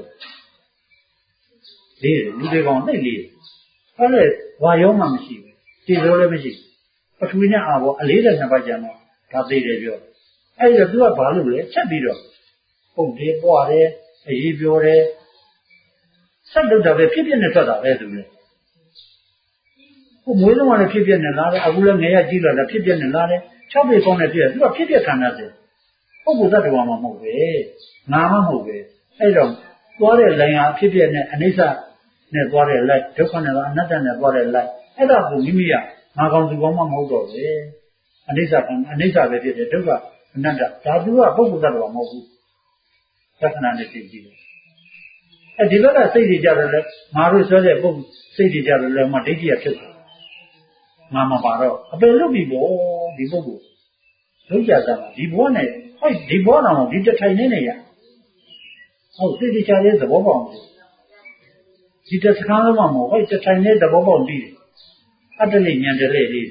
တယ်လေလူတွေကောင်သိလေအဲ့လေဝါရောမှမရှိဘူးတေဇောလည်းမရှိပထဝီနဲ့အာဘောအလေးတဲ့နှစ်ပါးကျန်တော့ဒါသိတယ်ပြောအဲ့ဒါသူကဘာလို့လဲချက်ပြီးတော့ဟုတ်တယ်ပွားတယ်အရေးပြောတယ်ဆက်လုပ်တာပဲဖြစ်ဖြစ်နဲ့ထွက်တာပဲသူလေဟိုမွေးလုံးကလည်းဖြစ်ဖြစ်နဲ့လားအခုလည်းငရကြီးလာတာဖြစ်ဖြစ်နဲ့လား၆ပေကောင်းနဲ့ဖြစ်တယ်သူကဖြစ်ဖြစ်ခံရတယ်ပုဂ္ဂိုလ်သတ္တဝါမှမဟုတ်ပဲငါမှမဟုတ်ပဲအဲ့တော့သွားတဲ့လိုင်ဟာဖြစ်ဖြစ်နဲ့အနိစ္စနဲ့သွားတဲ့လိုက်ဒုက္ခနဲ့အနတ္တနဲ့သွားတဲ့လိုက်အဲ့ဒါကိုမိမိကငါကောင်းသူကောင်းမှမဟုတ်တော့ပဲအနိစ္စကအနိစ္စပဲဖြစ်တယ်ဒုက္ခအနတ္တဒါသူကပုဂ္ဂိုလ်သတ္တဝါမဟုတ်ဘူးသက္ကနာနဲ့သိကြည့်တယ်အဲဒီဘက်ကစိတ်တွေကြတယ်လေငါတို့ဆိုတဲ့ပုဂ္ဂိုလ်စိတ်တွေကြတယ်လေမှဒိဋ္ဌိရဖြစ်တယ်ငါမပါတော့အပယ်လွတ်ပြီပေါ့ဒီပုဂ္ဂိုလ်လုံးကြတာဒီဘဝနဲ့ဟဲ့ဒီဘဝတော့ဒီတထိုင်နေနေရဟုတ်သိသိချာလေးသဘောပေါက်ဒီတစကားလုံးမှမဟုတ်ဟဲ့တထိုင်နေသဘောပေါက်ပြီးတယ်အတ္တလေးဉာဏ်တလေးလေး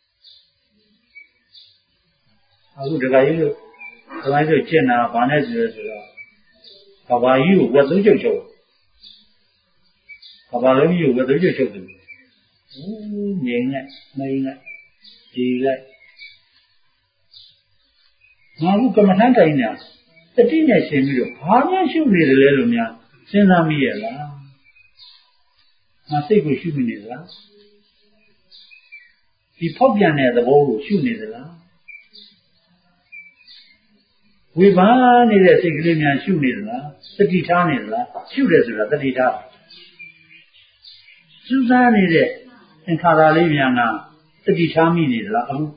အခုဒကာကြီးတို့ဒကာကြီးတို့ကျင့်တာဘာနဲ့ဆိုလဲဆိုတော့ကဘာကြီးကိုဝတ်သုံးချုပ်ချုပ်ကဘာလုံးကြီးကိုဝတ်သုံးချုပ်ချုပ်တယ်ဦးငြိမ်နဲ့မိန်နဲ့ဒီလိုက်ငါကကမ္မထန်တိုင်းညာတတိနဲ့ရှင်ပြီးတော့ဘာမှရှုနေတယ်လဲလို့များစဉ်းစားမိရဲ့လားငါစိတ်ကိုရှုမိနေသလားဒီဖောက်ပြန်တဲ့သဘောကိုရှုနေသလားဝိဘာနေတဲ့စိတ်ကလေးများရှုနေသလားတတိထားနေသလားရှုတယ်ဆိုတာတတိထားစူးစမ်းနေတဲ့သင်္ခါရလေးများကတတိထားမိနေသလားအခု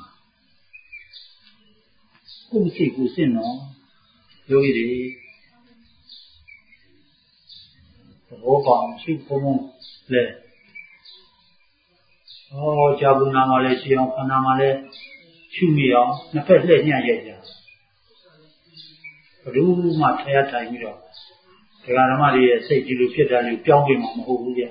ကိုယ်စိတ်ကိုစဉ်းတော့ယောဂီတွေသဘောပေါက်ရှုဖို့မလဲဩဇာဘူးနာမှာလည်းရှိအောင်ခန္ဓာမှာလည်းရှုမိအောင်နှစ်ဖက်လှည့်ညှက်ရိုက်ကြဘယ်သူမှထရထိုင်ပြီးတော့ဒကာဓမ္မတွေရဲ့စိတ်ကြီးလိုဖြစ်တာမျိုးပြောင်းပြမှာမဟုတ်ဘူးကြ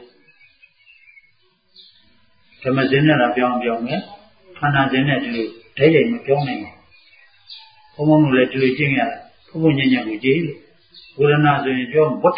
ဓမ္မစင်းနဲ့တော့ပြောင်းပြောင်းမယ်ခန္ဓာစင်းနဲ့ဒီလိုဓာတ်ရိုက်မပြောင်းနိုင်ဘူးဘုံဘုံတို့လည်းဒီလိုကျင့်ရတယ်ဘုံဘုံညံ့ညံ့ကိုကြည့်ဝေဒနာဆိုရင်ပြောဝဋ္ဌ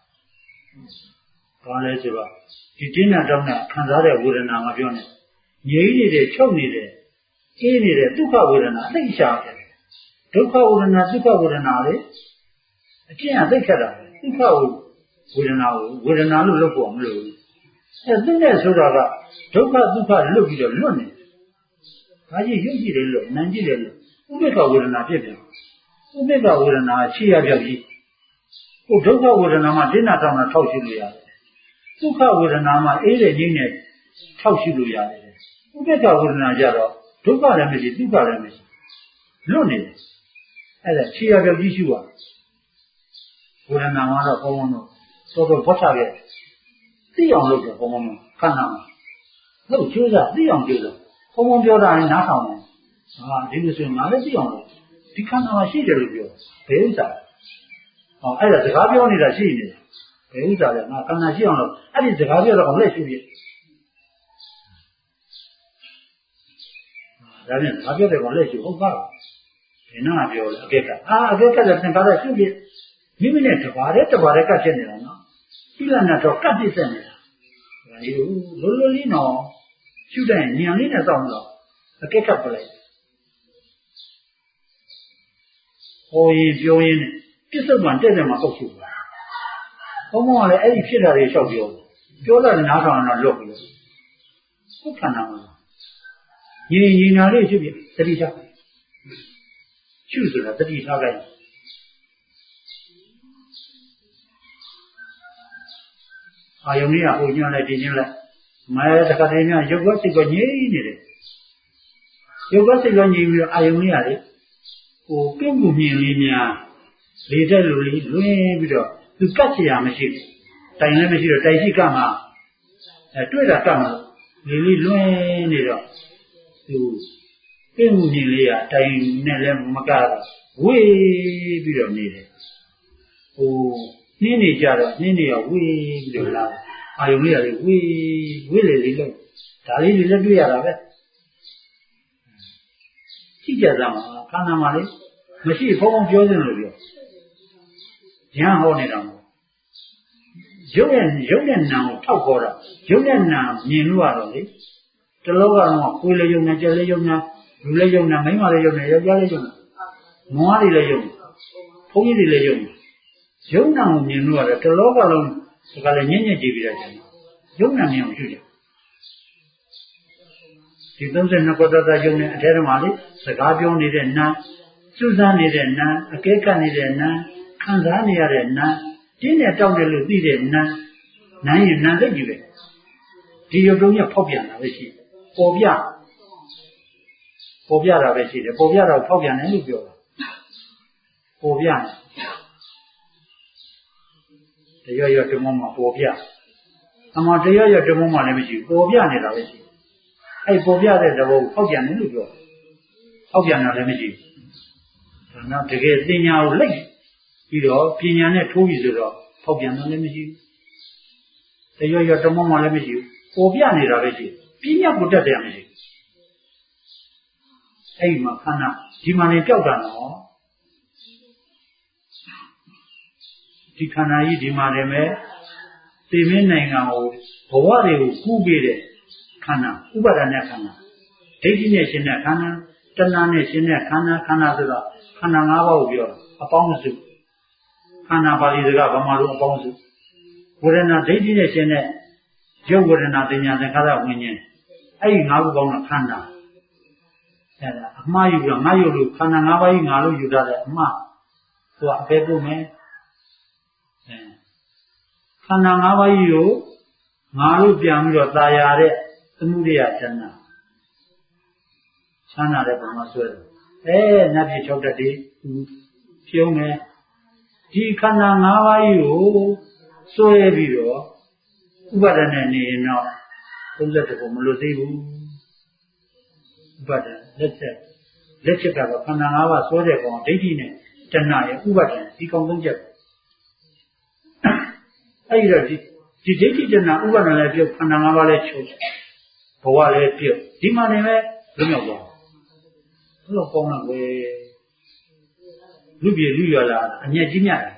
ဘာလဲဆိုတော့ဒီတင်းနာတောင်းတာခံစားတဲ့ဝေဒနာမပြောနဲ့ငြိမ့်နေတယ်ချုပ်နေတယ်အေးနေတယ်ဒုက္ခဝေဒနာအသိရှာတယ်ဒုက္ခဝေဒနာဒုက္ခဝေဒနာလေအကျင့်အသိခက်တာဒုက္ခဝေဒနာကိုဝေဒနာလို့လုပ်ဖို့မလိုဘူးအဲသူနဲ့ဆိုတာကဒုက္ခဒုက္ခလွတ်ပြီးတော့လွတ်နေဒါကြီးရုပ်ကြည့်တယ်လို့နံကြည့်တယ်လို့ဥပိ္ပခဝေဒနာဖြစ်တယ်ဥပိ္ပခဝေဒနာခြေရပြောက်ကြီးဟိုဒုက္ခဝေဒနာမှာတင်းနာတောင်းတာထောက်ရှိလို့ရတယ်ဒုက္ခဝေဒနာမှာအေးတဲ့ငြိမ့်နဲ့ထောက်ရှိလို့ရတယ်ဥပိ္ပခဝေဒနာကြတော့ဒုက္ခလည်းမရှိဒုက္ခလည်းမရှိလွတ်နေတယ်အဲ့ဒါခြေရပြောက်ကြီးရှိပါဝေဒနာမှာတော့ဘုံဘုံတို့သောတော့ဘောချခဲ့သိအောင်လုပ်တယ်ဘုံဘုံခန္ဓာမှာဟုတ်ကျိုးစားသိအောင်ကျိုးစားဘုံဘုံပြောတာလည်းနားထောင်တယ်ဟာဒီလိုဆိုရင်ငါလည်းသိအောင်လုပ်ဒီခန္ဓာမှာရှိတယ်လို့ပြောဘယ်ဥစ္စာဟောအဲ့ဒါစကားပြောနေတာရှိနေတယ်ဘယ်ဥစ္စာလဲငါခန္ဓာရှိအောင်လုပ်အဲ့ဒီစကားပြောတော့လက်ရှိပြဒါနဲ့ငါပြောတယ်ကောင်လက်ရှိဟုတ်ပါ့ဘယ်နာပြောလဲအကက်ကအာအကက်ကလည်းသင်္ခါရရှိပြမိမိနဲ့တပါးတည်းတပါးတည်းကတ်ဖြစ်နေတာနော်သီလနဲ့တော့ကတ်ပြစ်ဆက်နေတာဒါကြီးလိုလိုလေးနော်ရှုတဲ့ဉာဏ်လေးနဲ့စောင့်တော့အကက်ကပ်ပလိုက်ဟောရင်ပြောရင်ပြစ္ဆုတ်မှတဲ့တယ်မှာပုတ်ရှုပါဘုံဘုံကလည်းအဲ့ဒီဖြစ်တာတွေလျှောက်ပြောပြောတာနားထောင်တော့လွတ်ပြီဟုတ်ခန္ဓာမှာညီညီနာလေးရှုပြတတိချရှုဆိုတာတတိထားလိုက်အာယုန်ကြီးကဟိုညွှန်လိုက်တင်ညွှန်လိုက်မဲတခါတည်းများရုပ်ကစိတ်ကငြိမ့်နေတယ်ရုပ်ကစိတ်ကငြိမ့်ပြီးတော့အာယုန်ကြီးကလေဟိုပြုတ်မှုမြင်လေးများလေတဲ့လူလေးလွင်းပြီးတော့သူကတ်ချရာမရှိဘူးတိုင်လည်းမရှိတော့တိုင်ရှိကမှအဲတွေ့တာကမှလေလေးလွင်းနေတော့သူပြုတ်မှုမြင်လေးကတိုင်နဲ့လည်းမကတော့ဟ way bit of needed. Oh, Nini Jara, Nini a way bit of love. I really we really look. Tali little we are of it. Kijazama, Kanamari, Machi, Home Jordan Review. Jan Honidam. Jogan, Jogan now, talk order. Jogan now, Ninuari. The lower, Pulajuna, Jalajuna, Rulajuna, Mamarajuna, Yajalajuna. Moari Lajuna. Pony Lajuna. Jona Ninuara, the lower, the Galania Division. Jona Niam. The thousand Nakota Juna, Teramali, the Gabion is a nun, Susan is a nun, a Kekan is a nun, Kanzania is a nun, Dinner down the Ludi is a nun, nine and none give it. Do you bring a Popian, which is Pobia? Pobia, which is a Pobia of Popian and Lubio. Pobia. The Yoyo to Mama Pobia. Among the Yoyo to Mama, let me see, Pobia and the I Pobia the Popian and Lubio. Popian, let me see. Not to get thing out late. You know, Pinan two years ago, Popian, let me see. The Yoyo to Mama, let me see. Pobia and the Pina put that damage. Hey, Makana, Dimani Pogano. Tikana Dimareme, the Menanga, Powari, who be it. Kana, Ubaranakana. Taking a Sinakana, Tanane Sinakana, Kanazilla, Kananga, upon the Kana Baliza, Bamaru upon the Wouldn't a dating a Sinet, Joe wouldn't nothing as a color winning. I now go to Kana. Mayu, Mayu, Kananga, Nalu, you got a ma. So a paper man. Kananga, you, Malu, Piamu, Tayare. Mudia Chana Chana Repamaswell. Eh, Nabi Chokati, Piome, Di Kananga, you, so heavy, Ubadanani, no, Ulatico Mulusibu. But let's say, let's check out Kananga, so they go, Didine, Chana, Ubadan, he comes in. I read it. Did they did not Ubadan like your Kananga? Powale Pio, Dimane, Lumio. No phone away. Lubia Lula, and Yajina.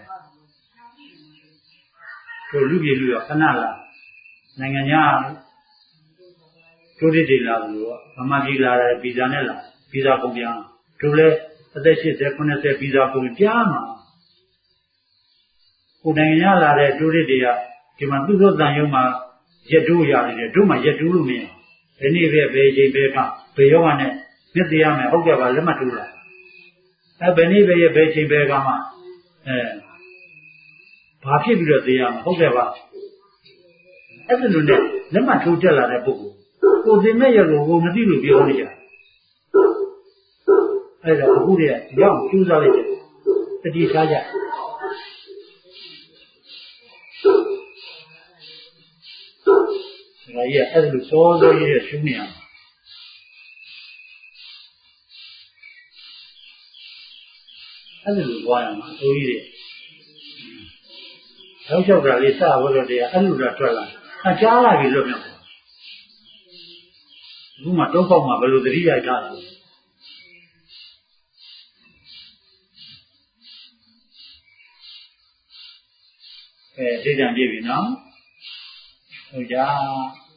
To Lubia Lula, Canala, Nanganya, Todi de la Lua, Amagila, Bizanella, Pisa Cobian, Tule, that is the Conate Pisa Cobiana. Udangala, Todi de Timantu Zayuma, Yeduya, Duma Yedulumia. Anywhere, Beji Beka, Bayone, Midiame, Ogava, Lematura. A Benivea Beji Begama, Pakibula Diam, Ogava. Absolutely, Lematu tell a book. For the mayor who Nadilu Bionia. I have a good young, choose a little. The Disaya. Yeah, as we saw the year, Shumia. As we go on, so easy. How shall I say, whether they are under Trella? A Jala is looking. Zuma don't come up with the Ria Gas. Eh, didn't give you now? Oh, yeah.